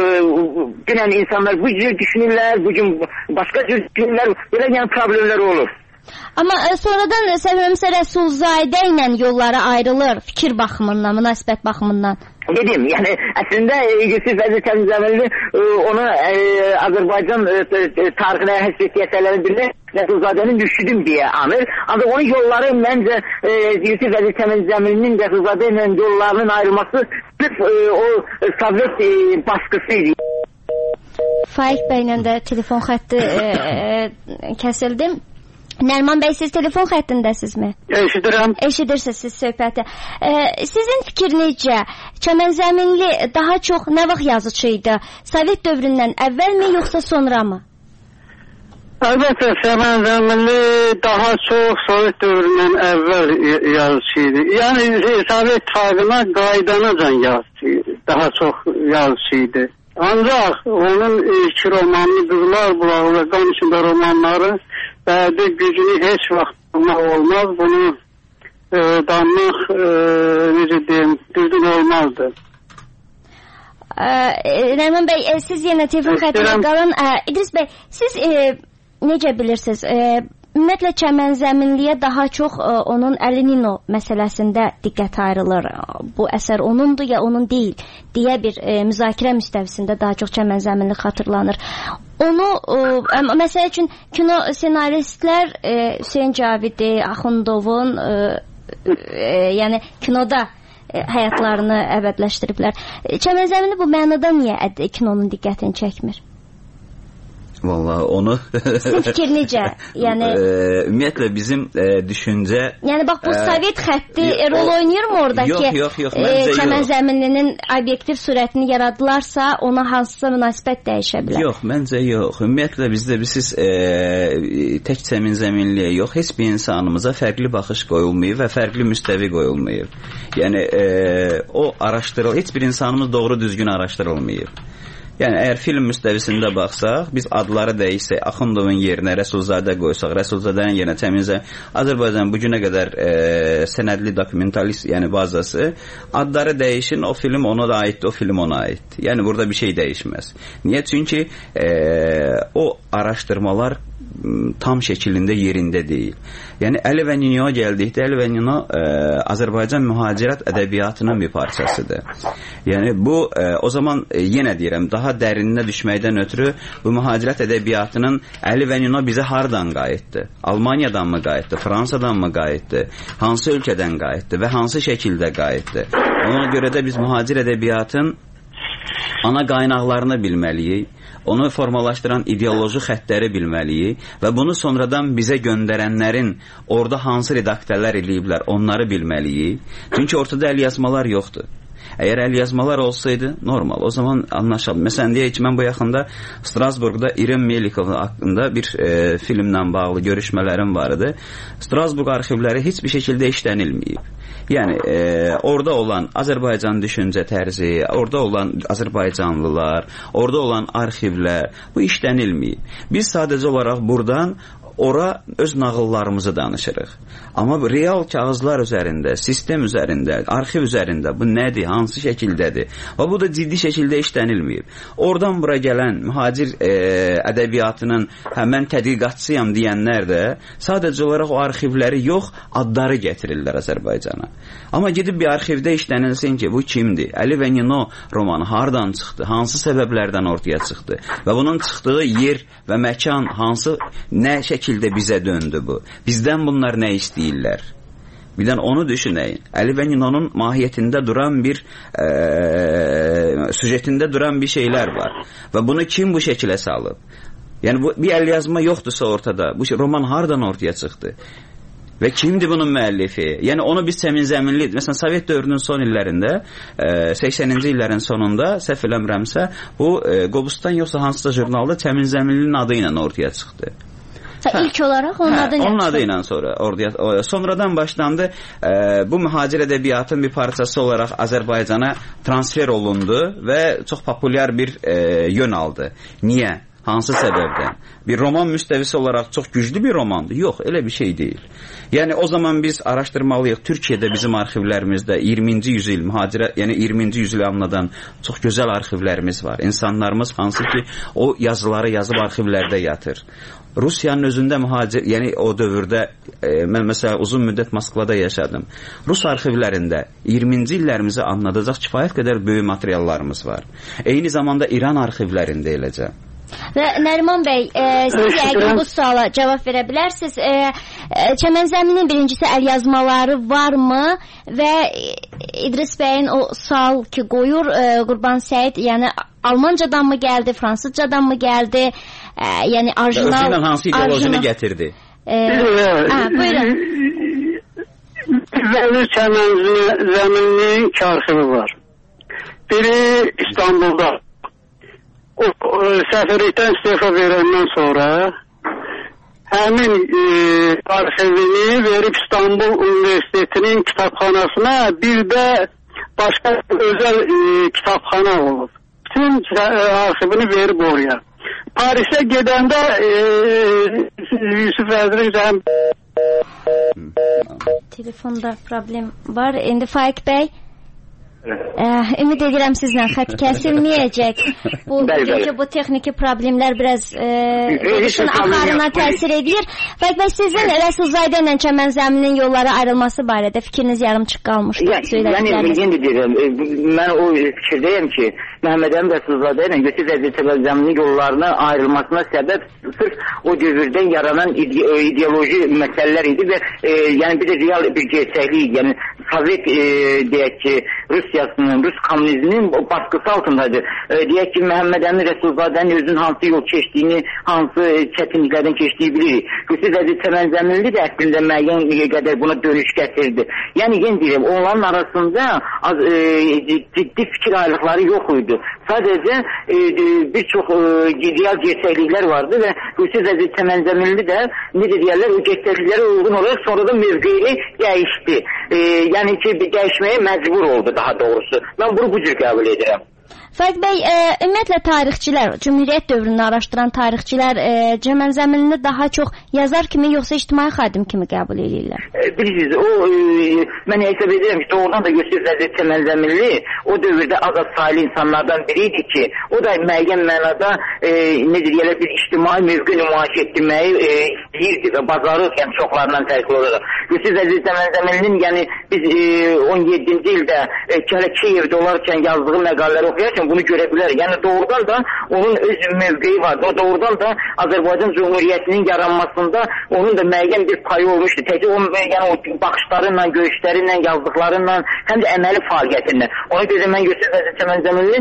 dünən insanlar bu cür düşünürlər, bugün başqa cür düşünürlər, belə yəni problemlər olur. Amma sonradan Səbəmsə Rəsulzadə ilə yolları ayrılır fikir baxımından, münasibət baxımından. Dedim, yəni əslində Yusif Vəzir Çəmənzəminli onu Azərbaycan tarixinə həsretiyyətlərini bilir, Rəsulzadənin mürşidim deyə anır. Ancaq onun yolları məncə Yusif Vəzir Çəmənzəminlinin Rəsulzadə ilə yollarının ayrılması sırf o Sovet baskısı idi. Faiq bəylə də telefon xətti kəsildi. Nərman bəy, siz telefon xəttindəsizmi? Eşidirəm. Eşidirsiniz siz söhbəti. Sizin fikrinizcə Çəmənzəminli daha çox nə vaxt yazıcı idi? Sovet dövründən əvvəlmi, yoxsa sonra mı? Əlbəttə, Çəmənzəminli daha çox Sovet dövründən əvvəl yazıcı idi. Yəni, Sovet İttifaqına qaydanacan yazıcı idi. Daha çox yazıcı idi. Ancaq onun ilk romanı Qızlar Bulağı və Qan içində romanları bədi gücünü heç vaxt bulmaq olmaz. Bunu danmaq, necə deyim, düzgün olmazdı. Nərman bəy, siz yenə telefon xəttində qalan. İdris bəy, siz necə bilirsiniz? Ümumiyyətlə Çəmənzəminliyə daha çox onun Əlinino məsələsində diqqət ayrılır. Bu əsər onundur ya onun deyil deyə bir müzakirə müstəvisində daha çox Çəmənzəminli xatırlanır. Onu, məsəl üçün kino senaristlər Hüseyin Cavidi, Axundovun yəni kinoda həyatlarını əbədiləşdiriblər. Çəmənzəminli bu mənada niyə kinonun diqqətini çəkmir? Vallahi onu sizin fikir necə? Yəni ümumiyyətlə bizim düşüncə, yəni bax bu Sovet xətti rol oynayırmı orada ki, Çəmənzəminlinin obyektiv surətini yaradılarsa ona hansısa münasibət dəyişə bilər? Yox, məncə yox. Ümumiyyətlə bizdə siz tək Çəmənzəminliyə yox, heç bir insanımıza fərqli baxış qoyulmayıb və fərqli müstəvi qoyulmayıb. Yəni o araşdırılır, heç bir insanımız doğru düzgün araşdırılmayıb. Yəni, əgər film müstəvisində baxsaq, biz adları dəyişsək, Axundovun yerinə Rəsulzadə qoysaq, Rəsulzadənin yerinə Təmizə, Azərbaycan bugünə qədər sənədli dokumentalist, yəni bazası, adları dəyişin, o film ona da aiddir, o film ona aiddir. Yəni, burada bir şey dəyişməz. Niyə? Çünki o araşdırmalar tam şəkilində yerində deyil. Yəni, Əli və Ninoya gəldikdə, Əli və Nino Azərbaycan mühacirət ədəbiyyatının bir parçasıdır. Yəni, bu, o zaman yenə deyirəm, daha dərinlə düşməkdən ötürü bu mühacirət ədəbiyyatının Əli və Nino bizə hardan qayıtdı? Almaniyadan mı qayıtdı? Fransadan mı qayıtdı? Hansı ölkədən qayıtdı və hansı şəkildə qayıtdı? Ona görə də biz mühacir ədəbiyyatın ana qaynaqlarını bilməliyik. Onu formalaşdıran ideoloji xəttləri bilməliyik və bunu sonradan bizə göndərənlərin orada hansı redaktörlər eləyiblər, onları bilməliyik. Çünki ortada əlyazmalar yoxdur. Əgər əlyazmalar olsaydı, normal, o zaman anlaşalım. Məsələn, deyək ki, mən bu yaxında Strasburgda İrem Melikov haqqında bir filmlə bağlı görüşmələrim var idi. Strasburg arxivləri heç bir şəkildə işlənilməyib. Yəni, orada olan Azərbaycan düşüncə tərzi, orada olan Azərbaycanlılar, orada olan arxivlər, bu işlənilməyib. Biz sadəcə olaraq buradan ora öz nağıllarımızı danışırıq. Amma real kağızlar üzərində, sistem üzərində, arxiv üzərində bu nədir, hansı şəkildədir? Və bu da ciddi şəkildə işlənilməyib. Oradan bura gələn mühacir ədəbiyyatının mən tədqiqatçıyam deyənlər də sadəcə olaraq o arxivləri yox, adları gətirirlər Azərbaycana. Amma gedib bir arxivdə işlənilsin ki, bu kimdir? Əli və Nino romanı hardan çıxdı? Hansı səbəblərdən ortaya çıxdı? Və bunun çıxdığı yer və məkan hansı, nə şəkildə bizə döndü bu? Bizdən bunlar nə istəyirlər? Birdən onu düşünəyin. Əli və Ninonun mahiyyətində duran bir süjetində duran bir şeylər var. Və bunu kim bu şəkilə salıb? Yəni, bir əlyazma yoxdursa ortada, bu roman hardan ortaya çıxdı? Və kimdir bunun müəllifi? Yəni, onu biz Çəmənzəminli, məsələn, Sovet dövrünün son illərində, 80-ci illərin sonunda, səhv eləmirəmsə, bu Qobustan yoxsa hansısa jurnalda Çəmənzəminlinin adı ilə ortaya çıxdı. İlk olaraq onun adı ilə sonradan başlandı. Bu mühacir ədəbiyyatın bir parçası olaraq Azərbaycana transfer olundu və çox populyar bir yön aldı. Niyə? Hansı səbəbdən? Bir roman müstəvisi olaraq çox güclü bir romandır. Yox, elə bir şey deyil. Yəni, o zaman biz araşdırmalıyıq. Türkiyədə bizim arxivlərimizdə 20-ci yüzil mühacirət, yəni 20-ci yüzili anladan çox gözəl arxivlərimiz var. İnsanlarımız hansı ki, o yazıları yazıb arxivlərdə yatır. Rusiyanın özündə mühacir, yəni o dövrdə, mən məsələn uzun müddət Moskvada yaşadım. Rus arxivlərində 20-ci illərimizi anladacaq kifayət qədər böyük materiallarımız var. Eyni zamanda İran arxivlərində eləcə. Və Nəriman bəy, siz yəqin bu suala cavab verə bilərsiniz. Çəmənzəminin birincisi əlyazmaları varmı və İdris bəyin o sual ki qoyur, Qurban Səid, yəni Almancadan mı gəldi, Fransızcadan mı gəldi, yəni orijinal... Özündən hansı ideolojini gətirdi? Buyurun. Bəli, Çəmənzəminin iki arxivi var. Biri İstanbulda. O səfirlikdən istifa verəndən sonra həmin arxivini verib İstanbul Universitetinin kitabxanasına, bir də başqa özəl kitabxana olub. Bütün arxivini verib oraya. Parisə gedəndə Yusuf Əzrəq telefonda problem var. İndi Faiq bəy, ümid edirəm sizlə xətt kəsilməyəcək. Bu texniki problemlər biraz işin axarına təsir edir. Faiq bəy, sizin Rəsulzadə ilə Çəmənzəminin yolları ayrılması barədə fikriniz yarımçıq qalmışdı. Mən o fikirdəyəm ki, Məhəmməd Əmin Rəsulzadə ilə Yusuf Çəmənzəminin yollarına ayrılmasına səbəb sırf o dövrdə yaranan ideoloji məsələlər idi və yəni bir də real bir gerçəklik, yəni Sovet deyək ki, Rusiyasının, Rus kommunizminin baskısı altındadır. Deyək ki, Məhəmməd Əmin Rəsulzadənin özünün hansı yol keçdiyini, hansı çətinliklərdən keçdiyi bilirik. Yusuf Çəmənzəminli də əslində müəyyən qədər buna dönüş gətirdi. Yəni, yenə deyirəm, onların arasında ciddi fikir ayrılıqları yox idi. Sadəcə bir çox real gerçəkliklər vardı və Yusuf Çəmənzəminli də necə deyərlər, o gerçəkliklərə uyğun olaraq sonradan mövqeyi dəyişdi. Yəni ki, dəyişməyə məcbur oldu daha doğrusu. Mən bunu bu cür qəbul edirəm. Fərid bəy, ümumiyyətlə tarixçilər, Cümhuriyyət dövrünü araşdıran tarixçilər Çəmən zəminini daha çox yazar kimi yoxsa ictimai xadim kimi qəbul edirlər? Bilirsiniz, mən hesab edirəm ki, doğrudan da Yusif Vəzir Çəmən zəminli o dövrdə azad sayılı insanlardan biriydi ki, o da müəyyən mənada bir ictimai mövqe nümayiş etdirməyi istəyirdi və bacarırkən çoxlarından fərqli olaraq. Yusif Vəzir Çəmən zəmininin, yəni biz 17-ci ildə Kiyevdə olarkən yazdığı məqalələri oxuyarkən bunu görə bilərik. Yəni doğrudan da onun öz mövqeyi vardı. O doğrudan da Azərbaycan Cumhuriyyətinin yaranmasında onun da müəyyən bir payı olmuşdu. Təcə o, yəni, o baxışlarıyla, görüşləriylə, yazdıqlarıyla, həm də əməli fəaliyyətindən. Ona görə mən Yusif Vəzir Çəmən zəmininin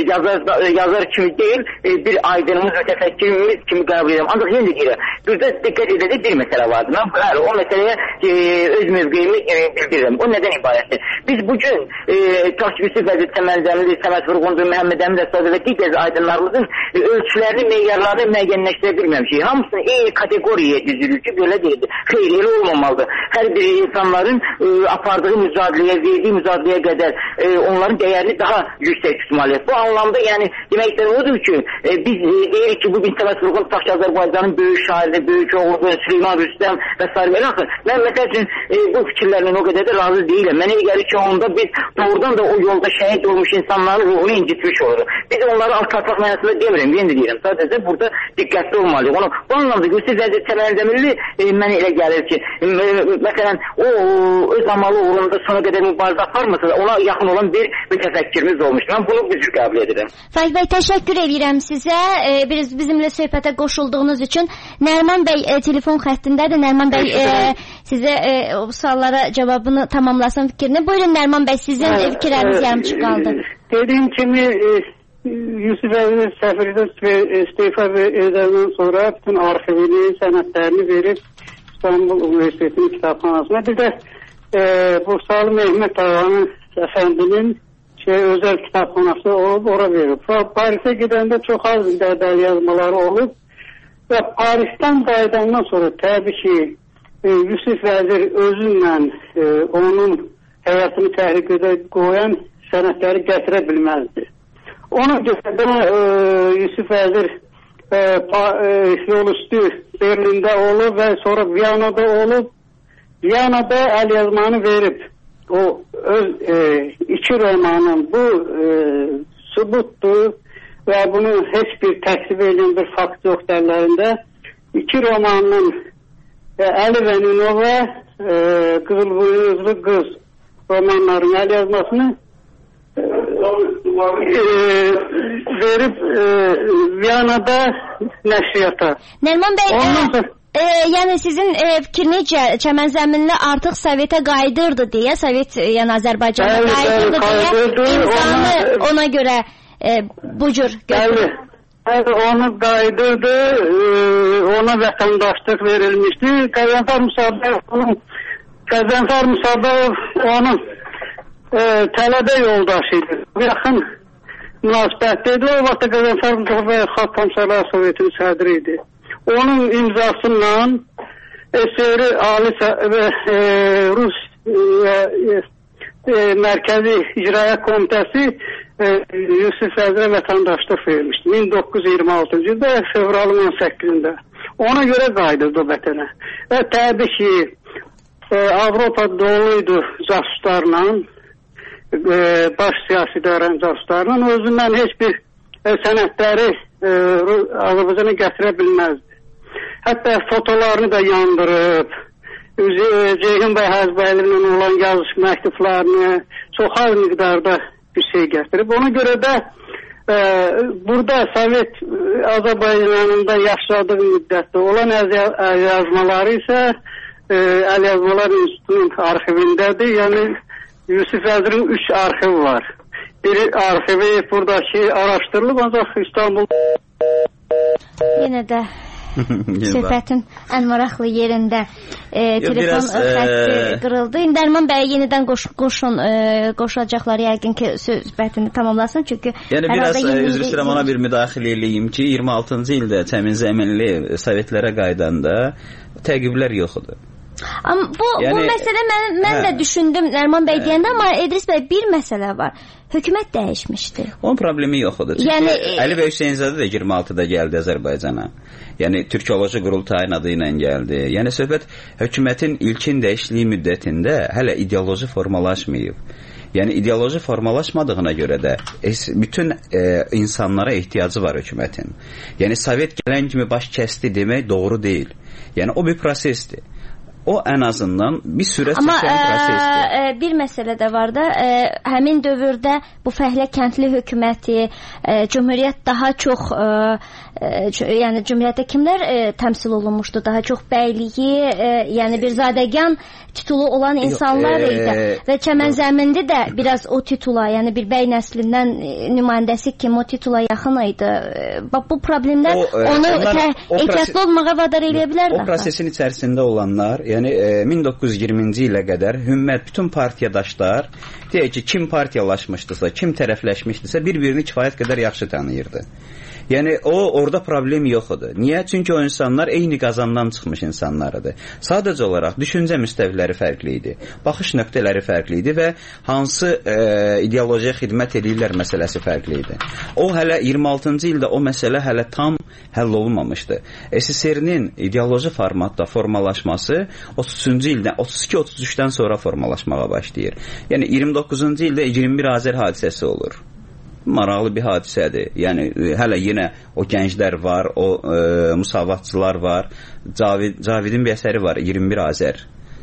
yazar kimi deyil, bir aydınımız, mütəfəkkirimiz kimi qəbul edirəm. Ancaq yenə deyirəm, burada diqqət edəcək bir məsələ vardır. Mən o məsələyə öz mövqeyimi bildirirəm. O nədən ibarətdir? Biz bugün Yusif Vəzir Çəmən zəminli, Səməd Vurğundur, Məhəmməd Əmin Rəssadə və digər aydınlarımızın ölçülərini, meyarlarını müəyyənləşdirə bilməmişik. Hamısını eyni kateqoriyaya düzülür ki, belə deyildir. Xeyr, elə olmamalıdır. Hər bir insanların apardığı mücadiləyə, verdiyi mücadiləyə qədər onların dəyərini daha yüksək tutmalıyıq. Bu anlamda, yəni, deməkdən odur ki, biz deyirik ki, bugün Səməd Vurğun Taşçı Azərbaycanın böyük şairi, böyük oğludur, Süleyman Rüstəm və s. Mən məsəl üçün bu fikirlərlə o qədər də razı deyiləm. Mənə gəlir ki, onda biz doğrudan da o yolda şəhid olmuş insanların ruhunu incitmiş oluruq. Biz onları alçaltmaq mənasında demirəm, yenə deyirəm. Sadəcə burada diqqətli olmalıyıq. Bu anlamda Yusif Vəzir Çəmən zəminli mənə elə gəlir ki, məsələn, o öz amalı uğrunda sona qədər mübarizə aparmasa da ona yaxın olan bir mütəfəkkirimiz olmuşdur. Mən bunu güclü qəbul edirəm. Fərid bəy, təşəkkür edirəm sizə. Bizimlə söhbətə qoşulduğunuz üçün. Nəriman bəy telefon xəttindədir. Nəriman bəy sizə suallara cavabını tamamlasın fikrini. Buyurun Nəriman bəy, sizin fikirləriniz yarımçıq qaldı. Dediyim kimi Yusif Vəzir səfirdən istifa edəndən sonra bütün arxivini, sənədlərini verib İstanbul Üniversitetinin kitabxanasına. Bir də Bursalı Mehmet Ağanın Əfəndinin özəl kitabxanası olub, ora verib. Parisə gedəndə çox az dərdəli yazmaları olub və Parisdən qayıdandan sonra təbii ki, Yusif Vəzir özünlə onun həyatını təhlükədə qoyan sənədləri gətirə bilməzdi. Ona görə də Yusuf Vəzir yolüstü Berlində olub və sonra Viyanada olub. Viyanada əlyazmanı verib. O öz iki romanın bu sübutdur və bunu heç bir təksib edən bir fakt yox dərlərində. İki romanın Əli və Ninova Qızılbuynuzlu Qız romanların əlyazmasını verib Viyanada nəşriyyata. Nəriman bəy, yəni sizin fikrinizcə Çəmən zəminli artıq Sovetə qayıdırdı deyə, Sovet, yəni Azərbaycana qayıdırdı deyə imzanı ona görə bu cür götürür. Onu qayıdırdı, ona vətəndaşlıq verilmişdi. Qəzənfər Musabayev onun tələbə yoldaşıydı. Yaxın münasibətdeydi. O vaxtda Qəzənfər Musabayev Xalq Komissarlar Sovetinin sədri idi. Onun imzasıyla SSR Ali Rus Mərkəzi İcraya Komitəsi Yusif Vəzirə vətəndaşlıq vermişdi. 1926-cı ildə fevralın 18-də. Ona görə qayıdırdı vətənə. Və təbii ki, Avropa doluydu casuslarla, baş siyasi idarənin casuslarla. Özündən heç bir sənədləri Azərbaycana gətirə bilməzdi. Hətta fotolarını da yandırıb, Ceyhun bəy Həzbəylinin olan yazış məktublarını çox az miqdarda bir şey gətirib. Ona görə də burada Sovet Azərbaycanında yaşadığı müddətdə olan əlyazmaları isə Əlyazmalar İnstitutunun arxivindədir. Yəni Yusif Vəzirin 3 arxivi var. Biri arxivi buradakı araşdırılıb, ancaq İstanbul yenə də söhbətin ən maraqlı yerində telefon xətti qırıldı. Nəriman bəy yenidən qoşulacaqlar yəqin ki söhbətini tamamlasın, çünki yəni biraz üzr istəyirəm, ona bir müdaxilə eləyim ki 26-cı ildə Çəmin zəminli Sovetlərə qaydanda təqiblər yox idi. Bu məsələ mən də düşündüm Nəriman bəy deyəndə, amma İdris bəy bir məsələ var. hökumət dəyişmişdi. Onun problemi yoxdur. Çünki yəni, Əli bəy Hüseynzadə də 26-da gəldi Azərbaycana. Yəni Türkoloji Qurultayın adı ilə gəldi. Yəni söhbət hökumətin ilkin dəyişikliyi müddətində hələ ideoloji formalaşmayıb. Yəni ideoloji formalaşmadığına görə də bütün insanlara ehtiyacı var hökumətin. Yəni Sovet gələn kimi baş kəsdi demək doğru deyil. Yəni o bir prosesdir. O ən azından bir sürət çəkən prosesdir. Amma bir məsələ də var da, həmin dövrdə bu fəhlə kəndli hökuməti, cümhuriyyət daha çox, yəni cümhuriyyətdə kimlər təmsil olunmuşdu? Daha çox bəyliyi, yəni bir zadəgan titulu olan insanlar idi. Və Çəmənzəmində də biraz o titula, yəni bir bəy nəslindən nümayəndəsi kimi o titula yaxın idi. Bax, bu problemlər onu ehtiyatlı olmağa vadar eləyə bilər. O prosesin içərisində olanlar, yəni 1920-ci ilə qədər ümumiyyət bütün partiyadaşlar, deyək ki, kim partiyalaşmışdısa, kim tərəfləşmişdisə, bir-birini kifayət qədər yaxşı tanıyırdı. Yəni orada problem yoxdur. Niyə? Çünki o insanlar eyni qazandan çıxmış insanlardır. Sadəcə olaraq düşüncə müstəviləri fərqli idi, baxış nöqtələri fərqli idi və hansı ideolojiyaya xidmət edirlər məsələsi fərqli idi. O hələ 26-cı ildə o məsələ hələ tam həll olunmamışdı. SSR-nin ideoloji formatda formalaşması 33-cü ildən, 32-33-dən sonra formalaşmağa başlayır. Yəni 29-cu ildə 21 Azər hadisəsi olur. Maraqlı bir hadisədir. Yəni hələ yenə o gənclər var, o müsavatçılar var. Cavidin bir əsəri var, 21 Azər.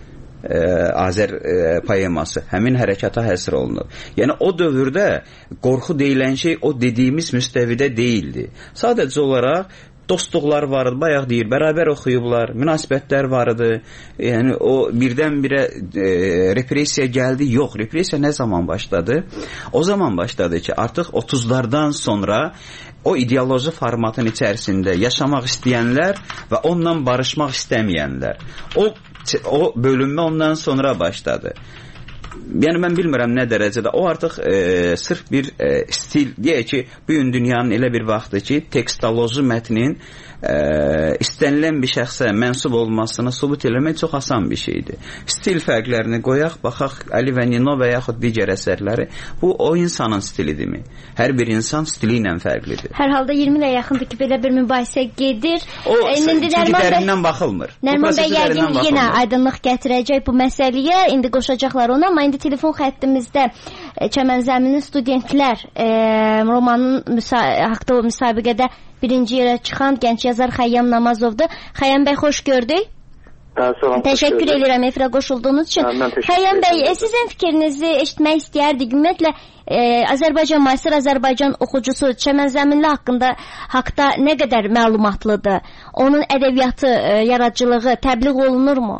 Azər poeması həmin hərəkata həsr olunur. Yəni o dövrdə qorxu deyilən şey o dediyimiz müstəvidə deyildi. Sadəcə olaraq dostluqlar vardı, bayaq deyir, bərabər oxuyublar, münasibətlər vardı. Yəni o birdən-birə repressiya gəldi. Yox, repressiya nə zaman başladı? O zaman başladı ki, artıq 30-lardan sonra o ideoloji formatın içərisində yaşamaq istəyənlər və onunla barışmaq istəməyənlər. O bölünmə ondan sonra başladı. Yəni mən bilmirəm nə dərəcədə o artıq sırf bir stil, deyək ki, bu gün dünyanın elə bir vaxtı ki, tekstoloji mətnin istənilən bir şəxsə mənsub olmasını sübut eləmək çox asan bir şeydir. Stil fərqlərini qoyaq, baxaq Əli və Nino və yaxud digər əsərləri. Bu o insanın stilidirmi? Hər bir insan stili ilə fərqlidir. Hər halda 20 ilə yaxındır ki, belə bir mübahisə gedir. Çünki dərindən baxılmır. Nərman bəy yəqin yenə aydınlıq gətirəcək bu məsələyə. İndi qoşacaqlar ona, amma indi telefon xəttimizdə Çəmənzəminin studentlər romanın haqda o müsabiqədə birinci yerə çıxan gənc yazar Xəyyam Namazovdur. Xəyyam bəy, xoş gördük. Təşəkkür edirəm efirə qoşulduğunuz üçün. Xəyyam bəy, sizin fikrinizi eşitmək istəyərdik. Ümumiyyətlə, Azərbaycan, müasir Azərbaycan oxucusu Çəmənzəminli haqda nə qədər məlumatlıdır? Onun ədəbiyyatı, yaradıcılığı təbliğ olunurmu?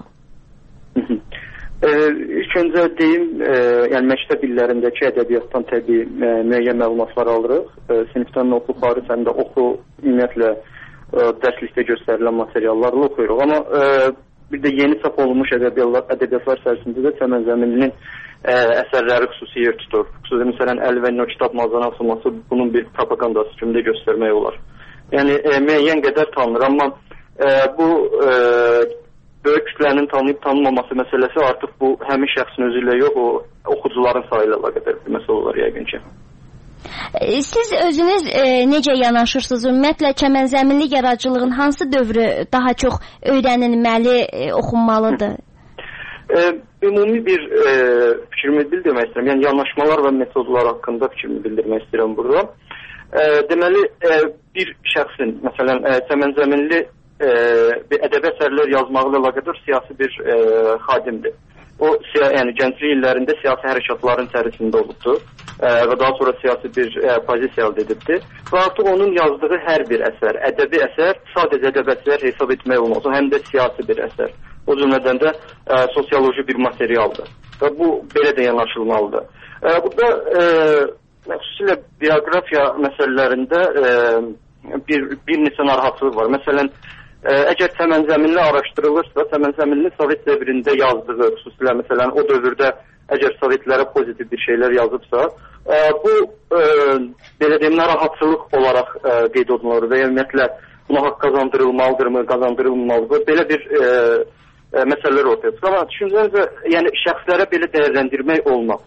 İlk öncə deyim, yəni məktəb illərindəki ədəbiyyatdan təbii müəyyən məlumatlar alırıq. Sinifdən oxu, xaricəndə oxu, ümumiyyətlə dərslikdə göstərilən materiallarla oxuyuruq. Amma bir də yeni çap olunmuş ədəbiyyatlar içərisində də Çəmənzəminlinin əsərləri xüsusi yer tutur. Xüsusi məsələn, Əli və Nino kitab mağazanın açılması bunun bir propagandası kimi də göstərmək olar. Yəni müəyyən qədər tanınır, amma bu böyük kütlənin tanıyıb tanınmaması məsələsi artıq bu həmin şəxsin özü ilə yox, o oxucuların sayı ilə əlaqədar bir məsələ olar yəqin ki. Siz özünüz necə yanaşırsınız? Ümumiyyətlə Çəmənzəminli yaradıcılığın hansı dövrü daha çox öyrənilməli, oxunmalıdır? Ümumi bir fikrimi bildirmək istəyirəm. Yəni yanaşmalar və metodlar haqqında fikrimi bildirmək istəyirəm burada. Deməli, bir şəxsin, məsələn, Çəmənzəminli ədəbi əsərlər yazmaqla əlaqədar siyasi bir xadimdir. O, yəni gənclik illərində siyasi hərəkatların içərisində olubdur və daha sonra siyasi bir pozisiya əldə edibdir. Və artıq onun yazdığı hər bir əsər, ədəbi əsər, sadəcə ədəbi əsər hesab etmək olmaz. O həm də siyasi bir əsər. O cümlədən də sosioloji bir materialdır. Və bu belə də yanaşılmalıdır. Burada xüsusilə bioqrafiya məsələlərində bir neçə narahatlıq var. Məsələn, əgər Çəmənzəminli araşdırılırsa, Çəmənzəminli Sovet dövründə yazdığı, xüsusilə məsələn o dövrdə əgər Sovetlərə pozitiv bir şeylər yazıbsa, bu belə deyim, narahatçılıq olaraq qeyd olunur və ümumiyyətlə buna haqq qazandırılmalıdırmı, qazandırılmalıdır, belə bir məsələlər ortaya çıxır. Amma düşüncənicə, yəni şəxslərə belə dəyərləndirmək olmaz.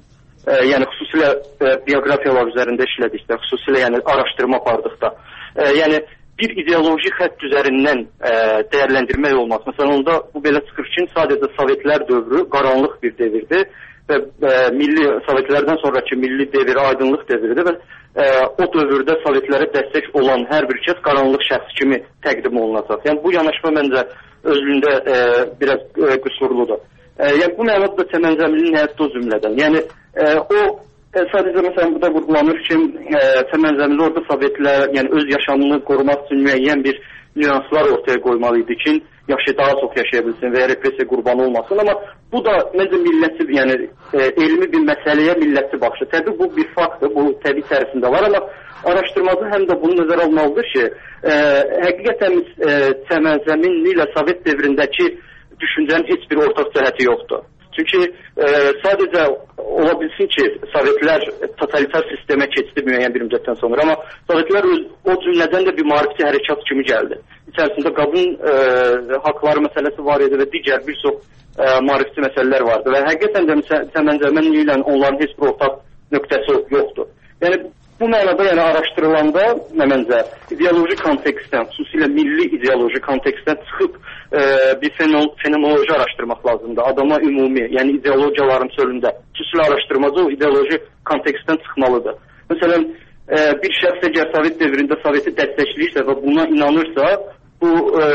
yəni xüsusilə bioqrafiyalar üzərində işlədikdə, xüsusilə yəni araşdırma apardıqda, yəni bir ideoloji xətt üzərindən dəyərləndirmək olmaz. Məsələn, onda bu belə çıxır ki, sadəcə Sovetlər dövrü qaranlıq bir devirdir və Sovetlərdən sonraki milli devir aydınlıq devirdir və o dövrdə Sovetlərə dəstək olan hər bir kəs qaranlıq şəxs kimi təqdim olunacaq. Yəni bu yanaşma məncə özlüyündə biraz qüsurludur. Yəni bu mənada da Çəmənzəmlinin həyatda o cümlədən. Yəni o sadəcə məsələn burada vurgulanır ki, Çəmənzəmli orada Sovetlər yəni öz yaşamını qorumaq üçün müəyyən bir nüanslar ortaya qoymalı idi ki, daha çox yaşaya bilsin və ya repressiya qurbanı olmasın. Amma bu da məncə milləti, yəni elmi bir məsələyə milləti baxışı. Təbii bu bir faktdır, bu təbii içərisində var, amma araşdırmacı həm də bunu nəzərə almalıdır ki, həqiqətən Çəmənzəminli ilə Sovet devrindəki düşüncənin heç bir ortaq cəhəti yoxdur. Çünki sadəcə ola bilsin ki, Sovetlər totalitar sistemə keçdi müəyyən bir müddətdən sonra, amma Sovetlər o cümlədən də bir maarifçi hərəkat kimi gəldi. İçərisində qadın haqları məsələsi var idi və digər bir çox maarifçi məsələlər vardı və həqiqətən də Çəmənzəminli ilə onların heç bir ortaq nöqtəsi yoxdur. Yəni bu mənada yəni araşdırılanda məncə ideoloji kontekstdən, xüsusilə milli ideoloji kontekstdən çıxıb bir fenomenoloji araşdırmaq lazımdır. Adama ümumi, yəni ideologiyaların çölündə xüsusilə araşdırmacı o ideoloji kontekstdən çıxmalıdır. Məsələn, bir şəxs əgər Sovet devrində Soveti dəstəkləyirsə və buna inanırsa, bu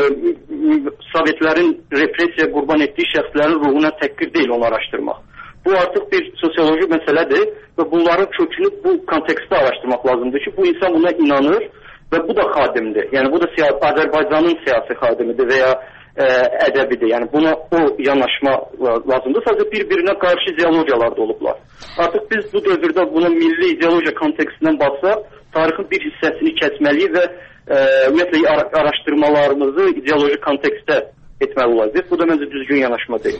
Sovetlərin repressiya qurban etdiyi şəxslərin ruhuna təhqir deyil onu araşdırmaq. Bu artıq bir sosioloji məsələdir və bunların kökünü bu kontekstdə araşdırmaq lazımdır ki, bu insan buna inanır və bu da xadimdir. Yəni bu da Azərbaycanın siyasi xadimidir və ya ədəbidir. Yəni buna o yanaşma lazımdır. Sadəcə bir-birinə qarşı ideologiyalar da olublar. Artıq biz bu dövrdə buna milli ideologiya kontekstindən baxsaq, tarixin bir hissəsini kəsməliyik və ümumiyyətlə araşdırmalarımızı ideoloji kontekstdə etməli olacaq. Bu da məncə düzgün yanaşma deyil.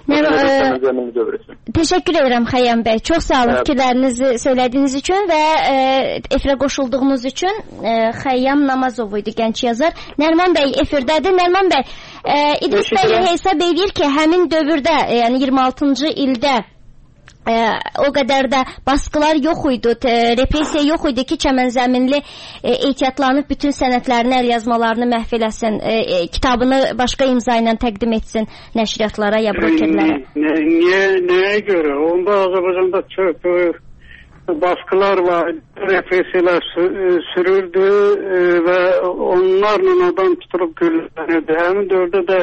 Təşəkkür edirəm Xəyyam bəy. Çox sağ olun fikirlərinizi söylədiyiniz üçün və efirə qoşulduğunuz üçün. Xəyyam Namazov idi gənc yazar. Nərman bəy efirdədir. Nərman bəy, İdris bəy hesab edir ki, həmin dövrdə, yəni 26-cı ildə o qədər də baskılar yox idi, repressiya yox idi ki, Çəmənzəminli ehtiyatlanıb bütün sənədlərini, əl yazmalarını məhv eləsin, kitabını başqa imza ilə təqdim etsin nəşriyyatlara ya brokerlərə. Nəyə görə? Onda Azərbaycanda çox baskılar var, repressiyalar sürürdü və onlarla adam tutulub gülünirdi. Həmin dövrdə də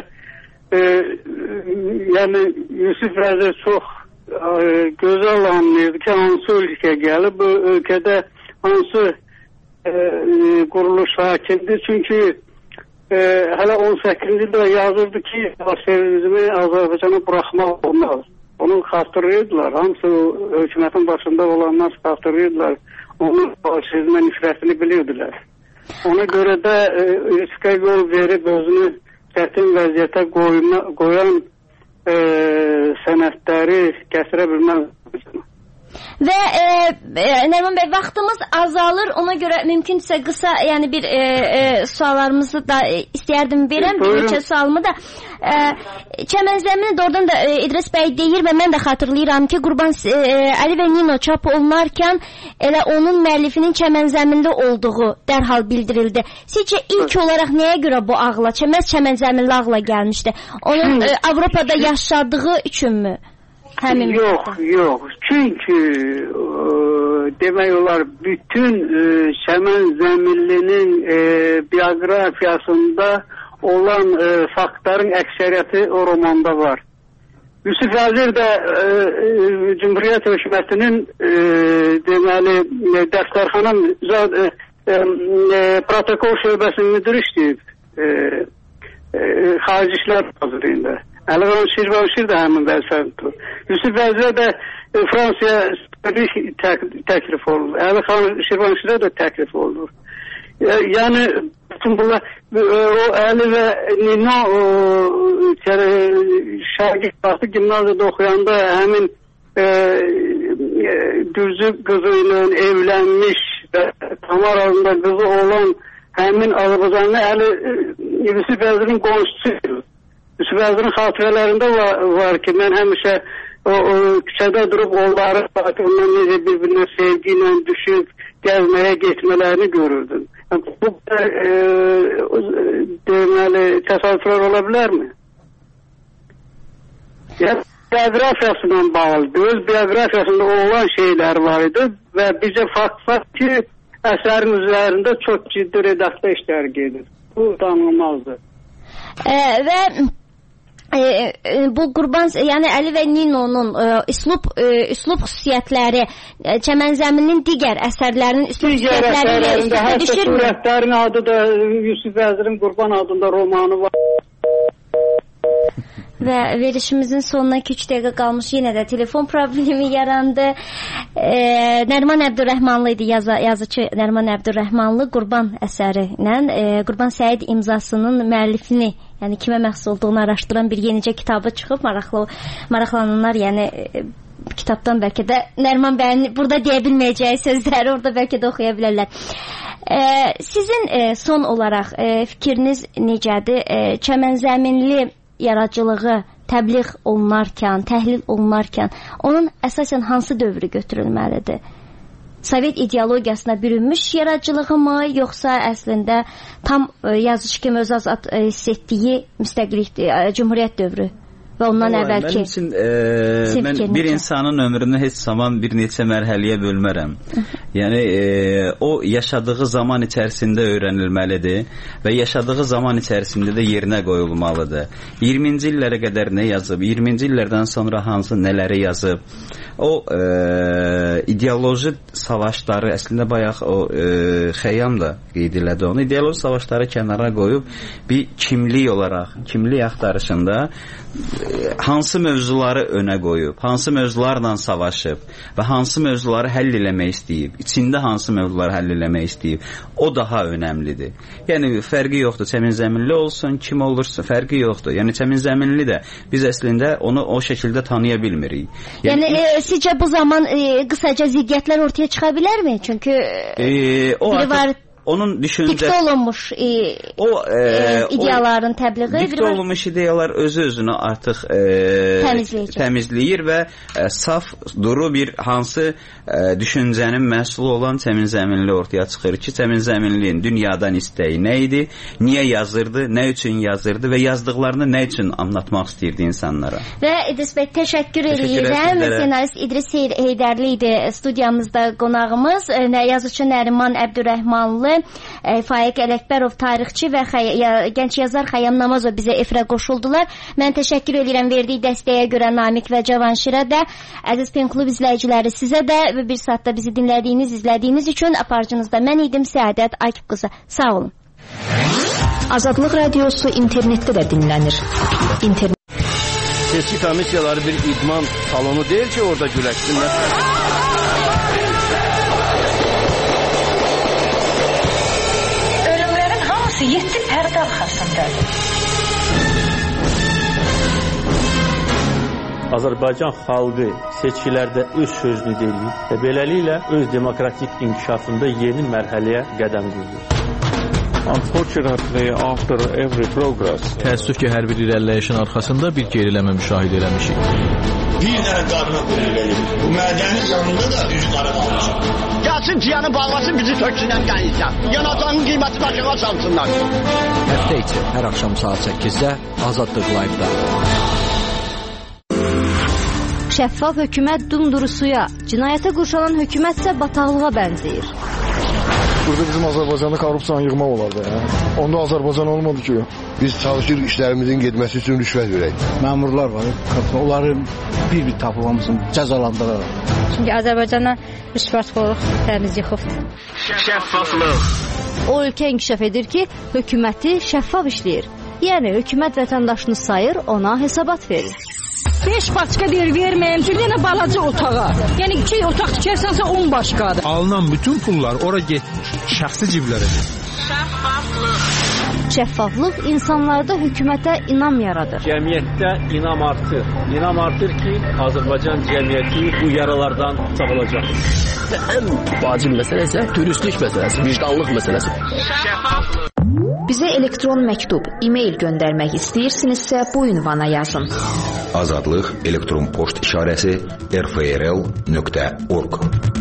yəni Yusif Vəzir çox gözəl anlayırdı ki, hansı ölkə gəlib, bu ölkədə hansı quruluş hakimdir. Çünki hələ 18-ci ildə yazırdı ki, Bolşevizmi Azərbaycana buraxmaq olmaz. Onu xatırlayırdılar. Hamısı hökumətin başında olanlar xatırlayırdılar. Onun Bolşevizmə nifrətini bilirdilər. Ona görə də riskə yol verib özünü çətin vəziyyətə qoyan sənədləri gətirə bilməz. Və Nərman bəy, vaxtımız azalır, ona görə mümkünsə qısa, yəni bir suallarımızı da istəyərdim verəm, bir neçə sualımı da. Çəmənzəmini doğrudan da İdris bəy deyir və mən də xatırlayıram ki, Qurban Əli və Nino çap olunarkən elə onun müəllifinin Çəmənzəmində olduğu dərhal bildirildi. Sizcə ilk olaraq nəyə görə bu ağla, Çəmənzəminli ağla gəlmişdi? Onun Avropada yaşadığı üçünmü? Yox. Çünki demək olar bütün Çəmənzəminlinin bioqrafiyasında olan faktların əksəriyyəti o romanda var. Yusif Vəzir də Cümhuriyyət hökumətinin deməli dəftərxana protokol şöbəsinin müdiri işləyib xarici işlər nazirliyində. Əliqan Şirvanşir də həmin vəzifəni tutur. Yusif Vəzirə də Fransaya təklif olunur. Əliqan Şirvanşirə də təklif olunur. Yəni bütün bunlar o Əli və Nino şagird vaxtı gimnaziyada oxuyanda həmin Düzü qızı ilə evlənmiş və Tamara'nın qızı olan həmin Azərbaycanlı Əli Yusif Vəzirin qonşusuydu. Yusuf Vəzirin xatirələrində var ki, mən həmişə o küçədə durub onları ondan necə bir-birinə sevgi ilə düşüb gəzməyə getmələrini görürdüm. Bu deməli təsadüflər ola bilərmi? Yəni bioqrafiyasından bağlıdır. Öz bioqrafiyasında olan şeylər var idi və bizə fakt ki, əsərin üzərində çox ciddi redaksiya işləri gedir. Bu tanınmazdır. Və bu Qurban, yəni Əli və Nino'nun üslub xüsusiyyətləri Çəmənzəminin digər əsərlərinin üslub xüsusiyyətləri ilə üstə düşürmü? Surətlərin adı da Yusif Vəzirin Qurban adında romanı var. Və verişimizin sonuna 2-3 dəqiqə qalmış, yenə də telefon problemi yarandı. Nəriman Əbdürrəhmanlı idi, yazıcı Nəriman Əbdürrəhmanlı Qurban əsəri ilə Qurban Səid imzasının müəllifini, yəni kimə məxsus olduğunu araşdıran bir yenicə kitabı çıxıb, maraqlananlar, yəni kitabdan bəlkə də Nəriman bəyin burada deyə bilməyəcəyi sözləri orada bəlkə də oxuya bilərlər. Sizin son olaraq fikriniz necədir? Çəmənzəminli yaradıcılığı təbliğ olunarkən, təhlil olunarkən onun əsasən hansı dövrü götürülməlidir? Sovet ideologiyasına bürünmüş yaradıcılığı mı, yoxsa əslində tam yazıcı kimi öz azad hiss etdiyi müstəqillik, cümhuriyyət dövrü və ondan əvvəlki? Mənim üçün mən bir insanın ömrünü heç zaman bir neçə mərhələyə bölmərəm. Yəni o yaşadığı zaman içərisində öyrənilməlidir və yaşadığı zaman içərisində də yerinə qoyulmalıdır. 20-ci illərə qədər nə yazıb, 20-ci illərdən sonra hansı nələri yazıb, o ideoloji savaşları, əslində bayaq o Xəyyam da qeyd elədi onu, ideoloji savaşları kənara qoyub bir kimlik olaraq, kimlik axtarışında hansı mövzuları önə qoyub, hansı mövzularla savaşıb və hansı mövzuları həll eləmək istəyib, içində hansı mövzuları həll eləmək istəyib, o daha önəmlidir. Yəni fərqi yoxdur, Çəmənzəminli olsun, kim olursa fərqi yoxdur. Yəni Çəmənzəminli də biz əslində onu o şəkildə tanıya bilmirik. Yəni sizcə bu zaman qısaca ziddiyyətlər ortaya çıxa bilərmi? Çünki biri var onun düşüncə diktə olunmuş ideyaların təbliği, diktə olunmuş ideyalar özü-özünü artıq təmizləyir və saf, duru bir hansı düşüncənin məhsulu olan Çəmənzəminli ortaya çıxır ki, Çəmənzəminliyin dünyadan istəyi nə idi, niyə yazırdı, nə üçün yazırdı və yazdıqlarını nə üçün anlatmaq istəyirdi insanlara. Və İdris bəy, təşəkkür edirəm. Senarist İdris Heydərli idi studiyamızda qonağımız. Yazıcı Nəriman Əbdürrəhmanlı, Faiq Ələkbərov tarixçi və gənc yazar Xəyyam Namazov bizə efirə qoşuldular. Mən təşəkkür edirəm verdiyi dəstəyə görə Namiq və Cavanşirə də, əziz Pen Klub izləyiciləri sizə də və bir saatda bizi dinlədiyiniz, izlədiyiniz üçün aparıcınızda mən idim Səadət Akif qızı. Sağ olun. Azadlıq radiosu internetdə də dinlənir. Seçki komissiyaları bir idman salonu deyil ki, orada güləşsinlər. Ölümlərin hamısı 7 pərdə arxasındadır. Azərbaycan xalqı seçkilərdə öz sözünü deyir və beləliklə öz demokratik inkişafında yeni mərhələyə qədəm qoyur. Təəssüf ki, hər bir irəliləyişin arxasında bir geriləmə müşahidə eləmişik. Bir dənə qarına qoyulur. Bu mədənin yanında da üç qarı qalmışıq. Gəlsin ciyanı bağlasın, bizi töksünən qəyəcək. Yanacağın qiymətini aşağı salsınlar. Həftə içi hər axşam saat 8-də Azadlıq Live-da. Şəffaf hökumət dumduru suya, cinayətə qurşanan hökumət isə bataqlığa bənzəyir. Burada bizim Azərbaycanda korrupsiyanı yığmaq olardı. Onda Azərbaycan olmadı ki. Biz çalışırıq işlərimizin getməsi üçün rüşvət verək. Məmurlar var, onları bir-bir tapıb hamısını cəzalandıraraq. Çünki Azərbaycana rüşvətxorluq təmiz yıxıbdır. Şəffaflıq. O ölkə inkişaf edir ki, hökuməti şəffaf işləyir. Yəni hökumət vətəndaşını sayır, ona hesabat verir. 5 başqa deyir verməyim, çünki yenə balaca otağa. Yəni 2 otaq tikərsənsə 10 başqadır. Alınan bütün pullar ora getmir, şəxsi ciblərə. Şəffaflıq insanlarda hökumətə inam yaradır. Cəmiyyətdə inam artır. İnam artır ki, Azərbaycan cəmiyyəti bu yaralardan sağalacaq. Ən vacib məsələ isə dürüstlük məsələsi, vicdanlıq məsələsi. Şəffaflıq. Bizə elektron məktub, e-mail göndərmək istəyirsinizsə bu ünvana yazın. Azadlıq elektron poçt işarəsi rfrl.org.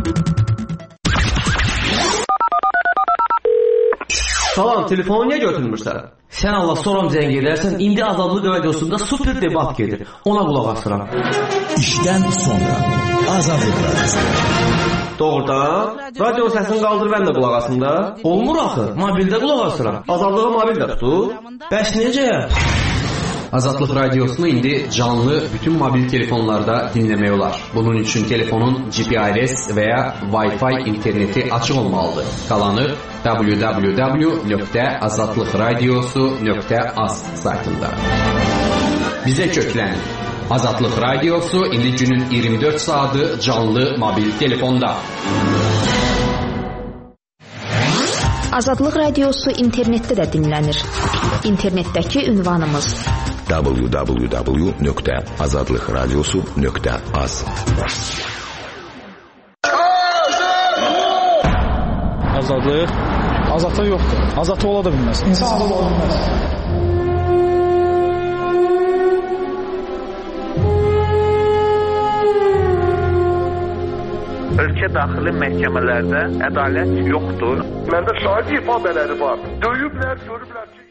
Salam, telefonu niyə götürmürsən? Sən Allah soram zəng edərsən, indi Azadlıq radiosunda super debat gedir. Ona qulaq asıram. İşdən sonra Azadlıq radiosu. Doğrudan, radio səsini qaldır, mən də qulaq asım da. Olmur axı, mobildə qulaq asıram. Azadlığı mobildə tutur. Bəs necə? Azadlıq radiosunu indi canlı bütün mobil telefonlarda dinləmək olar. Bunun üçün telefonun GPRS və ya Wi-Fi interneti açıq olmalıdır. Qalanı www.azadlıqradiosu.az saytında. Bizə köklənin. Azadlıq radiosu indi günün 24 saatı canlı mobil telefonda. Azadlıq radiosu internetdə də dinlənir. İnternetdəki ünvanımız www.azadlıqradiosu.az. Azadlıq yoxdur. Azadlıq ola da bilməz. İnsan ola bilməz. Ölkə daxili məhkəmələrdə ədalət yoxdur. Məndə şahid ifadələri var. Döyüblər, görüblər ki...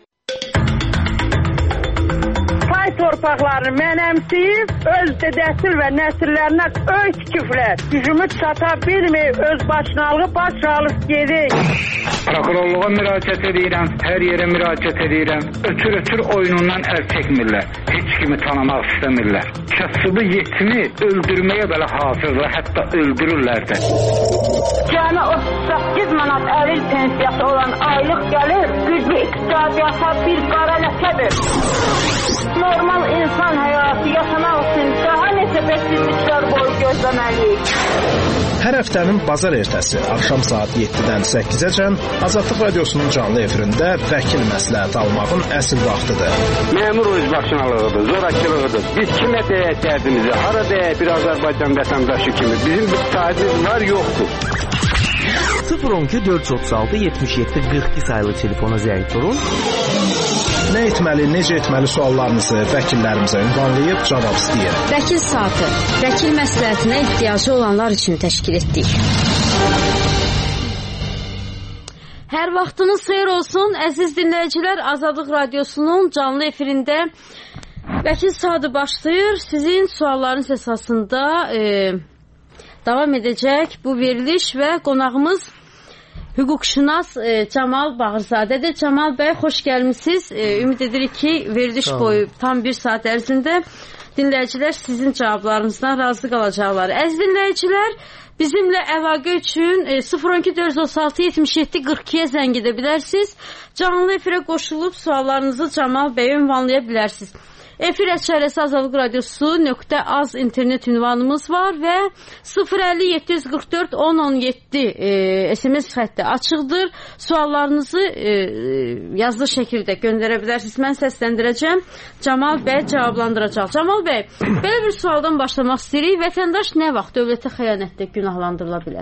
Pay torpaqlarını mənəmsiyib, öz dədəsil və nəsillərinə öy tikiblər. Gücümüz çata bilməyib, öz başınalığı baş alıb gedik. Prokurorluğa müraciət edirəm, hər yerə müraciət edirəm. Ötür oyunundan əl çəkmirlər. Heç kimi tanımaq istəmirlər. Kasıbı yetimi öldürməyə belə hazırlar, hətta öldürürlər də. Cəmi 38 manat əlil pensiyası olan aylıq gəlir, güclü iqtisadiyyata bir qara ləkədir. Normal insan həyatı yaşamaq üçün daha neçə bəksizliklər boyu gözləməliyik. Hər həftənin bazar ertəsi axşam saat 7-dən 8-əcən Azadlıq radiosunun canlı efirində vəkil məsləhət almağın əsl vaxtıdır. Məmur özbaşınalığıdır, zorakılığıdır. Biz kimə deyək dərdimizi, hara deyək bir Azərbaycan vətəndaşı kimi. Bizim bir sahibimiz var, yoxdur. 012 436 77 42 sayılı telefona zəng vurun. Nə etməli, necə etməli suallarınızı vəkillərimizə ünvanlayıb cavab istəyir. Vəkil saatı, vəkil məsləhətinə ehtiyacı olanlar üçün təşkil etdik. Hər vaxtınız xeyir olsun, əziz dinləyicilər. Azadlıq radiosunun canlı efirində vəkil saatı başlayır. Sizin suallarınız əsasında davam edəcək bu veriliş və qonağımız hüquqşünas Camal Bağırzadədir. Camal bəy, xoş gəlmisiniz. Ümid edirik ki, veriliş boyu tam bir saat ərzində dinləyicilər sizin cavablarınızdan razı qalacaqlar. Əziz dinləyicilər, bizimlə əlaqə üçün 012 436 77 42-yə zəng edə bilərsiniz. Canlı efirə qoşulub suallarınızı Camal bəyə ünvanlaya bilərsiniz. Efir əşarəsi Azadlıq radiosu.az internet ünvanımız var və 050 744 1017 SMS xətti açıqdır. Suallarınızı yazılı şəkildə göndərə bilərsiniz. Mən səsləndirəcəm. Camal bəy cavablandıracaq. Camal bəy, belə bir sualdan başlamaq istəyirik. Vətəndaş nə vaxt dövlətə xəyanətdə günahlandırıla bilər?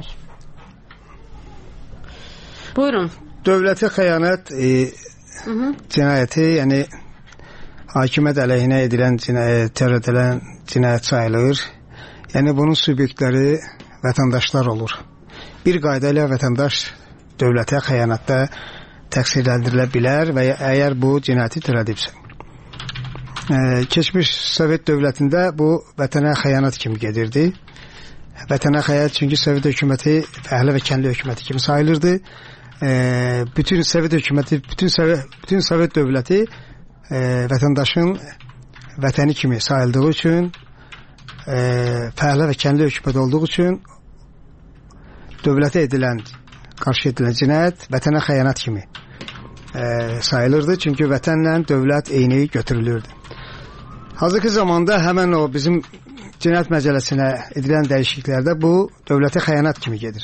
Buyurun. Dövlətə xəyanət cinayəti, yəni hakimiyyət əleyhinə edilən törədilən cinayət sayılır. Yəni bunun subyektləri vətəndaşlar olur. Bir qayda ilə vətəndaş dövlətə xəyanətdə təqsirləndirilə bilər və əgər bu cinayəti törədibsə. Keçmiş Sovet dövlətində bu vətənə xəyanət kimi gedirdi. Vətənə xəyanət çünki Sovet hökuməti fəhlə və kəndli hökuməti kimi sayılırdı. Bütün Sovet hökuməti, bütün Sovet dövləti vətəndaşın vətəni kimi sayıldığı üçün, fəhlə və kəndli hökumət olduğu üçün dövlətə qarşı edilən cinayət vətənə xəyanət kimi sayılırdı. Çünki vətənlə dövlət eyni götürülürdü. Hazırki zamanda həmən o bizim cinayət məcəlləsinə edilən dəyişikliklərdə bu dövlətə xəyanət kimi gedir.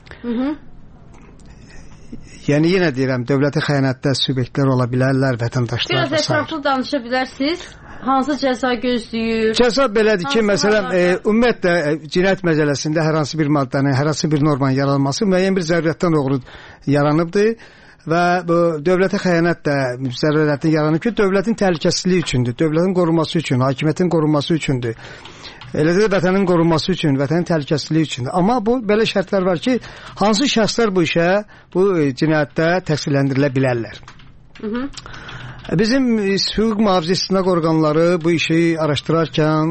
Yəni yenə deyirəm, dövlətə xəyanətdə subyektlər ola bilərlər, vətəndaşlar. Biraz ətraflı danışa bilərsiniz. Hansı cəza gözləyir? Cəza belədir ki, məsələn, ümumiyyətlə cinayət məcəlləsində hər hansı bir maddənin, hər hansı bir normanın yaranması müəyyən bir zəruriyyətdən doğru yaranıbdır. və bu dövlətə xəyanət də zərurətini yaranıb ki, dövlətin təhlükəsizliyi üçündür, dövlətin qorunması üçün, hakimiyyətin qorunması üçündür. Eləcə də vətənin qorunması üçün, vətənin təhlükəsizliyi üçündür. Amma bu belə şərtlər var ki, hansı şəxslər bu işə, bu cinayətdə təqsirləndirilə bilərlər. Bizim hüquq mühafizə istinaq orqanları bu işi araşdırarkən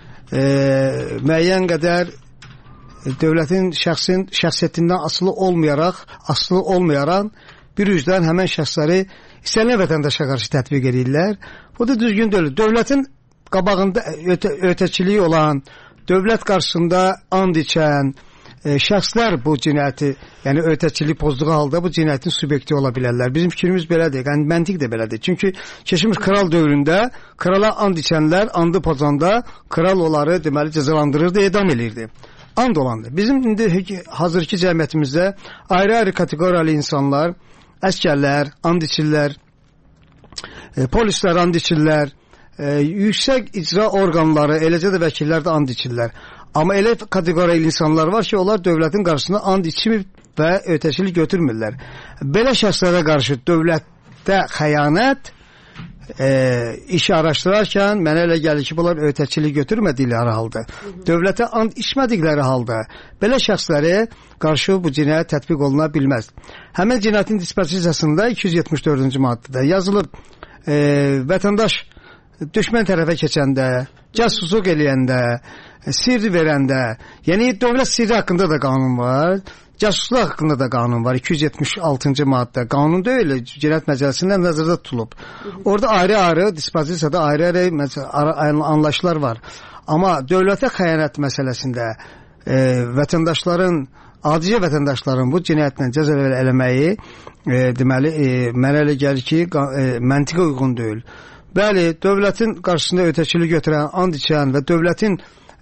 müəyyən qədər dövlətin şəxsiyyətindən asılı olmayaraq bir üzdən həmən şəxsləri istənilən vətəndaşa qarşı tətbiq edirlər. Bu da düzgün deyil. Dövlətin qabağında ötəçiliyi olan, dövlət qarşısında and içən şəxslər bu cinayəti, yəni ötəçilik pozduğu halda bu cinayətin subyekti ola bilərlər. Bizim fikrimiz belədir, yəni məntiq də belədir. Çünki keçmiş kral dövründə krala and içənlər andı pozanda kral onları deməli cəzalandırırdı, edam edirdi. And olandır. Bizim indi hazırki cəmiyyətimizdə ayrı-ayrı kateqoriyalı insanlar, əskərlər, and içirlər, polislər and içirlər, yüksək icra orqanları, eləcə də vəkillər də and içirlər. Amma elə kateqoriyalı insanlar var ki, onlar dövlətin qarşısında and içmir və ötəçilik götürmürlər. Belə şəxslərə qarşı dövlətdə xəyanət işi araşdırarkən mənə elə gəlir ki, bunlar ötəçilik götürmədikləri halda, dövlətə and içmədikləri halda belə şəxslərə qarşı bu cinayət tətbiq oluna bilməz. Həmin cinayətin disposisiyasında 274-cü maddədə yazılıb, vətəndaş düşmən tərəfə keçəndə, casusluq eləyəndə, sirri verəndə, yəni dövlət sirri haqqında da qanun var, casusluq haqqında da qanun var, 276-cı maddə. Qanun deyil, Cinayət Məcəlləsindən nəzərdə tutulub. Orada ayrı-ayrı, disposisiyada ayrı-ayrı anlayışlar var. Amma dövlətə xəyanət məsələsində vətəndaşların, adicə vətəndaşların bu cinayətlə cəza eləməyi deməli, mənə elə gəlir ki, məntiqə uyğun deyil. Bəli, dövlətin qarşısında ötəçilik götürən, and içən və dövlətin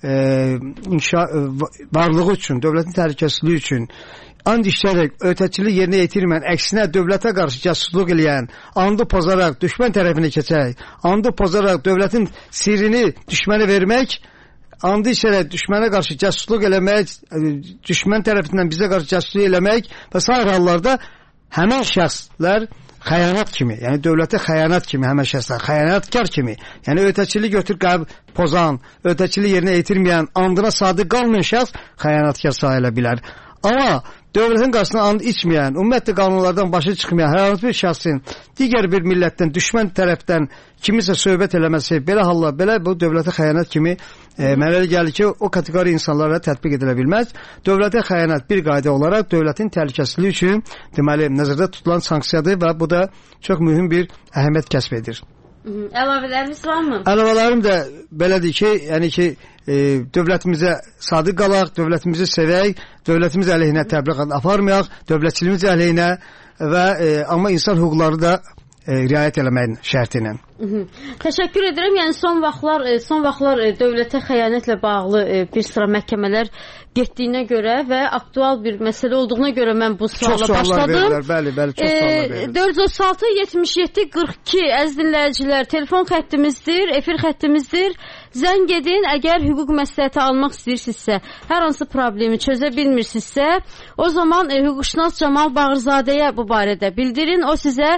varlığı üçün, dövlətin təhlükəsizliyi üçün and içərək ötəçilik yerinə yetirməyən, əksinə dövlətə qarşı casusluq eləyən, andı pozaraq düşmən tərəfinə keçərək, andı pozaraq dövlətin sirrini düşmənə vermək, andı içərək düşmənə qarşı casusluq eləmək, düşmən tərəfindən bizə qarşı casusluq eləmək və sair hallarda həmən şəxslər xəyanət kimi, yəni dövlətə xəyanət kimi, həmən şəxslər xəyanətkar kimi, yəni ötəçilik pozan, ötəçilik yerinə yetirməyən, andına sadiq qalmayan şəxs xəyanətkar sayıla bilər. Amma dövlətin qarşısına and içməyən, ümumiyyətlə qanunlardan başı çıxmayan hər hansı bir şəxsin digər bir millətdən, düşmən tərəfdən kimisə söhbət eləməsi, belə hallar, belə bu dövlətə xəyanət kimi mənə elə gəlir ki, o kateqori insanlara tətbiq edilə bilməz. Dövlətə xəyanət bir qayda olaraq dövlətin təhlükəsizliyi üçün deməli nəzərdə tutulan sanksiyadır və bu da çox mühüm bir əhəmiyyət kəsb edir. Əlavələriniz varmı? Əlavələrim də belədir ki, yəni ki, dövlətimizə sadiq qalaq, dövlətimizi sevək, dövlətimiz əleyhinə təbliğat aparmayaq, dövlətçiliyimiz əleyhinə və amma insan hüquqları da riayət eləməyin şərti ilə. Təşəkkür edirəm. Yəni son vaxtlar dövlətə xəyanətlə bağlı bir sıra məhkəmələr getdiyinə görə və aktual bir məsələ olduğuna görə mən bu suala başladım. Bəli, çox suallar verirlər. 436 77 42 əziz dinləyicilər, telefon xəttimizdir, efir xəttimizdir. Zəng edin, əgər hüquq məsləhəti almaq istəyirsinizsə, hər hansı problemi çözə bilmirsinizsə, o zaman hüquqşünas Camal Bağırzadəyə bu barədə bildirin. O sizə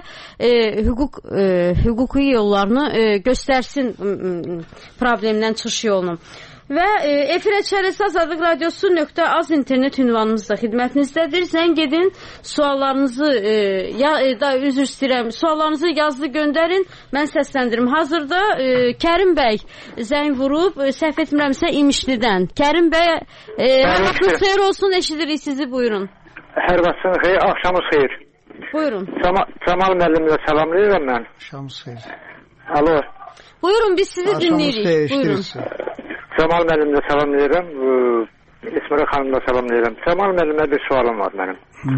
hüquqi yollarını göstərsin, problemdən çıxış yolunu. Və efirə çərəsi Azadlıq Radiosu.az internet ünvanımız da xidmətinizdədir. Zəng edin, suallarınızı üzr istəyirəm, suallarınızı yazılı göndərin, mən səsləndirim. Hazırda Kərim bəy zəng vurub, səhv etmirəmsə İmişlidən. Kərim bəy, hər vaxtınız xeyir olsun, eşidirik sizi, buyurun. Hər vaxtınız xeyir, axşamınız xeyir. Buyurun. Camal müəllimlə salamlayıram mən. Axşamınız xeyir. Alo. Buyurun, biz sizi dinləyirik. Buyurun. Camal müəllimlə salamlayıram, İsmail xanımla salamlayıram. Camal müəllimə bir sualım var mənim.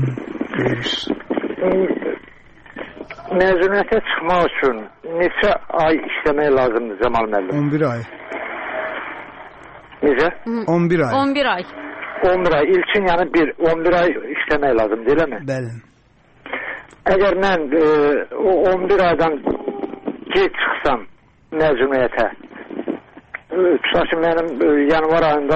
Məzuniyyətə çıxmaq üçün neçə ay işləmək lazımdır Camal müəllim? 11 ay. Necə? 11 ay. 11 ay. 11 ay. İlkin yəni 11 ay işləmək lazımdır, eləmi? Bəli. Əgər mən o 11 aydan gec çıxsam məzuniyyətə, tutaq ki, mənim yanvar ayında,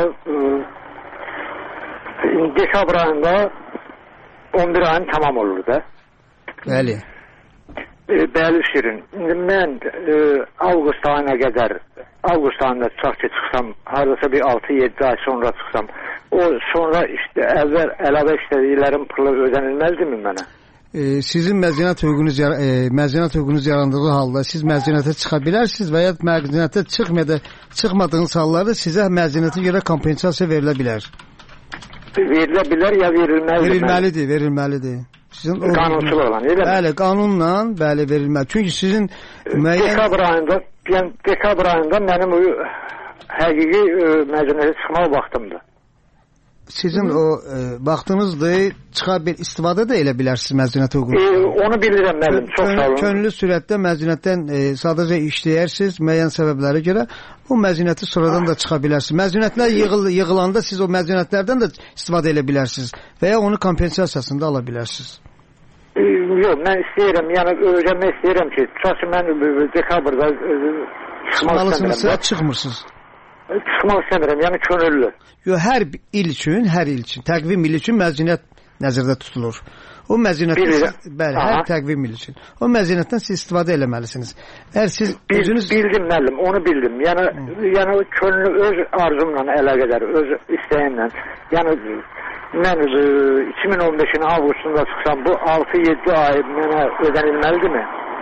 dekabr ayında 11 ayım tamam olur da. Bəli. Bəli Şirin. Mən avqust ayına qədər, avqust ayında tutaq ki, çıxsam, haradasa bir 6-7 ay sonra çıxsam, o sonra işte əvvəl əlavə işlədiklərim pulu ödənilməzdimi mənə? Sizin məzuniyyət hüququnuz yarandığı halda siz məzuniyyətə çıxa bilərsiniz və ya məzuniyyətə çıxmadığınız hallarda sizə məzuniyyətə görə kompensasiya verilə bilər. Verilə bilər ya verilməlidir? Verilməlidir. Qanunsuz olan, elə mi? Bəli, qanunla verilməli. Çünki sizin müəyyən... Dekabr ayında mənim həqiqi məzuniyyətə çıxmaq vaxtımdır. Sizin o vaxtınızdır, istifadə də elə bilərsiniz məzuniyyət hüququnuzdan. Onu bilirəm müəllim, çox sağ olun. Könüllü sürətdə məzuniyyətdən sadəcə işləyərsiniz müəyyən səbəblərə görə, o məzuniyyəti sonradan da çıxa bilərsiniz. Məzuniyyətlər yığılanda siz o məzuniyyətlərdən də istifadə edə bilərsiniz və ya onu kompensasiyasını da ala bilərsiniz. Yox, mən istəyirəm, yəni öyrənmək istəyirəm ki, tutaq ki, mən dekabrda çıxmalısınızsa çıxmırsınız. Çıxmaq istəmirəm, yəni könüllü. Yox, hər il üçün, təqvim il üçün məzuniyyət nəzərdə tutulur. O məzuniyyətdən hər təqvim il üçün. O məzuniyyətdən siz istifadə eləməlisiniz. Əgər siz bildim müəllim, onu bildim. Yəni könüllü öz arzumla əlaqədar, öz istəyimlə. Yəni mən 2015-in avqustunda çıxsam, bu 6-7 ay mənə ödənilməlidirmi?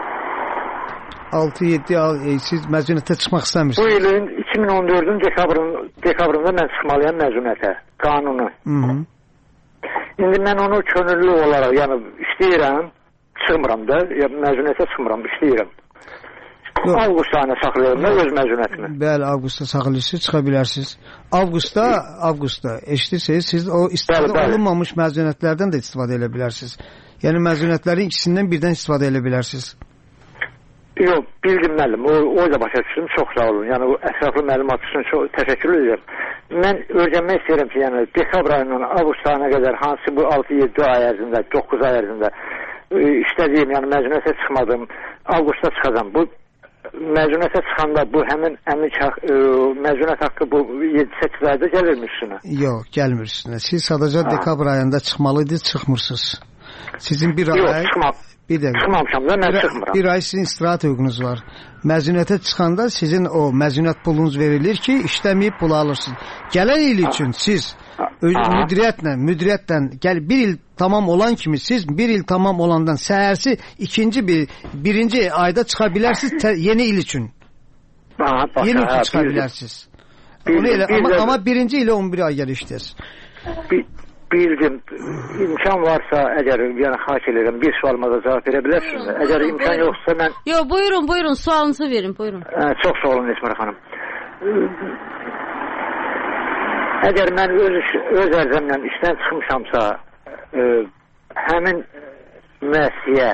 6-7 ay siz məzuniyyətə çıxmaq istəmirsiniz? Bu ilin 2014-ün dekabrında mən çıxmalıyam məzuniyyətə, qanunu. İndi mən onu könüllü olaraq, yəni işləyirəm, çıxmıram da, məzuniyyətə çıxmıram, işləyirəm. Avqust ayına saxlayıram da öz məzuniyyətimi. Bəli, avqustda saxlayırsınız, çıxa bilərsiniz. Avqustda eşitirsiniz, siz o istifadə olunmamış məzuniyyətlərdən də istifadə edə bilərsiniz. Yəni məzuniyyətlərin ikisindən birdən istifadə edə bilərsiniz. Yox, bildim müəllim, o da başa düşdüm, çox sağ olun. Yəni o ətraflı məlumat üçün çox təşəkkür edirəm. Mən öyrənmək istəyirəm ki, yəni dekabr ayından avqust ayına qədər hansı bu 6-7 ay ərzində, 9 ay ərzində işlədiyim, yəni məzuniyyətə çıxmadım, avqustda çıxacam. Bu məzuniyyətə çıxanda bu həmin məzuniyyət haqqı bu 7-8 ayda gəlirmi üstünə? Yox, gəlmir üstünə. Siz sadəcə dekabr ayında çıxmalıydınız, çıxmırsınız. Sizin bir ay... Yox, çıxmamışam da, mən çıxmıram. Bir ay sizin istirahət hüququnuz var. Məzuniyyətə çıxanda sizin o məzuniyyət pulunuz verilir ki, işləməyib pulu alırsınız. Gələn il üçün siz müdiriyyətlə bir il tamam olan kimi siz bir il tamam olandan səhərsi birinci ayda çıxa bilərsiniz yeni il üçün. Yeni il üçün çıxa bilərsiniz. Ama birinci ile 11 ay gəl işləyəsiniz. Bildim, imkan varsa əgər, yəni xahiş edirəm, bir sualıma da cavab verə bilərsiniz. Əgər imkan yoxsa mən... Yox, buyurun, sualınızı verin, buyurun. Çox sağ olun Esmər xanım. Əgər mən öz ərzəmlə işdən çıxmışamsa, həmin müəssisəyə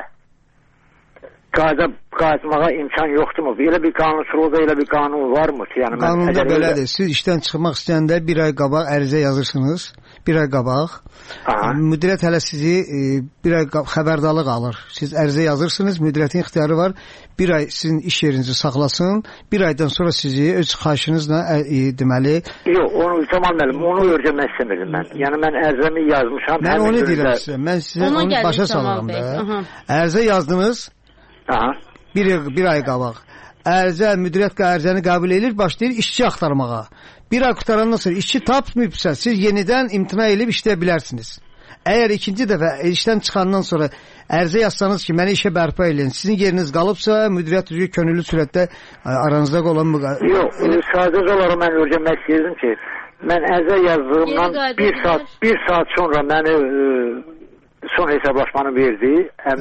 qayıtmağa imkan yoxdurmu? Elə bir qanunsuzluqda elə bir qanun varmı ki? Yəni qanunda belədir. Siz işdən çıxmaq istəyəndə bir ay qabaq ərizə yazırsınız. Bir ay qabaq. Müdiriyyət hələ sizi bir ay xəbərdarlıq alır. Siz ərizə yazırsınız. Müdiriyyətin ixtiyarı var. Bir ay sizin iş yerinizi saxlasın. Bir aydan sonra sizi öz xahişinizlə deməli... Yox, onu Camal müəllim, onu öyrənmək istəmirdim mən. Yəni mən ərizəmi yazmışam. Mən onu deyirəm sizə. Mən sizə onu başa salıram da. Ərizə yazdınız. Bir ay qabaq. Müdiriyyət ərizəni qəbul edir, başlayır işçi axtarmağa. Bir ay qutarandan sonra işçi tapmayıbsa, siz yenidən imtina edib işləyə bilərsiniz. Əgər ikinci dəfə işdən çıxandan sonra ərizə yazsanız ki, məni işə bərpa edin, sizin yeriniz qalıbsa, müdiriyyət üzrə könüllü sürətdə aranızda olan... Yox, sadəcə olaraq mən öyrənmək istəyirdim ki, mən ərizə yazdığımdan bir saat sonra məni... son hesablaşmanı verdi.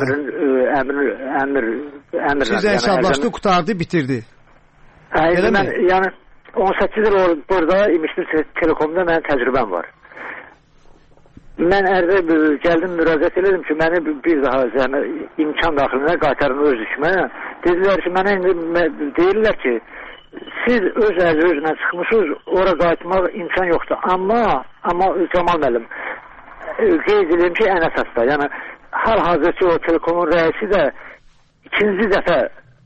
Əmr siz hesablaşdı, qutardı, bitirdi. Yəni 18 il burada İmişli Telekomda mənim təcrübəm var. Mən ərzə gəldim, müraciət edelim ki, məni bir daha imkan daxilində qaytarın öz işimə. Dedilər ki, mənə deyirlər ki, siz öz özünə çıxmışsınız, ora qayıtmaq imkan yoxdur. Amma Camal müəllim, qeyd edeyim ki, ən əsasda, yəni hal-hazırki o Telekomun rəisi də ikinci dəfə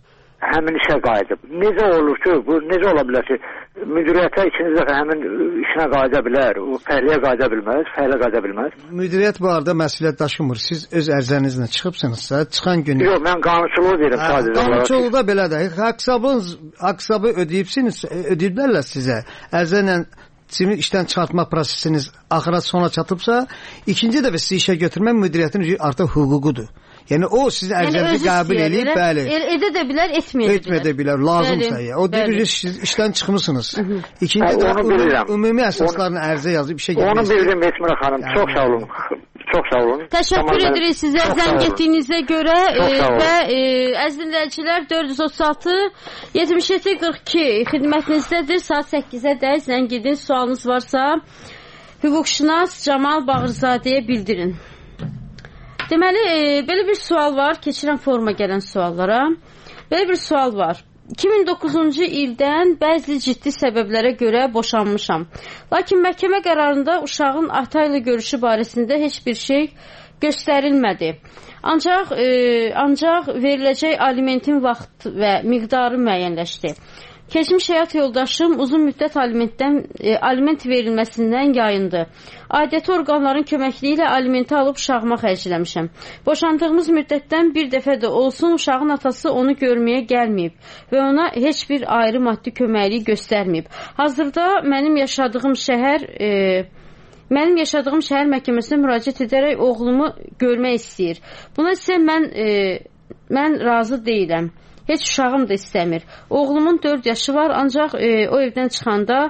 həmin işə qayıdıb. Necə olur ki, bu necə ola bilər ki, müdiriyyətə ikinci dəfə həmin işinə qayıda bilər, o fəhliyə qayıda bilməz. Müdiriyyət bu arada məsuliyyət daşımır. Siz öz ərizənizlə çıxıbsınızsa, çıxan gün... Yox, mən qanunçuluğu deyirəm sadəcə. Qanunçuluqda belədir. Haqq-hesabı ödəyiblərlə sizə. Ərizənlə işdən çıxartma prosesiniz axıra sona çatıbsa, ikinci dəfə sizi işə götürmək müdiriyyətin artıq hüququdur. Yəni o sizin ərizənizi qəbul edib, bəli. Edə də bilər, etməyə də bilər, lazımsa. O deyir ki, siz işdən çıxmısınız. İkinci də ümumi əsaslarını ərizə yazıb işə getmək. Onu bildim Esmira xanım. Çox sağ olun. Çox sağ olun. Təşəkkür edirik sizə zəng etdiyinizə görə və əziz dinləyicilər 436 77 42 xidmətinizdədir. Saat 8-ə də zəng edin. Sualınız varsa hüquqşünas Camal Bağırzadəyə bildirin. Deməli, belə bir sual var. Keçirəm forma gələn suallara. Belə bir sual var. 2009-cu ildən bəzi ciddi səbəblərə görə boşanmışam. Lakin məhkəmə qərarında uşağın ata ilə görüşü barəsində heç bir şey göstərilmədi. Ancaq veriləcək alimentin vaxt və miqdarı müəyyənləşdi. Keçmiş həyat yoldaşım uzun müddət aliment verilməsindən yayındı. Aidiyyəti orqanların köməkliyi ilə alimenti alıb uşağıma xərcləmişəm. Boşandığımız müddətdən bir dəfə də olsun uşağın atası onu görməyə gəlməyib və ona heç bir ayrı maddi köməkliyi göstərməyib. Hazırda mənim yaşadığım şəhər məhkəməsinə müraciət edərək oğlumu görmək istəyir. Buna isə mən razı deyiləm. Heç uşağım da istəmir. Oğlumun 4 yaşı var, ancaq o evdən çıxanda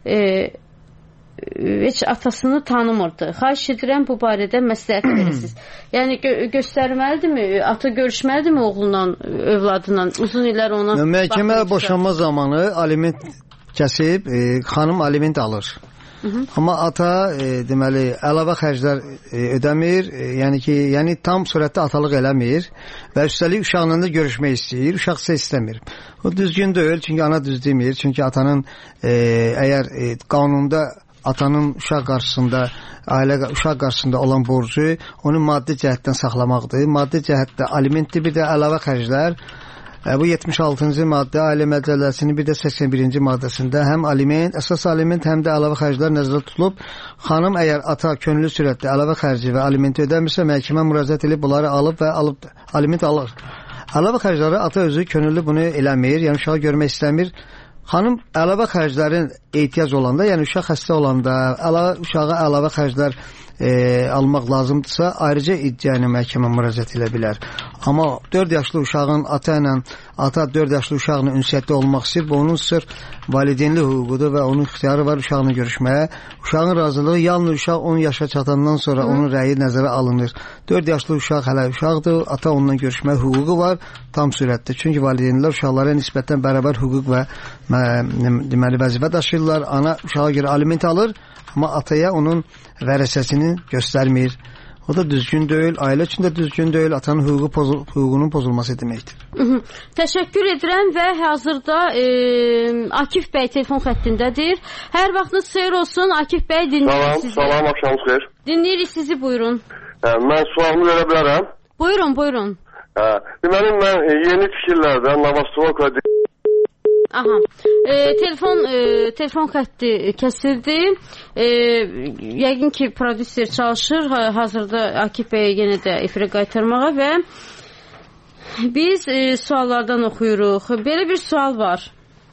heç atasını tanımırdı. Xahiş edirəm bu barədə məsləhət verirsiniz. Yəni göstərməlidirmi, ata görüşməlidirmi oğlunla, övladla, uzun illər ona... Məhkəmə boşanma zamanı aliment kəsib, xanım aliment alır. Amma ata deməli əlavə xərclər ödəmir, yəni tam surətdə atalıq eləmir və üstəlik uşaqla da görüşmək istəyir, uşaq isə istəmir. O düzgün deyil, çünki ana düz demir, çünki atanın əgər qanunda atanın uşaq qarşısında, uşaq qarşısında olan borcu onu maddi cəhətdən saxlamaqdır. Maddi cəhətdə alimentdir, bir də əlavə xərclər. Bu 76-cı maddə Ailə Məcəlləsinin bir də 81-ci maddəsində həm aliment, əsas aliment, həm də əlavə xərclər nəzərdə tutulub. Xanım əgər ata könüllü surətdə əlavə xərci və alimenti ödəmirsə, məhkəmə müraciət edib bunları alıb aliment alır. Əlavə xərcləri ata özü könüllü bunu eləmir, yəni uşağı görmək istəmir. Xanım əlavə xərclərin ehtiyac olanda, yəni uşaq xəstə olanda, uşağa əlavə xərclər almaq lazımdırsa, ayrıca iddiayla məhkəmə müraciət edə bilər. Amma 4 yaşlı uşağın ata 4 yaşlı uşaqla ünsiyyətdə olmaq istəyir, bu onun sırf valideynli hüququdur və onun ixtiyarı var uşaqla görüşməyə. Uşağın razılığı yalnız uşaq 10 yaşa çatandan sonra onun rəyi nəzərə alınır. 4 yaşlı uşaq hələ uşaqdır, ata onunla görüşməyə hüququ var tam surətdə. Çünki valideynlər uşaqlara nisbətən bərabər hüquq və deməli vəzifə daşıyırlar. Ana uşağa görə aliment alır, amma ataya onun vərəsəsini göstərmir. O da düzgün deyil, ailə üçün də düzgün deyil, atanın hüququnun pozulması deməkdir. Təşəkkür edirəm və hazırda Akif bəy telefon xəttindədir. Hər vaxtınız xeyir olsun, Akif bəy, dinləyirik sizi. Salam, axşamınız xeyir. Dinləyirik sizi, buyurun. Mən sualımı verə bilərəm. Buyurun. Deməli, mən yeni tikirlərdə Navastovka Aha. Telefon xətti kəsildi. Yəqin ki, prodüser çalışır. Hazırda Akif bəyə yenə də efirə qaytarmağa və biz suallardan oxuyuruq. Belə bir sual var.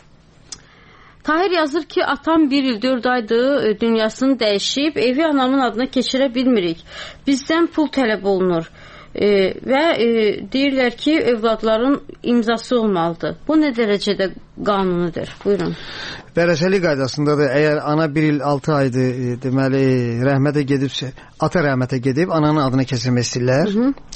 Tahir yazır ki, atam 1 il 4 aydır dünyasını dəyişib, evi anamın adına keçirə bilmirik. Bizdən pul tələb olunur. Və deyirlər ki, övladların imzası olmalıdır. Bu nə dərəcədə qanunudur? Buyurun. Vərəsəlik qaydasında da əgər ana 1 il 6 aydır deməli rəhmətə gedibsə, ata rəhmətə gedib ananın adına keçirmək istəyirlər.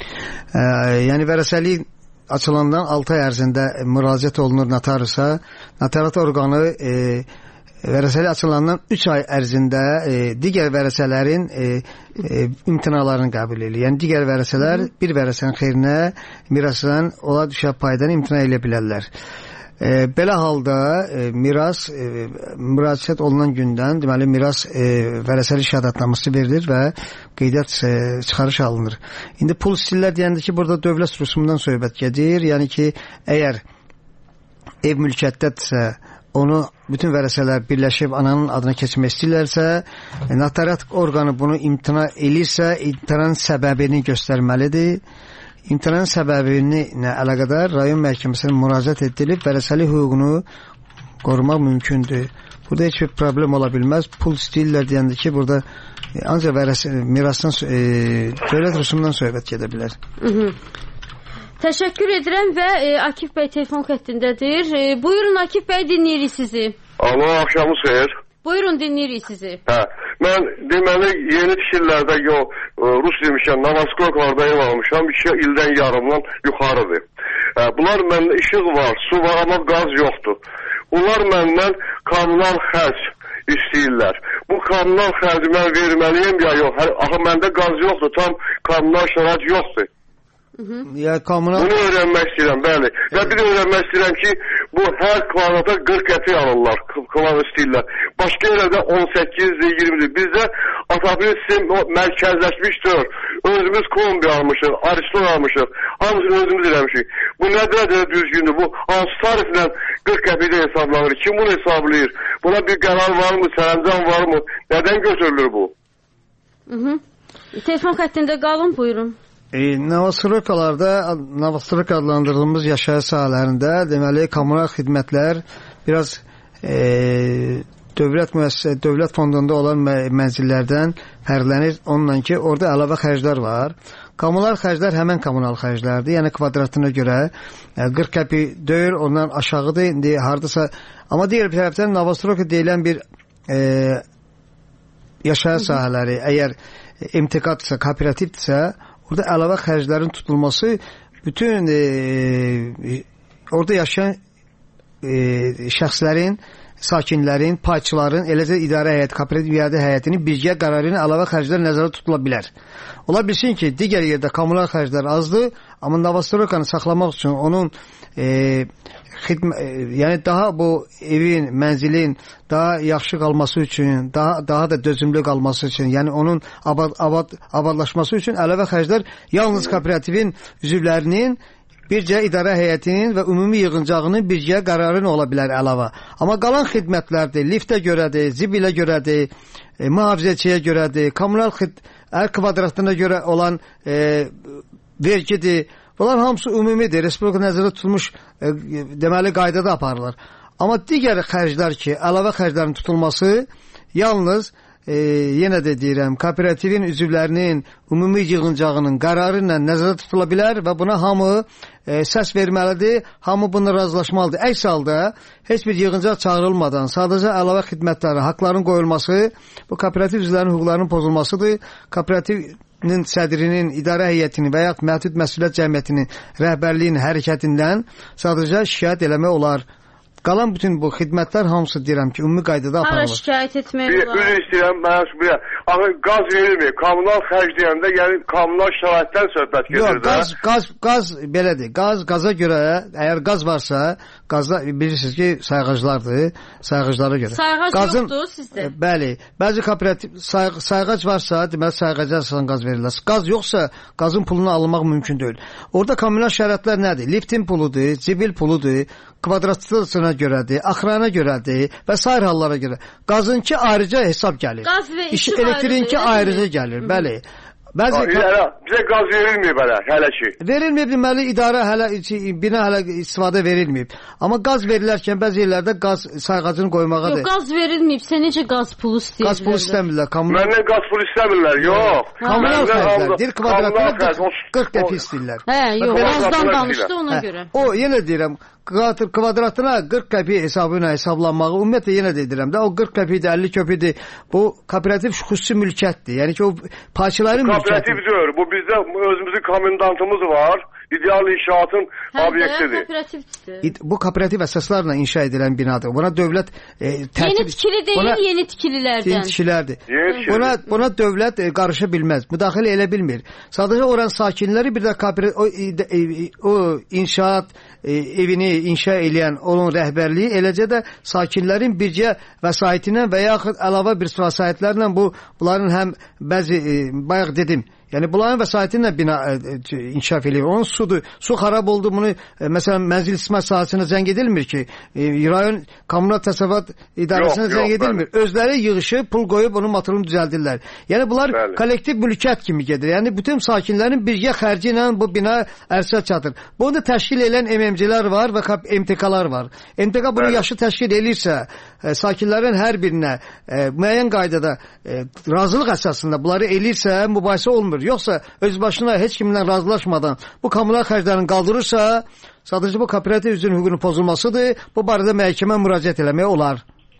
Yəni vərəsəlik açılandan 6 ay ərzində müraciət olunur notariusa. Notariat orqanı vərəsəlik açılandan 3 ay ərzində digər vərəsələrin imtinalarını qəbul edir. Yəni digər vərəsələr bir vərəsənin xeyrinə mirasdan ola düşə paydan imtina edə bilərlər. Belə halda miras müraciət olunan gündən deməli miras vərəsəlik şəhadətnaməsi verilir və qeydiyyat çıxarış alınır. İndi pul istəyirlər deyəndə ki, burada dövlət rüsumundan söhbət gedir. Yəni ki, əgər ev mülkiyyətdədirsə, onu bütün vərəsələr birləşib ananın adına keçmək istəyirlərsə, notariat orqanı bunu imtina elirsə, imtinanın səbəbini göstərməlidir. İmtinanın səbəbini əlaqədar rayon məhkəməsinə müraciət edilib vərəsəlik hüququnu qorumaq mümkündür. Burada heç bir problem ola bilməz. Pul istəyirlər deyəndə ki, burada ancaq mirasdan, dövlət rüsumundan söhbət gedə bilər. Təşəkkür edirəm və Akif bəy telefon xəttindədir. Buyurun Akif bəy, dinləyirik sizi. Alo, axşamınız xeyir. Buyurun, dinləyirik sizi. Mən deməli yeni tikililərdə Rus demişəm, Navaskoklarda ev almışam, 2 ildən yarımdan yuxarıdır. Bunlar məndə işıq var, su var, amma qaz yoxdur. Bunlar məndən kommunal xərc istəyirlər. Bu kommunal xərci mən verməliyim ya yox? Axı məndə qaz yoxdur, tam kommunal şərait yoxdur. Bunu öyrənmək istəyirəm, bəli. Və bir də öyrənmək istəyirəm ki, bu hər kvadrata 40 qəpik alırlar, kvadrata istəyirlər. Başqa yerlərdə 18-dir, 20-dir. Bizdə ATP sistem mərkəzləşmişdir. Özümüz kombi almışıq, Ariston almışıq. Hamısını özümüz eləmişik. Bu nədir düzgündür? Bu hansı tariflə 40 qəpikdə hesablanır? Kim bunu hesablayır? Buna bir qərar varmı, sərəncam varmı? Nədən götürülür bu? Telefon xəttində qalın, buyurun. Novostroyka adlandırdığımız yaşayış sahələrində deməli kommunal xidmətlər biraz dövlət fondunda olan mənzillərdən fərqlənir. Onunla ki, orada əlavə xərclər var. Kommunal xərclər həmən kommunal xərclərdir. Yəni kvadratına görə 40 qəpik deyil, ondan aşağıdır. İndi hardasa, amma digər bir tərəfdən Novostroyka deyilən bir yaşayış sahələri əgər MTK-dırsa, kooperativdirsə, orada əlavə xərclərin tutulması bütün orada yaşayan şəxslərin, sakinlərin, payçıların, eləcə idarə heyəti, kooperativ idarə heyətinin birgə qərarı ilə əlavə xərclər nəzərdə tutula bilər. Ola bilsin ki, digər yerdə kommunal xərclər azdır, amma Novostroykanı saxlamaq üçün onun yəni daha bu evin, mənzilin daha yaxşı qalması üçün, daha da dözümlü qalması üçün, yəni onun abadlaşması üçün əlavə xərclər yalnız kooperativin üzvlərinin, bircə idarə heyətinin və ümumi yığıncağının birgə qərarı ola bilər əlavə. Amma qalan xidmətlərdir, liftə görədir, zibilə görədir, mühafizəçiyə görədir, kommunal hər kvadratına görə olan vergidir. Bunlar hamısı ümumidir, respublika nəzərdə tutulmuş deməli qaydada aparılır. Amma digər xərclər ki, əlavə xərclərin tutulması yalnız yenə də deyirəm, kooperativin üzvlərinin ümumi yığıncağının qərarı ilə nəzərdə tutula bilər və buna hamı səs verməlidir, hamı bunu razılaşmalıdır. Əks halda heç bir yığıncaq çağırılmadan sadəcə əlavə xidmətləri, haqların qoyulması bu kooperativ üzvlərinin hüquqlarının pozulmasıdır. Kooperativin sədrinin, idarə heyətinin və ya məhdud məsuliyyət cəmiyyətinin rəhbərliyin hərəkətindən sadəcə şikayət eləmək olar. Qalan bütün bu xidmətlər hamısı deyirəm ki, ümumi qaydada aparılır. Hara şikayət etmək olar? Bir istəyirəm, mən qaz verilmir. Kommunal xərc deyəndə, yəni kommunal şəraitdən söhbət gedir də. Qaz belədir. Qaza görə, əgər qaz varsa, qazda bilirsiniz ki, sayğaclardır. Sayğaclara görə. Sayğac yoxdur sizdə? Bəli. Bəzi kooperativ sayğac varsa, deməli sayğaca əsasən qaz verirlər. Qaz yoxsa, qazın pulunu alınmaq mümkün deyil. Orada kommunal şəraitlər nədir? Liftin puludur, zibil puludur, kvadratlısına görədir, axrana görədir və sair hallara görə. Qazınki ayrıca hesab gəlir. Qaz və işıq elektrinki ayrıca gəlir, bəli. Bizə qaz verilməyib hələ ki. Verilməyib, deməli idarə bina hələ istifadə verilməyib. Amma qaz verilərkən bəzi yerlərdə qaz sayğacını qoymağadır. Yox, qaz verilməyib. Sən necə qaz pulu istəyirlər? Qaz pulu istəmirlər. Məndən qaz pulu istəmirlər, yox. Kommunal xərclər, bir kvadratına 40 qəpik istəyirlər. Yox, qazdan danışdı ona görə. O, yenə deyirəm, kvadratına 40 qəpik hesabı ilə hesablanmağı ümumiyyətlə yenə də edirəm də, o 40 qəpikdir, 50 qəpikdir, bu kooperativ xüsusi mülkiyyətdir. Yəni ki, o payçıların mülkiyyətidir. Kooperativ deyil, bu bizdə özümüzün komendantımız var, ideal inşaatın obyektidir. Bu kooperativ əsaslarla inşa edilən binadır. Buna dövlət yeni tikili deyil, yeni tikililərdən. Yeni tikililərdir. Buna dövlət qarışa bilməz, müdaxilə elə bilmir. Sadəcə oranın sakinləri bir də o inşaat evini inşa edən onun rəhbərliyi, eləcə də sakinlərin bircə vəsaitindən və yaxud əlavə bir vəsaitlərlə bunların həm bəzi bayaq dedim, yəni bunların vəsaitindən bina inkişaf edir. Onun sudur, su xarab oldu, bunu məsələn mənzil istismar sahəsinə zəng edilmir ki, rayon kommunal təsərrüfat idarəsinə zəng edilmir. Özləri yığışıb, pul qoyub onun motorunu düzəldirlər. Yəni bunlar kollektiv mülkiyyət kimi gedir. Yəni bütün sakinlərin birgə xərci ilə bu bina ərsə çatır. Bunu təşkil edən MMC-lər var və MTK-lar var. MTK bunu yaşı təşkil edirsə, sakinlərin hər birinə müəyyən qaydada razılıq əsasında bunları elirsə, mübahisə olmur. Yoxsa öz başına heç kiminlə razılaşmadan bu kommunal xərclərini qaldırırsa, sadəcə bu kooperativ üzrün hüququnun pozulmasıdır. Bu barədə məhkəmə müraciət eləmək olar.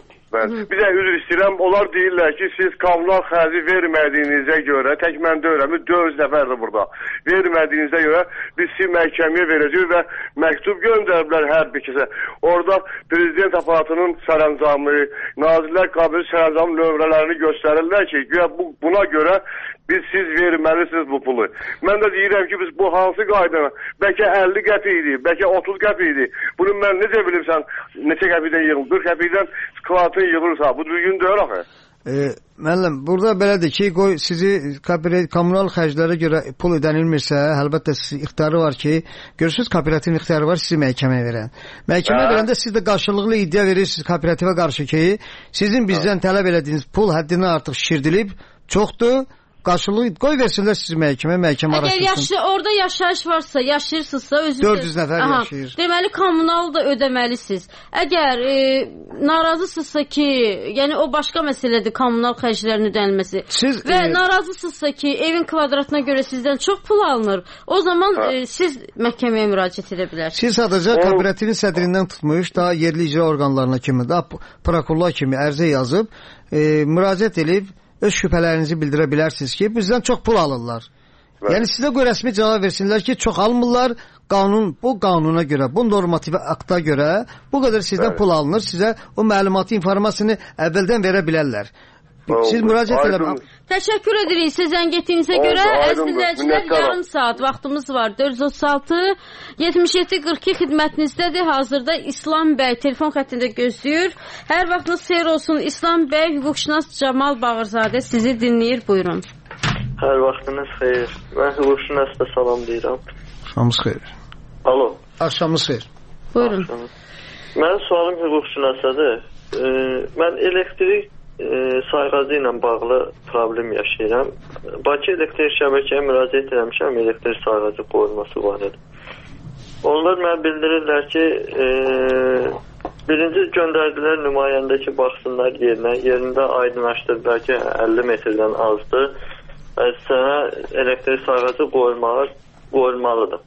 Bir də üzr istəyirəm, onlar deyirlər ki, siz kommunal xərci vermədiyinizə görə, tək mən deyirəm, 400 nəfərdir burada, vermədiyinizə görə biz sizi məhkəməyə verəcəyik və məktub göndəriblər hər bir kəsə. Orada prezident aparatının sərəncamı, Nazirlər Kabineti sərəncamı nömrələrini göstərirlər ki, buna görə siz verməlisiniz bu pulu. Mən də deyirəm ki, biz bu hansı qaydana, bəlkə 50 qəpik idi, bəlkə 30 qəpik idi. Bunu mən necə bilirsən, neçə qəpikdən yığılır? 40 qəpikdən kvadratın yığılırsa, bu düzgün deyil axı. Müəllim, burada belədir ki, qoy sizi kommunal xərclərə görə pul ödənilmirsə, əlbəttə sizin ixtiyarı var ki, görürsünüz kooperativin ixtiyarı var sizi məhkəməyə verən. Məhkəməyə verəndə siz də qarşılıqlı iddia verirsiniz kooperativə qarşı ki, sizin bizdən tələb elədiyiniz pul həddindən artıq şişirdilib, çoxdur. Qarşılığı qoy versinlər sizi məhkəmə araşdırsın. Əgər orada yaşayış varsa, yaşayırsınızsa özünüz 400 nəfər yaşayır. Deməli kommunal da ödəməlisiniz. Əgər narazısınızsa ki, yəni o başqa məsələdir kommunal xərclərin ödənilməsi. Və narazısınızsa ki, evin kvadratına görə sizdən çox pul alınır. O zaman siz məhkəməyə müraciət edə bilərsiniz. Siz sadəcə kooperativin sədrindən tutmuş, daha yerli icra orqanlarına kimi, daha prokurorlar kimi ərizə yazıb, müraciət edib öz şübhələrinizi bildirə bilərsiniz ki, bizdən çox pul alırlar. Yəni sizə qoy rəsmi cavab versinlər ki, çox almırlar, bu qanuna görə, bu normativ akta görə bu qədər sizdən pul alınır, sizə o məlumatı, informasiyonu əvvəldən verə bilərlər. Siz müraciət eləmək. Təşəkkür edirik siz zəng etdiyinizə görə. Əziz dinləyicilər, yarım saat vaxtımız var. 436 77 42 xidmətinizdədir. Hazırda İslam bəy telefon xəttində gözləyir. Hər vaxtınız xeyir olsun. İslam bəy, hüquqşünas Camal Bağırzadə sizi dinləyir. Buyurun. Hər vaxtınız xeyir. Mən hüquqşünasda salam deyirəm. Axşamınız xeyir. Alo. Axşamınız xeyir. Buyurun. Mənim sualım hüquqşünasadır. Mən elektrik sayğacı ilə bağlı problem yaşayıram. Bakı elektrik şəbəkəyə müraciət eləmişəm, elektrik sayğacı qoyulması barədə. Onlar mənə bildirirlər ki, birinci göndərdilər nümayəndə ki, baxsınlar yerində aydınlaşdırdılar ki, 50 metrdən azdır. Sənə elektrik sayğacı qoyulmalıdır.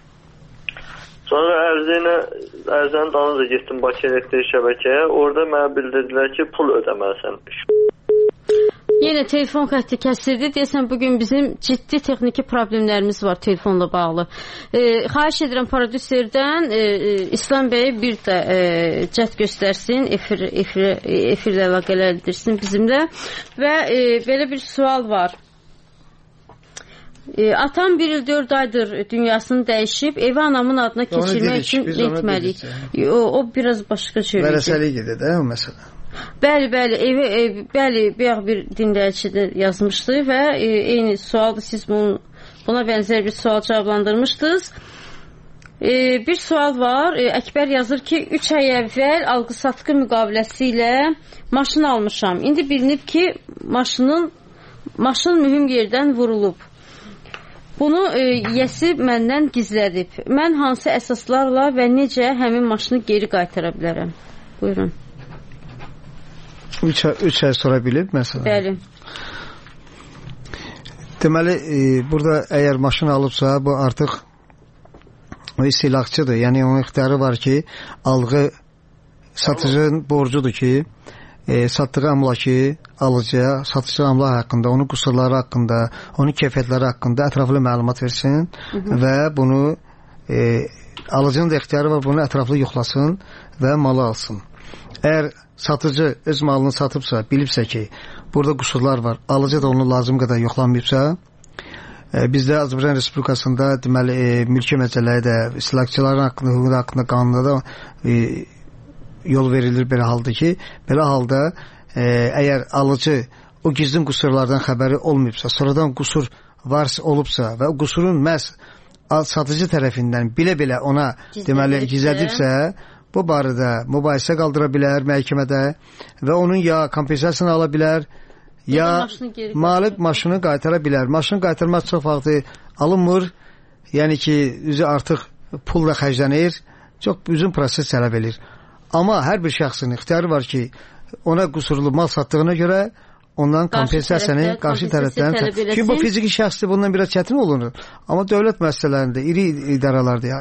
Sonra ərzəni dalınca getdim Bakı elektrik şəbəkəyə. Orada mənə bildirdilər ki, pul ödəməlisən. Yenə telefon xətti kəsildi. Deyəsən bugün bizim ciddi texniki problemlərimiz var telefonla bağlı. Xahiş edirəm prodüserdən İslam bəyə bir də cəhd göstərsin, efirlə əlaqələndirsin bizimlə. Və belə bir sual var. Atam 1 il 4 aydır dünyasını dəyişib, evi anamın adına keçirmək üçün nə etməliyik? O biraz başqa şeydir. Vərəsəlik gedir də o məsələ. Bəli, bir dinləyici də yazmışdı və eyni sualdır, siz buna bənzər bir sual cavablandırmışdınız. Bir sual var, Əkbər yazır ki, 3 ay əvvəl alqı-satqı müqaviləsi ilə maşın almışam. İndi bilinib ki, maşın mühüm yerdən vurulub. Bunu yəsi məndən gizlədib. Mən hansı əsaslarla və necə həmin maşını geri qaytara bilərəm? Buyurun. 3 ay sonra bilib, məsələn. Bəli. Deməli, burada əgər maşın alıbsa, bu artıq o istihlakçıdır. Yəni, onun ixtiyarı var ki, alğı satıcının borcudur ki, satdığı əmlakı alıcıya, satıcı əmlak haqqında, onun qüsurları haqqında, onun keyfiyyətləri haqqında ətraflı məlumat versin və bunu alıcının da ixtiyarı var, bunu ətraflı yoxlasın və malı alsın. Əgər satıcı öz malını satıbsa, bilibsə ki, burada qüsurlar var, alıcı da onu lazım qədər yoxlanmayıbsa, Bizdə Azərbaycan Respublikasında deməli mülki məsələləri də, istehlakçıların haqqında, hüquq haqqında qanunda da yol verilir belə halda ki, belə halda əgər alıcı o gizlin qüsurlardan xəbəri olmayıbsa, sonradan qüsur varsa olubsa və o qüsurun məhz satıcı tərəfindən bilə-bilə ona deməli gizlədibsə, bu barədə mübahisə qaldıra bilər məhkəmədə və onun ya kompensasiyasını ala bilər, ya malik maşını qaytara bilər. Maşını qaytarmaq çox vaxtı alınmır, yəni ki, üzü artıq pulla xərclənir, çox uzun proses tələb edir. Amma hər bir şəxsin ixtiyarı var ki, ona qüsurlu mal satdığına görə ondan kompensasiyanı qarşı tərəfdən çünki bu fiziki şəxsdir, bundan biraz çətin olunur. Amma dövlət müəssisələrində, iri idarələrdə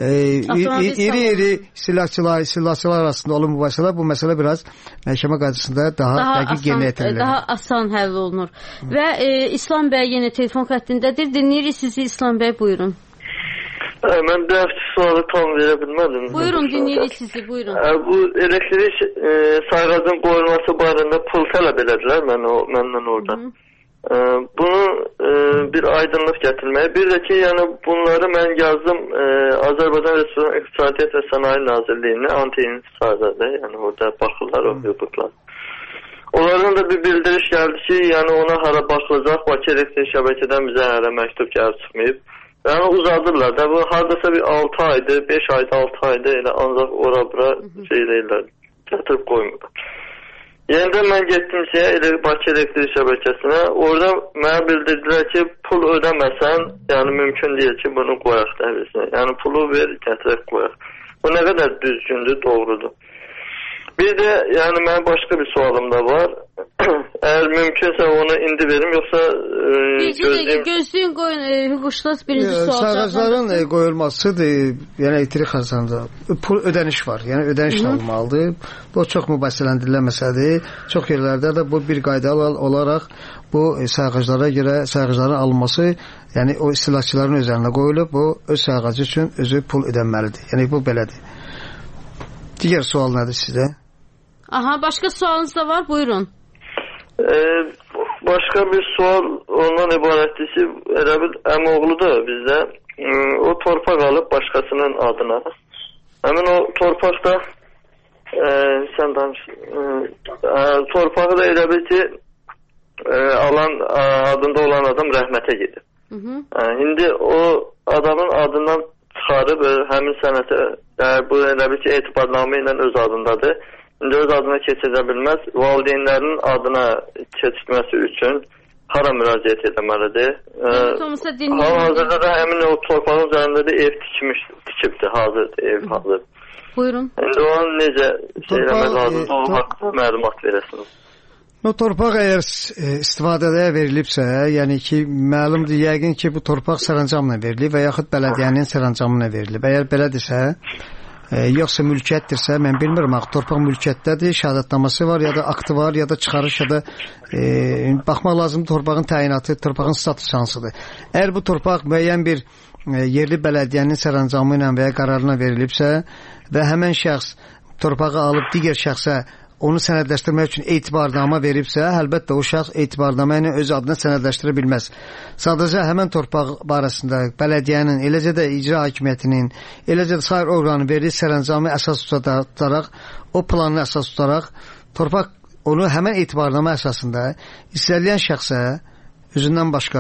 iri silahçılar arasında olan mübahisələr, bu məsələ biraz məhkəmə qaydasında daha dəqiq yerinə yetirilir. Daha asan həll olunur. Və İslam bəy yenə telefon xəttindədir. Dinləyirik sizi İslam bəy, buyurun. Mən dəfti sualı tam verə bilmədim. Buyurun, dinləyirik sizi, buyurun. Bu elektrik sayğacın qoyulması barədə pul tələb elədilər məndən orada. Bunu bir aydınlıq gətirməyə. Bir də ki, yəni bunları mən yazdım Azərbaycan Respublikası İqtisadiyyat və Sənaye Nazirliyinə, anti-intisarda, yəni orada baxırlar o hüquqlar. Onlardan da bir bildiriş gəldi ki, yəni ona hara baxılacaq, Bakı elektrik şəbəkədən bizə hələ məktub gəlib çıxmayıb. Yəni uzadırlar da, bu haradasa bir 6 aydır, 5 aydır, 6 aydır, elə ancaq ora-bura şey deyirlər, gətirib qoymurlar. Yenidən mən getdim Bakı elektrik şəbəkəsinə, orada mənə bildirdilər ki, pul ödəməsən, yəni mümkün deyil ki, bunu qoyaq dəhlisinə. Yəni pulu ver, gətirək qoyaq. Bu nə qədər düzgündür, doğrudur. Bir də, yəni mənim başqa bir sualım da var. Əgər mümkünsə onu indi verim, yoxsa gözləyin qoyun, hüquqşünas birinci sual. Sayğacların qoyulmasıdır, yəni elektrik xərclərində pul ödəniş var, yəni ödəniş alınmalıdır. Bu çox mübahisələndirilən məsələdir. Çox yerlərdə də bu bir qayda olaraq bu sayğaclara görə sayğacların alınması, yəni o istehlakçıların üzərinə qoyulub, bu öz sayğacı üçün özü pul ödənməlidir. Yəni bu belədir. Digər sual nədir sizdə? Aha, başqa sualınız da var, buyurun. Başqa bir sual ondan ibarətdir ki, elə bir əmoğludur bizdə. O torpaq alıb başqasının adına. Həmin o torpaqda sən danış. Torpağı da elə bir ki, adında olan adam rəhmətə gedir. İndi o adamın adından çıxarıb həmin sənətə, bu elə bir ki, etibarnamə ilə öz adındadır. İndi öz adına keçəcə bilməz. Valideynlərinin adına keçməsi üçün hara müraciət etməlidir? Hal-hazırda da həmin o torpağın üzərində də ev tikibdir, hazırdır, ev hazır. Buyurun. İndi onu necə eləmək lazımdır, o haqqında məlumat verəsiniz. O torpaq əgər istifadəyə verilibsə, yəni ki, məlumdur, yəqin ki, bu torpaq sərəncamla verilib və yaxud bələdiyyənin sərəncamına verilib. Əgər belədirsə, yoxsa mülkiyyətdirsə, mən bilmirəm, torpaq mülkiyyətdədir, şəhadətnaması var, ya da aktı var, ya da çıxarış, ya da baxmaq lazımdır torpağın təyinatı, torpağın statusu hansıdır. Əgər bu torpaq müəyyən bir yerli bələdiyyənin sərəncamı ilə və ya qərarına verilibsə və həmən şəxs torpağı alıb digər şəxsə onu sənədləşdirmək üçün etibarnamə veribsə, əlbəttə o şəxs etibarnamə ilə öz adına sənədləşdirə bilməz. Sadəcə həmən torpaq barəsində bələdiyyənin, eləcə də icra hakimiyyətinin, eləcə də sair orqanın verdiyi sərəncamı əsas tutaraq, o planını əsas tutaraq, torpaq onu həmən etibarnamə əsasında istənilən şəxsə özündən başqa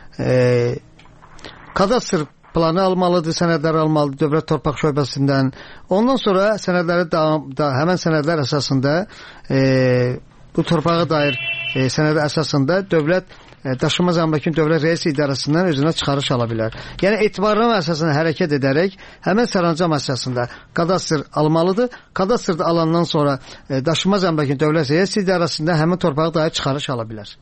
kadastr planı almalıdır, sənədləri almalıdır Dövlət Torpaq Şöbəsindən. Ondan sonra sənədləri həmən sənədlər əsasında bu torpağa dair sənədə əsasında dövlət daşınmaz əmlakın dövlət rəis idarəsindən özünə çıxarış ala bilər. Yəni etibarnamə əsasında hərəkət edərək həmən sərəncam əsasında kadastr almalıdır. Kadastrda alandan sonra daşınmaz əmlakın dövlət rəis idarəsində həmən torpağa dair çıxarış ala bilər.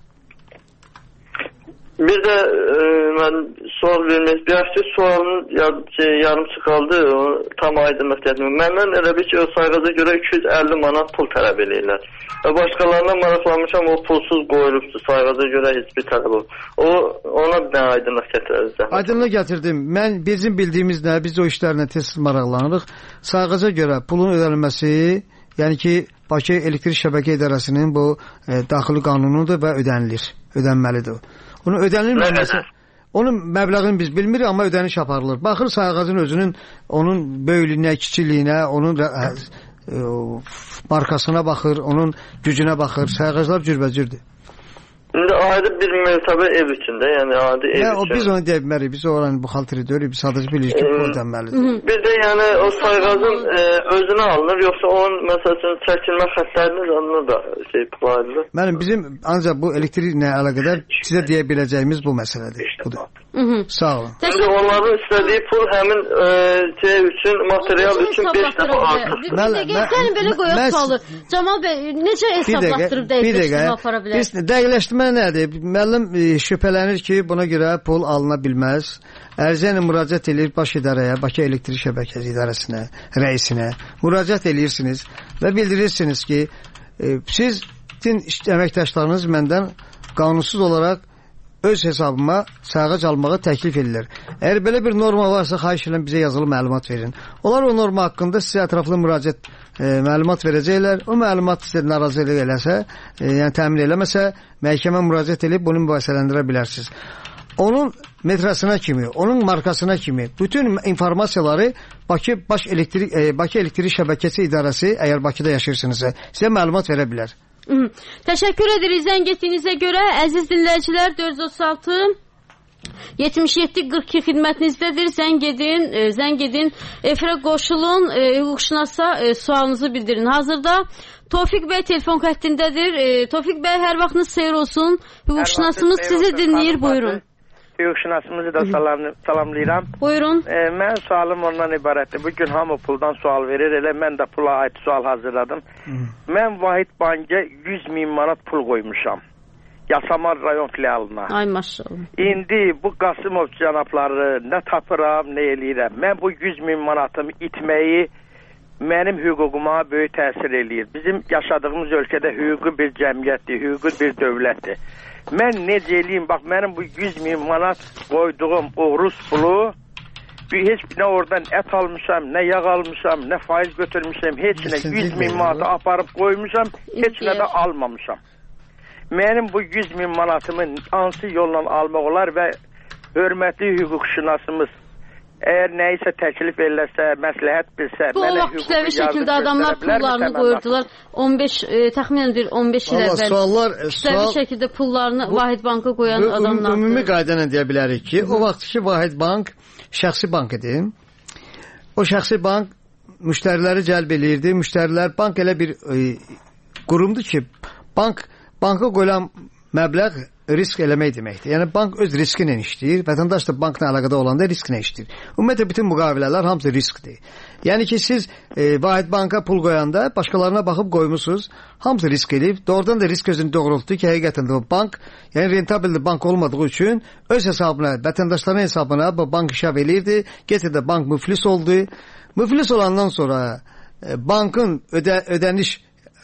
Bir də mən sual vermək istəyirəm ki, sualın yarımçı qaldı, tam aydınlıq gətirmək. Məndən elə bir ki, o sayğaca görə 250 manat pul tələb edirlər. Başqalarına maraqlanmışam, o pulsuz qoyulubdur, sayğaca görə heç bir tələb olur. Ona nə aydınlıq gətirəcək? Aydınlıq gətirdim. Bizim bildiyimiz nə, biz o işlərlə tez maraqlanırıq. Sayğaca görə pulun ödənilməsi, yəni ki, Bakı Elektrik Şəbəkə İdarəsinin bu daxili qanunudur və ödənilir, ödənməlidir. Onu Onun məbləğini biz bilmirik, amma ödəniş aparılır. Baxır sayğacın özünün, onun böyüklüyünə, kiçiliyinə, onun markasına baxır, onun gücünə baxır. Sayğaclar cürbəcürdür. İndi adi bir mərtəbə ev üçündə, yəni adi ev üçün. Biz onu deyə bilmərik, biz oranı buxalteri deyirik, biz sadəcə bilirik ki, pul ödənməlidir. Bir də yəni o sayğacın özünə alınır, yoxsa onun məsəl üçün çəkilmə xətlərinin adına da pul ayrılır? Mənim bizim ancaq bu elektriklə əlaqədar sizə deyə biləcəyimiz bu məsələdir. Budur. Sağ olun. İndi onların istədiyi pul həmin şey üçün, material üçün 5 dəfə artıq. Gəlin belə qoyaq sualı. Camal bəy, necə hesablatdırıb dəqiqləşdirmə apara bilər? Dəqiqləşdirmə nədir? Müəllim şübhələnir ki, buna görə pul alına bilməz. Ərizə ilə müraciət edir baş idarəyə, Bakı Elektrik Şəbəkəsi İdarəsinə, rəisinə müraciət edirsiniz və bildirirsiniz ki, sizin əməkdaşlarınız məndən qanunsuz olaraq öz hesabıma sayğac almağı təklif edirlər. Əgər belə bir norma varsa, xahiş edirəm bizə yazılı məlumat verin. Onlar o norma haqqında sizə ətraflı müraciət məlumat verəcəklər. O məlumat sizə narazılıq eləsə, yəni təmin eləməsə, məhkəmə müraciət edib bunu mübahisələndirə bilərsiniz. Onun metrasına kimi, onun markasına kimi bütün informasiyaları Bakı Elektrik Şəbəkəsi İdarəsi, əgər Bakıda yaşayırsınızsa, sizə məlumat verə bilər. Təşəkkür edirik zəng etdiyinizə görə. Əziz dinləyicilər, 436 77-42 xidmətinizdədir. Zəng edin, efirə qoşulun, hüquqşünasa sualınızı bildirin. Hazırda Tofiq bəy telefon xəttindədir. Tofiq bəy, hər vaxtınız xeyir olsun. Hüquqşünasımız sizi dinləyir, buyurun. Hüquqşünasımızı da salamlayıram. Buyurun. Mənim sualım ondan ibarətdir. Bugün hamı puldan sual verir, elə mən də pula aid sual hazırladım. Mən Vahid Bankə 100.000 manat pul qoymuşam. Yasamal rayon filialına. Ay maşallah. İndi bu Qasımov cənabları nə tapıram, nə eləyirəm. Mən bu 100.000 manatımı itməyi mənim hüququma böyük təsir eləyir. Bizim yaşadığımız ölkədə hüquqi bir cəmiyyətdir, hüquqi bir dövlətdir. Mən necə eləyim, bax mənim bu 100.000 manat qoyduğum uğruz pulu, heç nə oradan ət almışam, nə yağ almışam, nə faiz götürmüşəm, heç nə 100.000 manatı aparıb qoymuşam, heç nə də almamışam. Mənim bu 100.000 manatımı hansı yolla almaq olar və hörmətli hüquqşünasımız əgər nəyisə təklif eləsə, məsləhət bilsə, bu mənə hüquqi kütləvi şəkildə adamlar pullarını qoyurdular. 15 təxminən 15 il əvvəl kütləvi şəkildə pullarını Vahid Banka qoyan adamlar. Ümumi qayda ilə deyə bilərik ki, o vaxt ki Vahid Bank şəxsi bank idi. O şəxsi bank müştəriləri cəlb eləyirdi. Müştərilər bank elə bir qurumdur ki, banka qoyulan məbləğ risk eləmək deməkdir. Yəni bank öz riski ilə işləyir, vətəndaş da bankla əlaqədə olanda risklə işləyir. Ümumiyyətlə bütün müqavilələr hamısı riskdir. Yəni ki siz Vahid Banka pul qoyanda başqalarına baxıb qoymusunuz, hamısı risk eləyib. Doğrudan da risk özünü doğrultdu ki, həqiqətən də o bank, yəni rentabilli bank olmadığı üçün öz hesabına, vətəndaşların hesabına bu bank işav eləyirdi. Getirdi bank müflis oldu. Müflis olandan sonra bankın ödəniş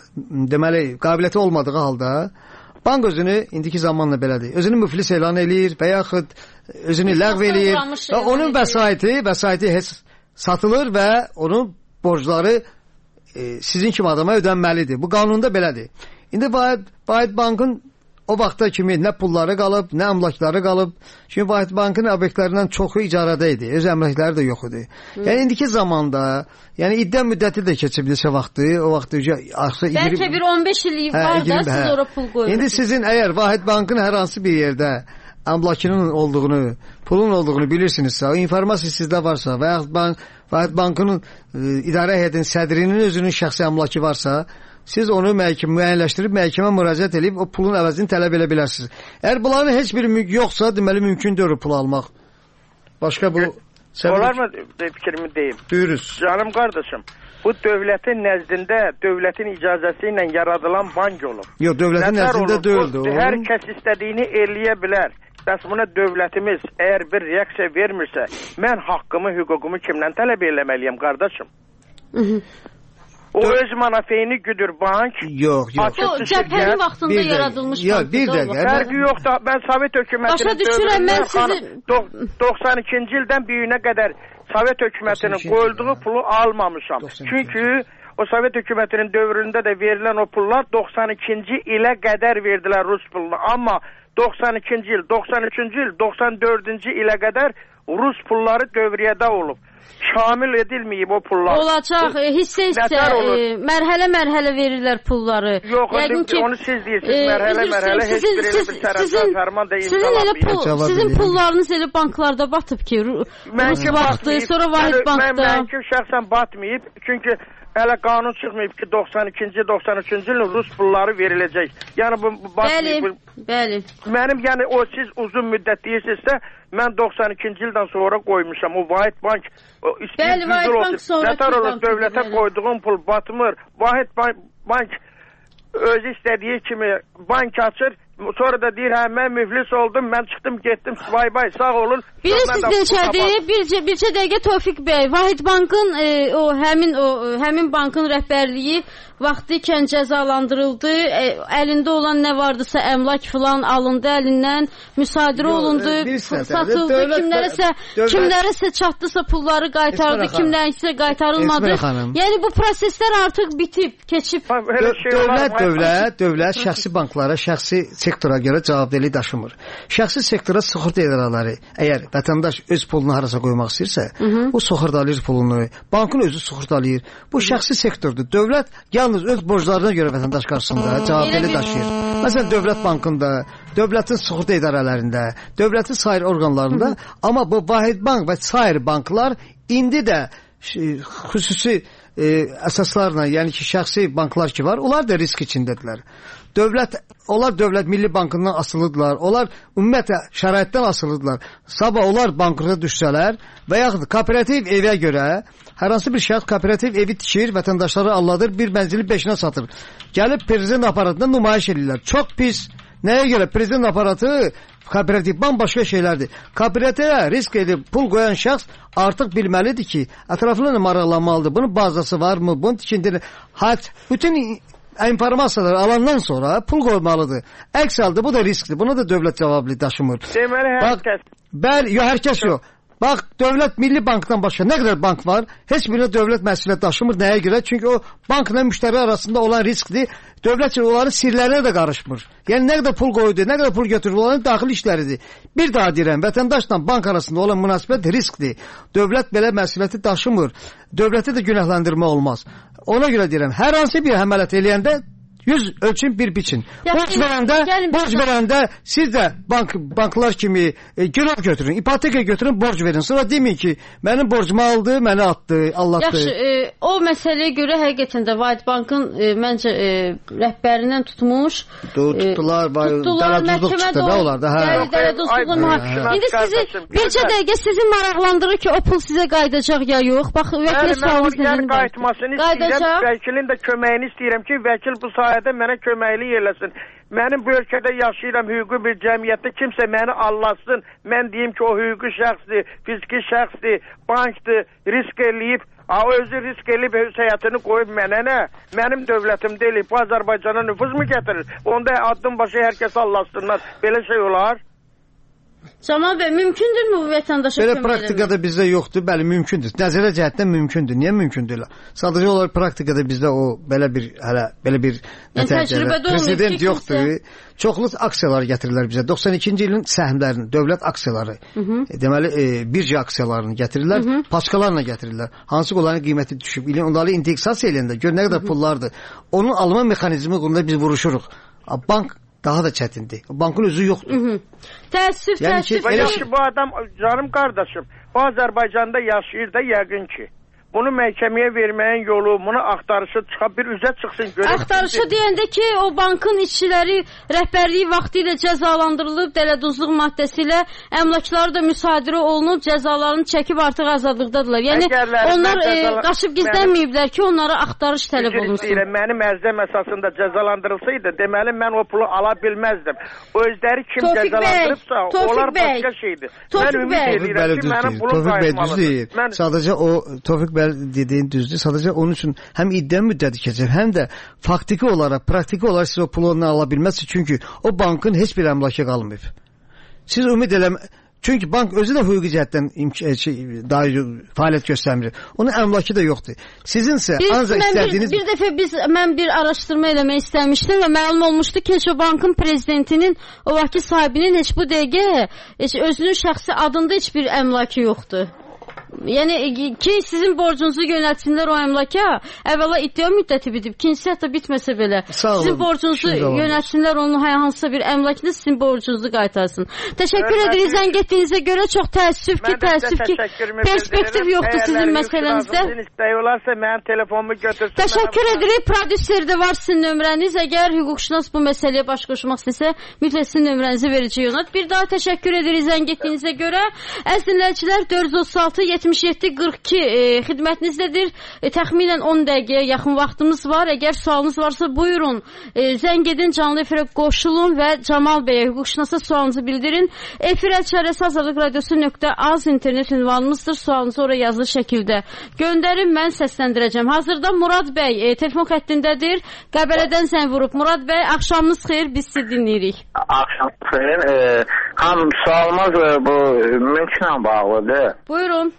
deməli qabiliyyəti olmadığı halda bank özünü indiki zamanla belədir. Özünü müflis elan eləyir və yaxud özünü ləğv eləyir və onun vəsaiti satılır və onun borcları sizin kimi adama ödənməlidir. Bu qanunda belədir. İndi Vahid Bankın o vaxta kimi nə pulları qalıb, nə əmlakları qalıb. Çünki Vahid Bankın obyektlərindən çoxu icarədə idi. Öz əmlakları da yox idi. Yəni indiki zamanda, yəni iddia müddəti də keçib neçə vaxtı, o vaxt bəlkə bir 15 illik var da siz ora pul qoyuyorsunuz. İndi sizin əgər Vahid Bankın hər hansı bir yerdə əmlakının olduğunu, pulun olduğunu bilirsinizsə, o informasiya sizdə varsa və yaxud Vahid Bankının idarə heyətinin sədrinin özünün şəxsi əmlakı varsa, siz onu müəyyənləşdirib məhkəmə müraciət edib o pulun əvəzini tələb edə bilərsiniz. Əgər bunların heç biri yoxsa, deməli mümkün deyil pul almaq. Başqa bu olar mı fikrimi deyim? Buyuruz. Canım qardaşım, bu dövlətin nəzdində, dövlətin icazəsi ilə yaradılan bank olub. Yox, dövlətin nəzdində deyildi. Hər kəs istədiyini eləyə bilər. Bəs buna dövlətimiz əgər bir reaksiya vermirsə, mən haqqımı, hüququmu kimdən tələb eləməliyəm qardaşım? O öz mənafeyini güdür bank. Yox. O cəbhənin vaxtında yaradılmış bankdır. Bir dəqiqə. Fərqi yoxdur. Mən Sovet hökumətinin dövründən 92-ci ildən bu günə qədər Sovet hökumətinin qoyulduğu pulu almamışam. Çünki o Sovet hökumətinin dövründə də verilən o pullar 92-ci ilə qədər verdilər Rus pulunu. Amma 92-ci il, 93-cü il, 94-cü ilə qədər Rus pulları dövriyyədə olub. Şamil edilməyib o pullar. Olacaq, hissə-hissə, mərhələ-mərhələ verirlər pulları. Yox, onu siz deyirsiniz, mərhələ-mərhələ heç bir elə bir tərəfdən fərman da imzalanmayıb. Sizin pullarınız elə banklarda batıb ki, Rus bankda, sonra Vahid bankda. Mənki şəxsən batmayıb, çünki hələ qanun çıxmayıb ki, 92-ci, 93-cü ilin Rus pulları veriləcək. Yəni bu batmayıb. Bəli. Mənim, yəni o siz uzun müddət deyirsinizsə, mən 92-ci ildən sonra qoymuşam. O Vahid bank Bəli, Vahid bank sonra dövlətə qoyduğum pul batmır. Vahid bank özü istədiyi kimi bank açır. Sonra da deyir, hə, mən müflis oldum, mən çıxdım, getdim, bay, sağ olun. Bilirsiniz neçədir? Bircə dəqiqə Tofiq bəy, Vahid bankın, həmin bankın rəhbərliyi vaxtı ikən cəzalandırıldı, əlində olan nə vardısa əmlak filan alındı əlindən, müsadirə olundu, satıldı, kimlərəsə çatdısa pulları qaytardı, kimlərsə qaytarılmadı. Yəni bu proseslər artıq bitib, keçib. Dövlət şəxsi banklara, şəxsi sektora görə cavabdehlik daşımır. Şəxsi sektora sığorta idarələri, əgər vətəndaş öz pulunu harasa qoymaq istəyirsə, o sığortalayır pulunu, bankın özü sığortalayır. Bu şəxsi sektordur. Dövlət yalnız öz borclarına görə vətəndaş qarşısında cavabdehlik daşıyır. Məsələn, Dövlət Bankında, dövlətin sığorta idarələrində, dövlətin sair orqanlarında, amma bu Vahid Bank və sair banklar indi də xüsusi əsaslarla, yəni ki, şəxsi banklar ki var, onlar da risk içindədirlər. Onlar Dövlət Milli Bankından asılıdırlar, onlar ümumiyyətlə şəraitdən asılıdırlar. Sabah onlar bankrota düşsələr və yaxud kooperativ evə görə hər hansı bir şəxs kooperativ evi tikir, vətəndaşları alladır, bir mənzili 5-nə satır. Gəlib prezident aparatında nümayiş edirlər. Çox pis. Nəyə görə? Prezident aparatı, kooperativ bambaşqa şeylərdir. Kooperativə risk edib pul qoyan şəxs artıq bilməlidir ki, ətraflarına maraqlanmalıdır. Bunun bazası varmı? Bunun tikintini, bütün informasiyaları alandan sonra pul qoymalıdır. Əks halda bu da riskdir. Buna da dövlət cavablı daşımır. Deməli, hər kəs. Bəli, hər kəs yox. Bax, Dövlət Milli Bankdan başqa nə qədər bank var, heç birinə dövlət məsuliyyət daşımır. Nəyə görə? Çünki o bankla müştəri arasında olan riskdir. Dövlət onların sirlərinə də qarışmır. Yəni, nə qədər pul qoydu, nə qədər pul götürür, onların daxili işləridir. Bir daha deyirəm, vətəndaşla bank arasında olan münasibət riskdir. Dövlət belə məsuliyyəti daşımır. Dövləti də günahlandırma olmaz. Ona görə deyirəm, hər hansı bir əməliyyat eləyəndə 100 ölçün, bir biçin. Borc verəndə siz də banklar kimi girov götürün, ipoteka götürün, borc verin. Sonra deməyin ki, mənim borcumu aldı, məni atdı, allatdı. Yaxşı, o məsələyə görə həqiqətən də Vahid Bankın məncə rəhbərindən tutmuş. Tutdular, dələduzluq çıxdı da onlar da. İndi sizi, bircə dəqiqə sizi maraqlandırır ki, o pul sizə qayıdacaq ya yox. Bax, vəkil sualınız nədir? Qayıtmasını istəyirəm, vəkilin də köməyini istəyirəm ki, vəkil bu sayədə mənə köməklik eləsin. Mənim bu ölkədə yaşayıram, hüquqi bir cəmiyyətdə kimsə məni allasın. Mən deyim ki, o hüquqi şəxsdir, fiziki şəxsdir, bankdır, risk eləyib. Özü risk eləyib həyatını qoyub mənə nə? Mənim dövlətim deyil, bu Azərbaycana nüfuz mu gətirir? Onda addım başı hər kəs allasınlar. Belə şey olar. Camal bəy, mümkündürmü bu vətəndaşa kömək eləmək? Belə praktikada bizdə yoxdur, bəli, mümkündür. Nəzərə cəhətdən mümkündür. Niyə mümkündür? Sadəcə olaraq praktikada bizdə o belə bir prezident yoxdur. Çoxlu aksiyalar gətirirlər bizə. 92-ci ilin səhmlərini, dövlət aksiyaları, deməli, bircə aksiyalarını gətirirlər, paçkalarla gətirirlər. Hansı onların qiyməti düşüb, onları indeksasiya eləyəndə gör nə qədər pullardır. Onun alma mexanizmi qurunda biz vuruşuruq. Bank daha da çətindir. Bankın özü yoxdur. Təəssüf. Bu adam, canım qardaşım, bu Azərbaycanda yaşayır da yəqin ki. Bunu məhkəməyə verməyin yolu, bunu axtarışı çıxıb bir üzə çıxsın. Axtarışı deyəndə ki, o bankın işçiləri rəhbərliyi vaxtı ilə cəzalandırılıb, dələduzluq maddəsi ilə əmlakları da müsadirə olunub, cəzalarını çəkib artıq azadlıqdadırlar. Yəni, onlar qaçıb gizlənməyiblər ki, onlara axtarış tələb olunsun. Mənim ərzəm əsasında cəzalandırılsaydı, deməli, mən o pulu ala bilməzdim. Özləri kim cəzalandırıbsa, onlar başqa şeydir. Mən ümid edirəm ki, mənim pulum qayıtmalıdır. Sadəcə o, Tofiq dediyin düzdür. Sadəcə onun üçün həm iddia müddəti keçir, həm də faktiki olaraq, praktiki olaraq siz o pulu ondan ala bilməzsiniz. Çünki o bankın heç bir əmlakı qalmayıb. Siz ümid Çünki bank özü də hüquqi cəhətdən dair fəaliyyət göstərmir. Onun əmlakı da yoxdur. Sizinsə ancaq istədiyiniz... Bir dəfə mən bir araşdırma eləmək istəmişdim və məlum olmuşdu ki, o bankın prezidentinin, o vaxtki sahibinin heç bu dəqiqə özünün şəxsi adında heç bir əmlakı yoxdur. Yəni ki, sizin borcunuzu yönəltsinlər o əmlaka, əvvəla iddia müddəti bitib, ikincisi hətta bitməsə belə. Sizin borcunuzu yönəltsinlər onun hansısa bir əmlakını sizin borcunuzu qaytarsın. Təşəkkür edirik zəng etdiyinizə görə, çox təəssüf ki, perspektiv yoxdur sizin məsələnizdə. İstəyiyorlarsa mənim telefonumu götürsün. Təşəkkür edirik, prodüserdə var sizin nömrəniz. Əgər hüquqşünas bu məsələyə baş qoşmaq istəsə, mütləq sizin nömrənizi verəcək ona. Bir daha təşəkkür edirik zəng etdiyinizə görə. Əziz dinləyicilər, 436 77-42 xidmətinizdədir. Təxminən 10 dəqiqəyə yaxın vaxtımız var. Əgər sualınız varsa buyurun. Zəng edin, canlı efirə qoşulun və Camal bəyə, hüquqşünasa sualınızı bildirin. efir@azadlıqradiosu.az internet ünvanımızdır. Sualınızı oraya yazılı şəkildə göndərin, mən səsləndirəcəm. Hazırda Murad bəy telefon xəttindədir. Qəbələdən zəng vurub. Murad bəy, axşamınız xeyir, biz sizi dinləyirik. Axşamınız xeyir. Sualımız bu mülklə bağlıdır. Buyurun.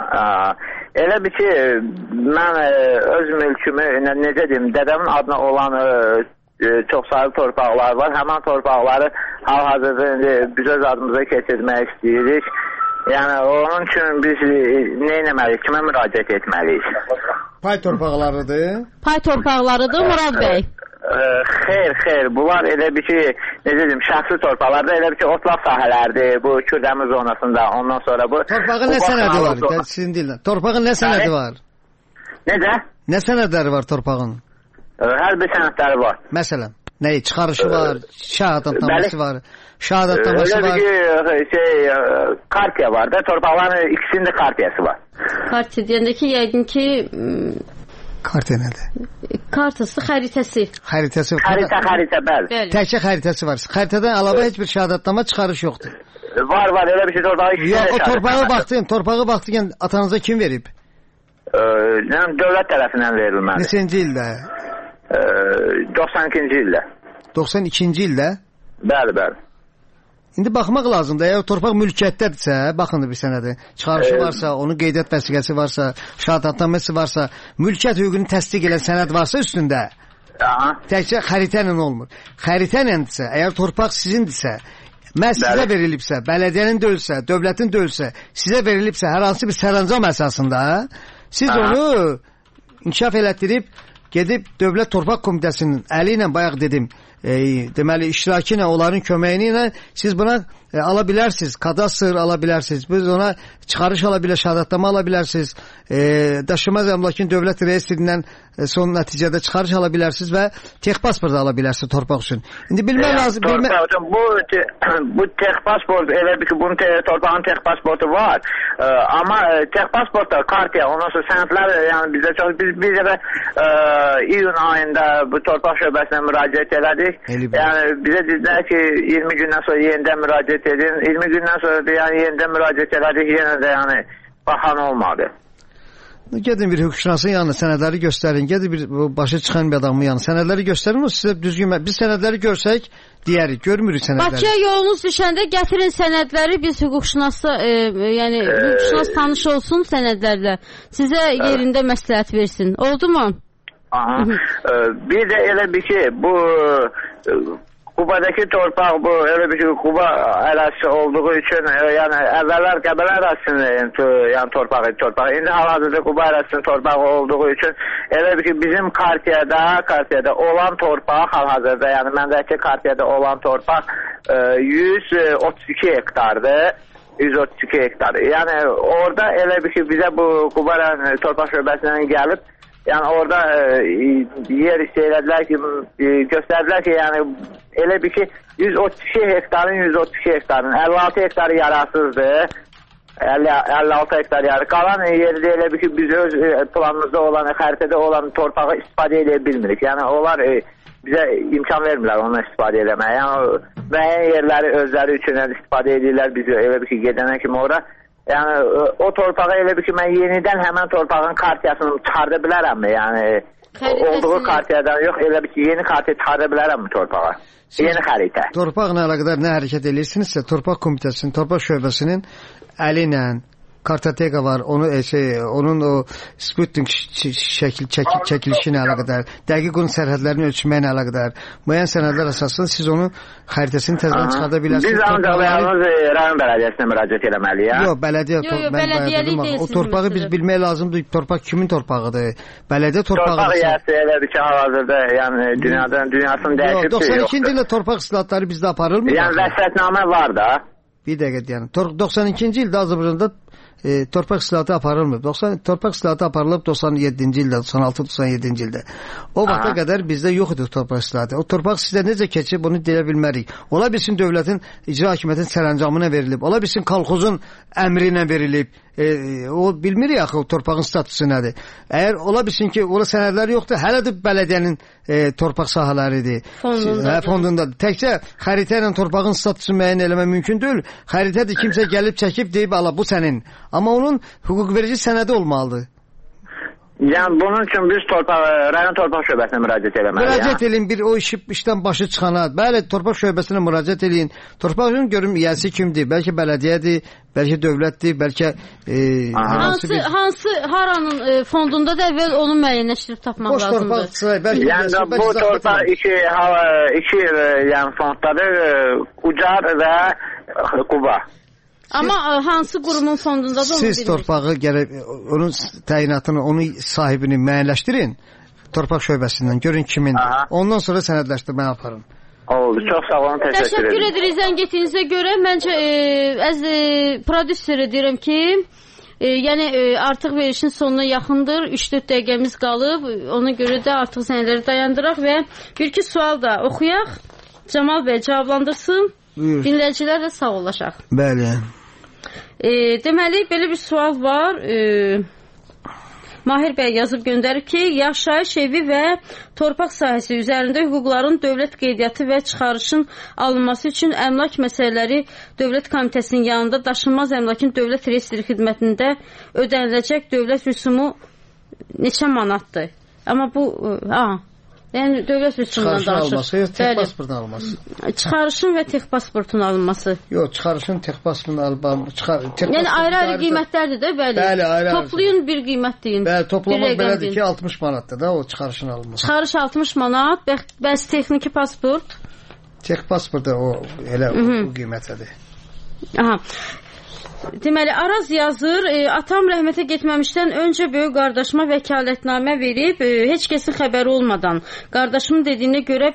Elə bir ki, mən öz mülkümü, necə deyim, dədəmin adına olan çox sayılı torpaqlar var. Həmən torpaqları hal-hazırda biz öz adımıza keçirmək istəyirik. Yəni, onun üçün biz nə etməliyik, kimə müraciət etməliyik? Pay torpaqlarıdır. Pay torpaqlarıdır, Murad bəy. Xeyr, bunlar elə bir ki, necə deyim, şəxsi torpaqlarda elə bir ki, otlaq sahələrdir, bu Kürdəmir zonasında, ondan sonra bu... Torpağın nə sənədi var, sizin dillə? Torpağın nə sənədi var? Necə? Nə sənədləri var torpağın? Hər bir sənədləri var. Məsələn, nəyi, çıxarışı var, şəhadətnaməsi var, şəhadətnaməsi var. Elə bir ki, kartiya var da, torpaqların ikisinin də kartiyası var. Kartiya deyəndə ki, yəqin ki... Kartiya nədir? Kartası, xəritəsi. Xəritəsi. Xəritə, bəli. Təkcə xəritəsi var. Xəritədən əlavə heç bir şəhadətnamə çıxarış yoxdur. Var, elə bir şey torpağı ikisində şəhadətnamə. Yox, o torpağı baxdığın atanıza kim verib? Dövlət tərəfindən verilməli. Neçənci ildə? 92-ci ildə. 92-ci ildə? Bəli. İndi baxmaq lazımdır. Əgər torpaq mülkiyyətdədirsə, baxın bir sənədi. Çıxarışı varsa, onun qeydiyyat vəsiqəsi varsa, şəhadətnaməsi varsa, mülkiyyət hüququnu təsdiq edən sənəd varsa üstündə, təkcə xəritə ilə olmur. Xəritə iləndirsə, əgər torpaq sizindirsə, məhz sizə verilibsə, bələdiyyənin dölsə, dövlətin dölsə, sizə verilibsə, hər hansı bir sərəncam əsasında, siz onu inkişaf elətdirib, gedib Dövlət Torpaq Komitəsinin əli ilə, bayaq dedim, deməli iştirakı ilə, onların köməyi ilə siz buna ala bilərsiniz, kadastr ala bilərsiniz, biz ona çıxarış ala bilərsiniz, şəhadətnamə ala bilərsiniz, daşınmaz əmlakın dövlət reyestrindən son nəticədə çıxarış ala bilərsiniz və tex pasport ala bilərsiniz torpaq üçün. İndi bilmək lazım... Bu tex pasport, elə bir ki, bunun torpağın tex pasportu var, amma tex pasportda kartiya, ondan sonra sənədlər, yəni bizdə çox, biz də iyun ayında bu torpaq şöbəsinə müraciət elədik. Yəni bizə dedilər ki, 20 gündən sonra yenidən müraciət edin. 20 gündən sonra da yəni yenidən müraciət elədik, yenə də yəni baxan olmadı. Gedin bir hüquqşünasın yanına sənədləri göstərin. Gedin bir başa çıxan bir adamın yanına sənədləri göstərin. O sizə düzgün, biz sənədləri görsək deyərik, görmürük sənədləri. Bakıya yolunuz düşəndə gətirin sənədləri, biz hüquqşünasla, yəni hüquqşünas tanış olsun sənədlərlə. Sizə yerində məsləhət versin. Oldu mu? Bir də elə bir ki, bu Qubadakı torpaq bu elə bir ki, Quba ərazisi olduğu üçün, yəni əvvəllər Qəbələ ərazisinin yəni torpağı. İndi hal-hazırda Quba ərazisinin torpağı olduğu üçün elə bir ki, bizim kartiyada olan torpaq hal-hazırda, yəni məndəki kartiyada olan torpaq 132 hektardır. 132 hektar. Yəni orada elə bir ki, bizə bu Quba torpaq şöbəsindən gəlib, yəni orada yer istəyirədilər ki, göstərdilər ki, yəni elə bir ki, 132 hektarın 56 hektarı yararsızdır, 56 hektar yarı. Qalan yeri də elə bir ki, biz öz planımızda olan, xəritədə olan torpağı istifadə edə bilmirik. Yəni onlar bizə imkan vermirlər onu istifadə eləməyə. Yəni müəyyən yerləri özləri üçün istifadə edirlər, biz elə bir ki, gedənə kimi ora. Yəni o torpağı elə bir ki, mən yenidən həmən torpağın kartiyasını çıxarda bilərəmmi? Yəni olduğu xəritədən yox, elə bir ki, yeni xəritə çıxara bilərəmmi torpağa? Yeni xəritə. Torpaqla əlaqədar nə hərəkət edirsinizsə, Torpaq Komitəsinin, Torpaq şöbəsinin əli ilə kartoteka var, onun o Sputnik çəkilişi ilə əlaqədar, dəqiq onun sərhədlərini ölçməklə əlaqədar, müəyyən sənədlər əsasında siz onun xəritəsini təzədən çıxarda bilərsiniz. Biz ancaq yalnız rayon bələdiyyəsinə müraciət eləməliyik. Yox, bələdiyyə. O torpağı biz bilmək lazımdır. Torpaq kimin torpağıdır? Bələdiyyə torpağıdır. Torpaq yəsi elədir ki, hal-hazırda yəni dünyasını dəyişib. 92-ci ildə torpaq islahatları bizdə aparılmır. Yəni vəsətnamə var da. Bir dəqiqə deyəlim. 92-ci ildə Azərbaycanda torpaq islahatı aparılmır. Torpaq islahatı aparılıb 97-ci ildə, 96-97-ci ildə. O vaxta qədər bizdə yox idi torpaq islahatı. O torpaq sizdə necə keçib, onu deyə bilmərik. Ola bilsin dövlətin, icra hakimiyyətin sərəncamına verilib. Ola bilsin kolxozun əmri ilə verilib. O bilmirik axı o torpağın statusu nədir. Əgər ola bilsin ki, ola sənədləri yoxdur, hələ də bələdiyyənin torpaq sahələridir. Fondundadır. Təkcə xəritə ilə torpağın statusunu müəyyən eləmək mümkün deyil. Xəritədir, kimsə gəlib çəkib deyib, ala bu sənin. Amma onun hüquq verici sənədi olmalıdır. Yəni bunun üçün biz rayon torpaq şöbəsinə müraciət eləməliyik. Müraciət eləyin, bir o işdən başı çıxana. Bəli, torpaq şöbəsinə müraciət eləyin. Torpağın görüm yiyəsi kimdir? Bəlkə bələdiyyədir, bəlkə dövlətdir, bəlkə haranın fondunda da əvvəl onu müəyyənləşdirib tapmaq lazımdır. Yəni bu torpaq iki yəni fonddadır, Ucar və Quba. Amma hansı qurumun fondundadır onu siz torpağı gərək onun təyinatını, onun sahibini müəyyənləşdirin torpaq şöbəsindən, görün kimindir. Ondan sonra sənədləşdirməni aparın. Oldu, çox sağ olun, təşəkkür edirik zəng etdiyinizə görə. Məncə prodüseri deyirəm ki, yəni artıq verişin sonuna yaxındır, 3-4 dəqiqəmiz qalıb, ona görə də artıq sənədləri dayandıraq və bir-iki sual da oxuyaq. Camal bəy cavablandırsın. Dinləyicilər də sağ olaşaq. Bəli. Deməli, belə bir sual var. Mahir bəy yazıb göndərib ki, yaşayış evi və torpaq sahəsi üzərində hüquqların dövlət qeydiyyatı və çıxarışın alınması üçün əmlak məsələləri Dövlət Komitəsinin yanında daşınmaz əmlakın dövlət reyestri xidmətində ödəniləcək dövlət rüsumu neçə manatdır? Amma bu... Yəni dövlət rüsumundan danışır. Çıxarışın alınması, yox, tek pasportun alınması. Çıxarışın və tek pasportun alınması. Yox, çıxarışın tek pasportun alınması. Yəni ayrı-ayrı qiymətlərdir də, bəli. Bəli, ayrı-ayrı. Toplayın bir qiymət deyin. Bəli, toplamaq belədir ki, 60 manatdır da o çıxarışın alınması. Çıxarış 60 manat, bəs texniki pasport? Tek pasport da o elə o qiymətədir. Aha. Deməli, Araz yazır, atam rəhmətə getməmişdən öncə böyük qardaşıma vəkalətnamə verib, heç kəsin xəbəri olmadan. Qardaşımın dediyinə görə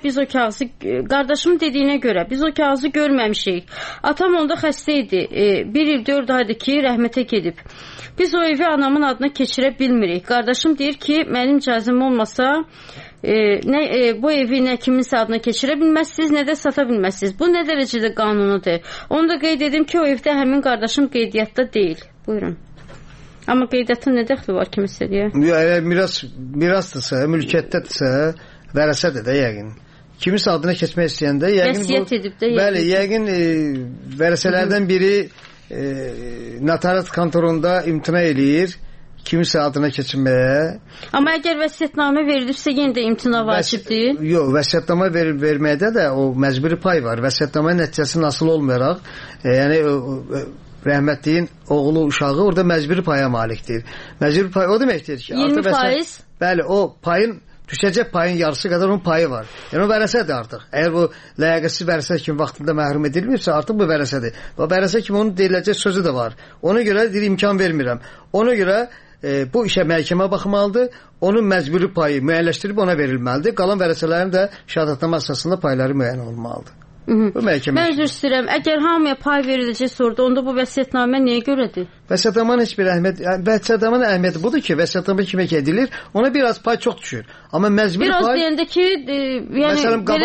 biz o kağızı görməmişik. Atam onda xəstə idi. 1 il 4 aydır ki, rəhmətə gedib. Biz o evi anamın adına keçirə bilmirik. Qardaşım deyir ki, mənim icazəm olmasa bu evi nə kiminsə adına keçirə bilməzsiniz, nə də sata bilməzsiniz. Bu nə dərəcədə qanunudur? Onu da qeyd edim ki, o evdə həmin qardaşım qeydiyyatda deyil. Buyurun. Amma qeydiyyatın nə dəxli var kimisə deyə? Mirasdırsa, mülkiyyətdədirsə, vərəsədir də yəqin. Kimisə adına keçmək istəyəndə yəqin vəsiyyət edib də. Bəli, yəqin vərəsələrdən biri notariat kontorunda imtina eləyir kimisə adına keçinməyə. Amma əgər vəsiyyətnamə verilirsə yenə də imtina vacibdir. Yox, vəsiyyətnamə verməkdə də o məcburi pay var. Vəsiyyətnamə nəticəsi nasıl olmayaraq, yəni rəhmətliyin oğlu, uşağı orada məcburi paya malikdir. Məcburi pay o deməkdir ki, 20%. Bəli, o payın düşəcək payın yarısı qədər onun payı var. Yəni o vərəsədir artıq. Əgər bu ləyaqətsiz vərəsə kimi vaxtında məhrum edilməyibsə, artıq bu vərəsədir. Və vərəsə kimi onun deyiləcək sözü də var. Ona görə deyir, imkan vermirəm. Ona görə bu işə məhkəmə baxmalıdır. Onun məcburi payı müəyyənləşdirib ona verilməlidir. Qalan vərəsələrin də şəhadətnamə əsasında payları müəyyən olmalıdır. Bu məhkəmə. Mən üzr istəyirəm. Əgər hamıya pay veriləcək sordu, onda bu vəsiyyətnamə niyə görədir? Vəsiyyətnamanın heç bir vəsiyyətnamanın əhəmiyyəti budur ki, vəsiyyətnamə kimə edilir, ona biraz pay çox düşür. Amma məcburi biraz pay deyəndə ki, yəni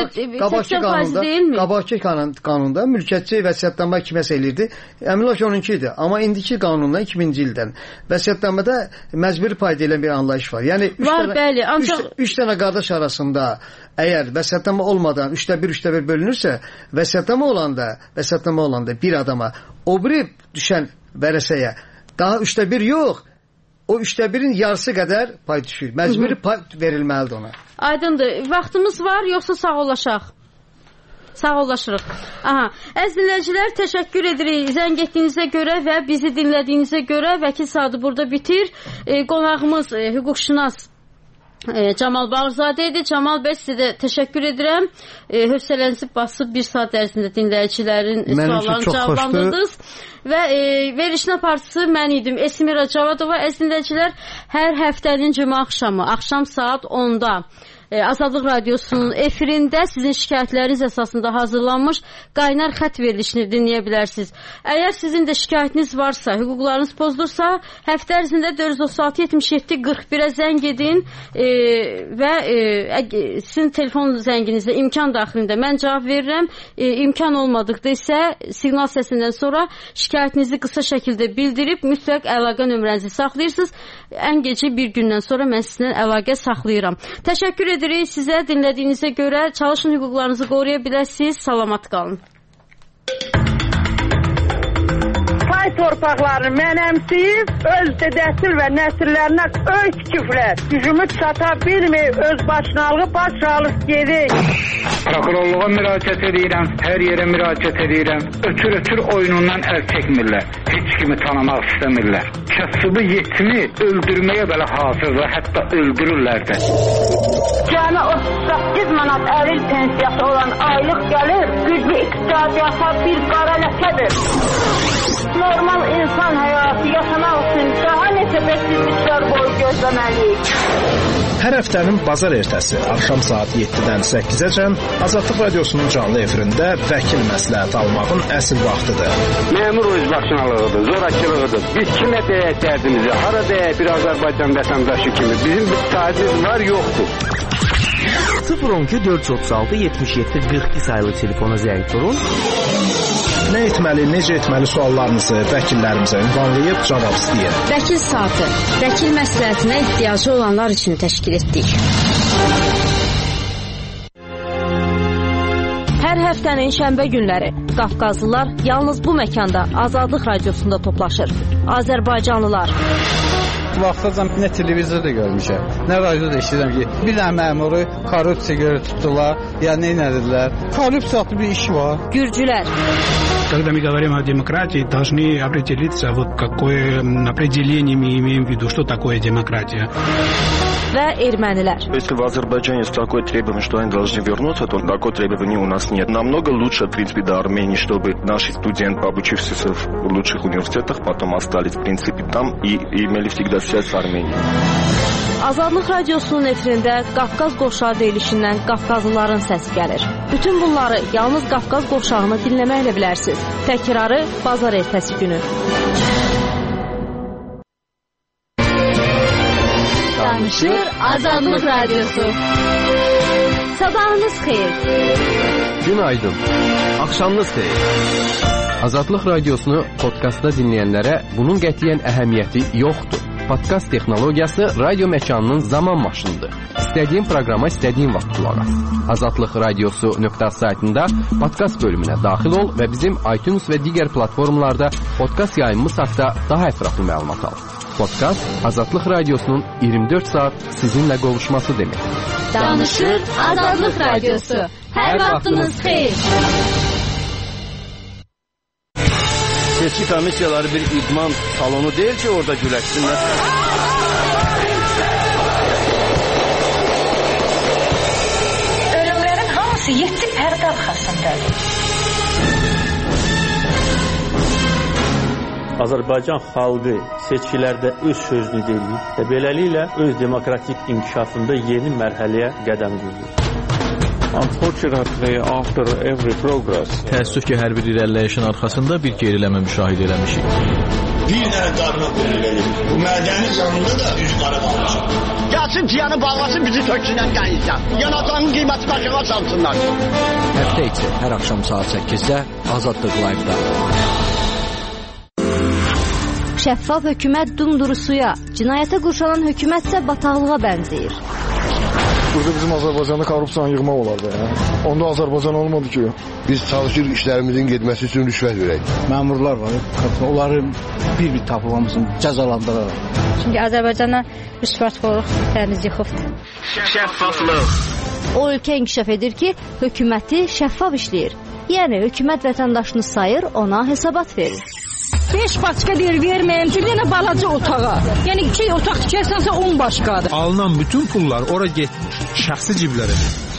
qabaqki qanunda mülkiyyətçi vəsiyyətnamə kiməsə elirdi. Əmin ol ki, onunki idi. Amma indiki qanundan 2000-ci ildən vəsiyyətnamədə məcburi pay deyilən bir anlayış var. Yəni 3 dənə qardaş arasında əgər vəsiyyətnamə olmadan 3/1 bölünürsə, vəsiyyətnamə olanda bir adama o biri düşən vərəsəyə daha 3/1 yox, o 1/3-in yarısı qədər pay düşür. Məcburi pay verilməlidir ona. Aydındır. Vaxtımız var, yoxsa sağollaşaq? Sağollaşırıq. Aha. Əziz dinləyicilər, təşəkkür edirik zəng etdiyinizə görə və bizi dinlədiyinizə görə. Vəkil Sadı burada bitir. Qonağımız hüquqşünas Camal Bağırzadə idi. Camal bəy, sizə də təşəkkür edirəm. Hövsələnizi basıb bir saat ərzində dinləyicilərin suallarını cavablandırdınız. Və verilişin aparıcısı mən idim. Esmira Cavadova. Əziz dinləyicilər, hər həftənin cümə axşamı, axşam saat 10-da Azadlıq Radiosunun efirində sizin şikayətləriniz əsasında hazırlanmış qaynar xət verilişini dinləyə bilərsiniz. Əgər sizin də şikayətiniz varsa, hüquqlarınız pozulursa, həftə ərzində 436-77-41-ə zəng edin və sizin telefon zənginizdə imkan daxilində mən cavab verirəm. İmkan olmadıqda isə siqnal səsindən sonra şikayətinizi qısa şəkildə bildirib mütləq əlaqə nömrənizi saxlayırsınız. Ən gecə bir gündən sonra mən sizinlə əlaqə saxlayıram. Təşəkkür edirik sizə dinlədiyinizə görə. Çalışın hüquqlarınızı qoruya biləsiniz. Salamat qalın. Pay torpaqlarını mənəmsiyib, öz dədəsil və nəsillərinə öz küfrlər gücümü çata bilmir, öz başınalığı baş alıb gedir. Prokurorluğa müraciət edirəm, hər yerə müraciət edirəm. Ötür oyunundan əl çəkmirlər. Heç kimi tanımaq istəmirlər. Kasıbı yetimi öldürməyə belə hazırlar, hətta öldürürlər də. Cəmi 38 manat əril pensiyası olan aylıq gəlir, güclü iqtisadiyyata bir qara ləkədir. Normal insan həyatı yaşamaq üçün daha neçə bəksizliklər boyu gözləməliyik. Hər həftənin bazar ertəsi axşam saat 7-dən 8-əcən Azadlıq Radiosunun canlı efirində vəkil məsləhəti almağın əsl vaxtıdır. Məmur özbaşınalığıdır, zorakılığıdır. Biz kimə deyək dərdimizi, hara deyək bir Azərbaycan vətəndaşı kimi. Bizim bir sahibimiz var, yoxdur. 012-436-77-42 sayılı telefona zəng vurun. Nə etməli, necə etməli suallarınızı vəkillərimizə ünvanlayıb cavab istəyir. Vəkil saatı, vəkil məsləhətinə ehtiyacı olanlar üçün təşkil etdik. Hər həftənin şənbə günləri Qafqazlılar yalnız bu məkanda Azadlıq Radiosunda toplaşır. Azərbaycanlılar. Vaxtacan nə televizorda görmüşəm, nə radioda eşidirəm ki, bir dənə məmuru korrupsiya görə tutdular, ya nə edilər. Korrupsiya adlı bir iş var. Gürcülər. Когда мы говорим о демократии, должны определиться, вот какое определение мы имеем в виду, что такое демократия. Və ermənilər. Если в Азербайджане есть такое требование, что они должны вернуться, то такое требование у нас нет. Намного лучше, в принципе, до Армении, чтобы наши студенты, обучившиеся в лучших университетах, потом остались, в принципе, там и имели всегда связь с Арменией. Azadlıq Radiosunun efirində Qafqaz qovşağı deyilişindən Qafqazlıların səsi gəlir. Bütün bunları yalnız Qafqaz qovşağını dinləməklə bilərsiniz. Təkrarı bazar ertəsi günü. Danışır Azadlıq Radiosu. Sabahınız xeyir. Günaydın. Axşamınız xeyir. Azadlıq Radiosunu podkastda dinləyənlərə bunun qətiyyən əhəmiyyəti yoxdur. Podkast texnologiyası radio məkanının zaman maşınıdır. İstədiyin proqrama istədiyin vaxt qulaq as. Azadlıq Radiosu.az saytında podkast bölümünə daxil ol və bizim iTunes və digər platformalarda podkast yayımımız haqqında daha ətraflı məlumat al. Podkast Azadlıq Radiosunun 24 saat sizinlə qovuşması deməkdir. Danışır Azadlıq Radiosu. Hər vaxtınız xeyir. Seçki komissiyaları bir idman salonu deyil ki, orada güləşsinlər. Ölümlərin hamısı 7 pərdə arxasındadır. Azərbaycan xalqı seçkilərdə öz sözünü deyir və beləliklə öz demokratik inkişafında yeni mərhələyə qədəm qoyur. Unfortunately, after every progress, təəssüf ki, hər bir irəliləyişin arxasında bir geriləmə müşahidə eləmişik. Bir dənə qarına pul verir. Bu mədəni canında da üç qara qalmışıq. Gəlsin ciyanı bağlasın, bizi töksünən qənizdən. Yanacağın qiyməti başına salsınlar. Həftə içi hər axşam saat 8-də Azadlıq Live-da. Şəffaf hökumət dumduru suya, cinayətə qurşanan hökumət isə bataqlığa bənzəyir. Burada bizim Azərbaycanda korrupsiyanı yığmaq olardı. Onda Azərbaycan olmadı ki. Biz çalışır işlərimizin getməsi üçün rüşvət verək. Məmurlar var, onların bir tapılmasını cəzalandıraraq. Çünki Azərbaycana rüşvətxorluq təmiz yıxıbdır. Şəffaflıq. O ölkə inkişaf edir ki, hökuməti şəffaf işləyir. Yəni hökumət vətəndaşını sayır, ona hesabat verir. 5 başqa deyir verməyim, bir dənə balaca otağa. Yəni 2 otaq tikərsənsə 10 başqadır. Alınan bütün pullar ora getmir, şəxsi ciblərə.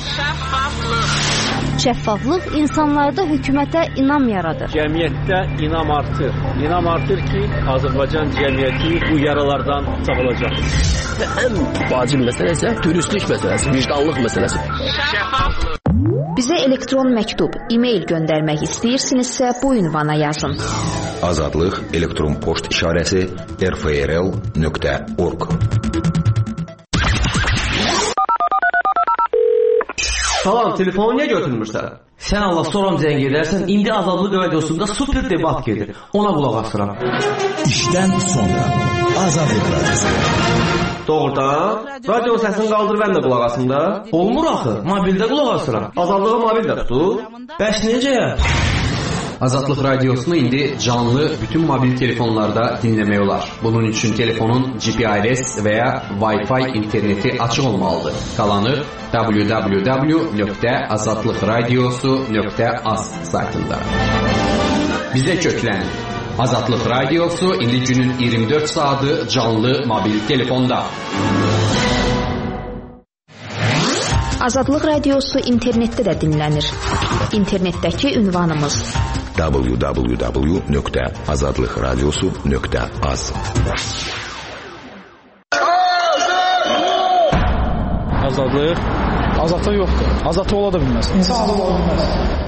Şəffaflıq insanlarda hökumətə inam yaradır. Cəmiyyətdə inam artır. İnam artır ki, Azərbaycan cəmiyyəti bu yaralardan sağalacaq. Ən vacib məsələ isə dürüstlük məsələsi, vicdanlıq məsələsi. Bizə elektron məktub, e-mail göndərmək istəyirsinizsə bu ünvana yazın. Azadlıq elektron poçt işarəsi rfrl.org. Salam, telefonu niyə götürmürsən? Sən Allah soram zəng edərsən, indi Azadlıq radiosunda super debat gedir. Ona qulaq asıram. İşdən sonra Azadlıq radiosu. Doğrudan? Radio səsini qaldır mən də qulaq asım da. Olmur axı, mobildə qulaq asıram. Azadlığı mobildə tutur. Bəs necə? Azadlıq radiosunu indi canlı bütün mobil telefonlarda dinləmək olar. Bunun üçün telefonun GPRS və ya Wi-Fi interneti açıq olmalıdır. Qalanı www.azadlıqradiosu.az saytında. Bizə köklənin. Azadlıq radiosu indi günün 24 saatı canlı mobil telefonda. Azadlıq radiosu internetdə də dinlənir. İnternetdəki ünvanımız www.azadlıqradiosu.az. Azadlıq? Azadlıq yoxdur. Azadlıq ola da bilməz. İnsan ola bilməz.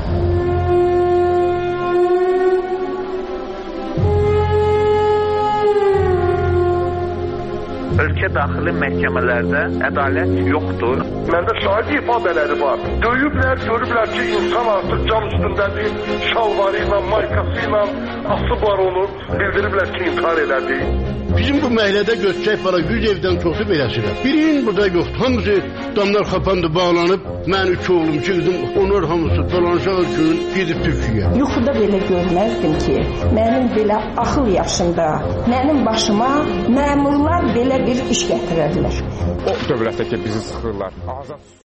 Ölkə daxili məhkəmələrdə ədalət yoxdur. Məndə şahid ifadələri var. Döyüblər, görüblər ki, insan artıq cam üstündədir, şalvarı ilə, maykası ilə asıb var onu. Bildiriblər ki, intihar elədi. Bizim bu məhəllədə götürək para 100 evdən çoxu beləsidir. Birinin burada yoxdur. Hamısı damlar qapandı, bağlanıb. Mən 2 oğlum, 2 qızım, onlar hamısı dolanışaq üçün gedib Türkiyəyə. Yuxuda belə görməzdim ki, mənim belə axıl yaşında, mənim başıma məmurlar belə bir iş gətirərlər. O dövlətdəki bizi sıxırlar.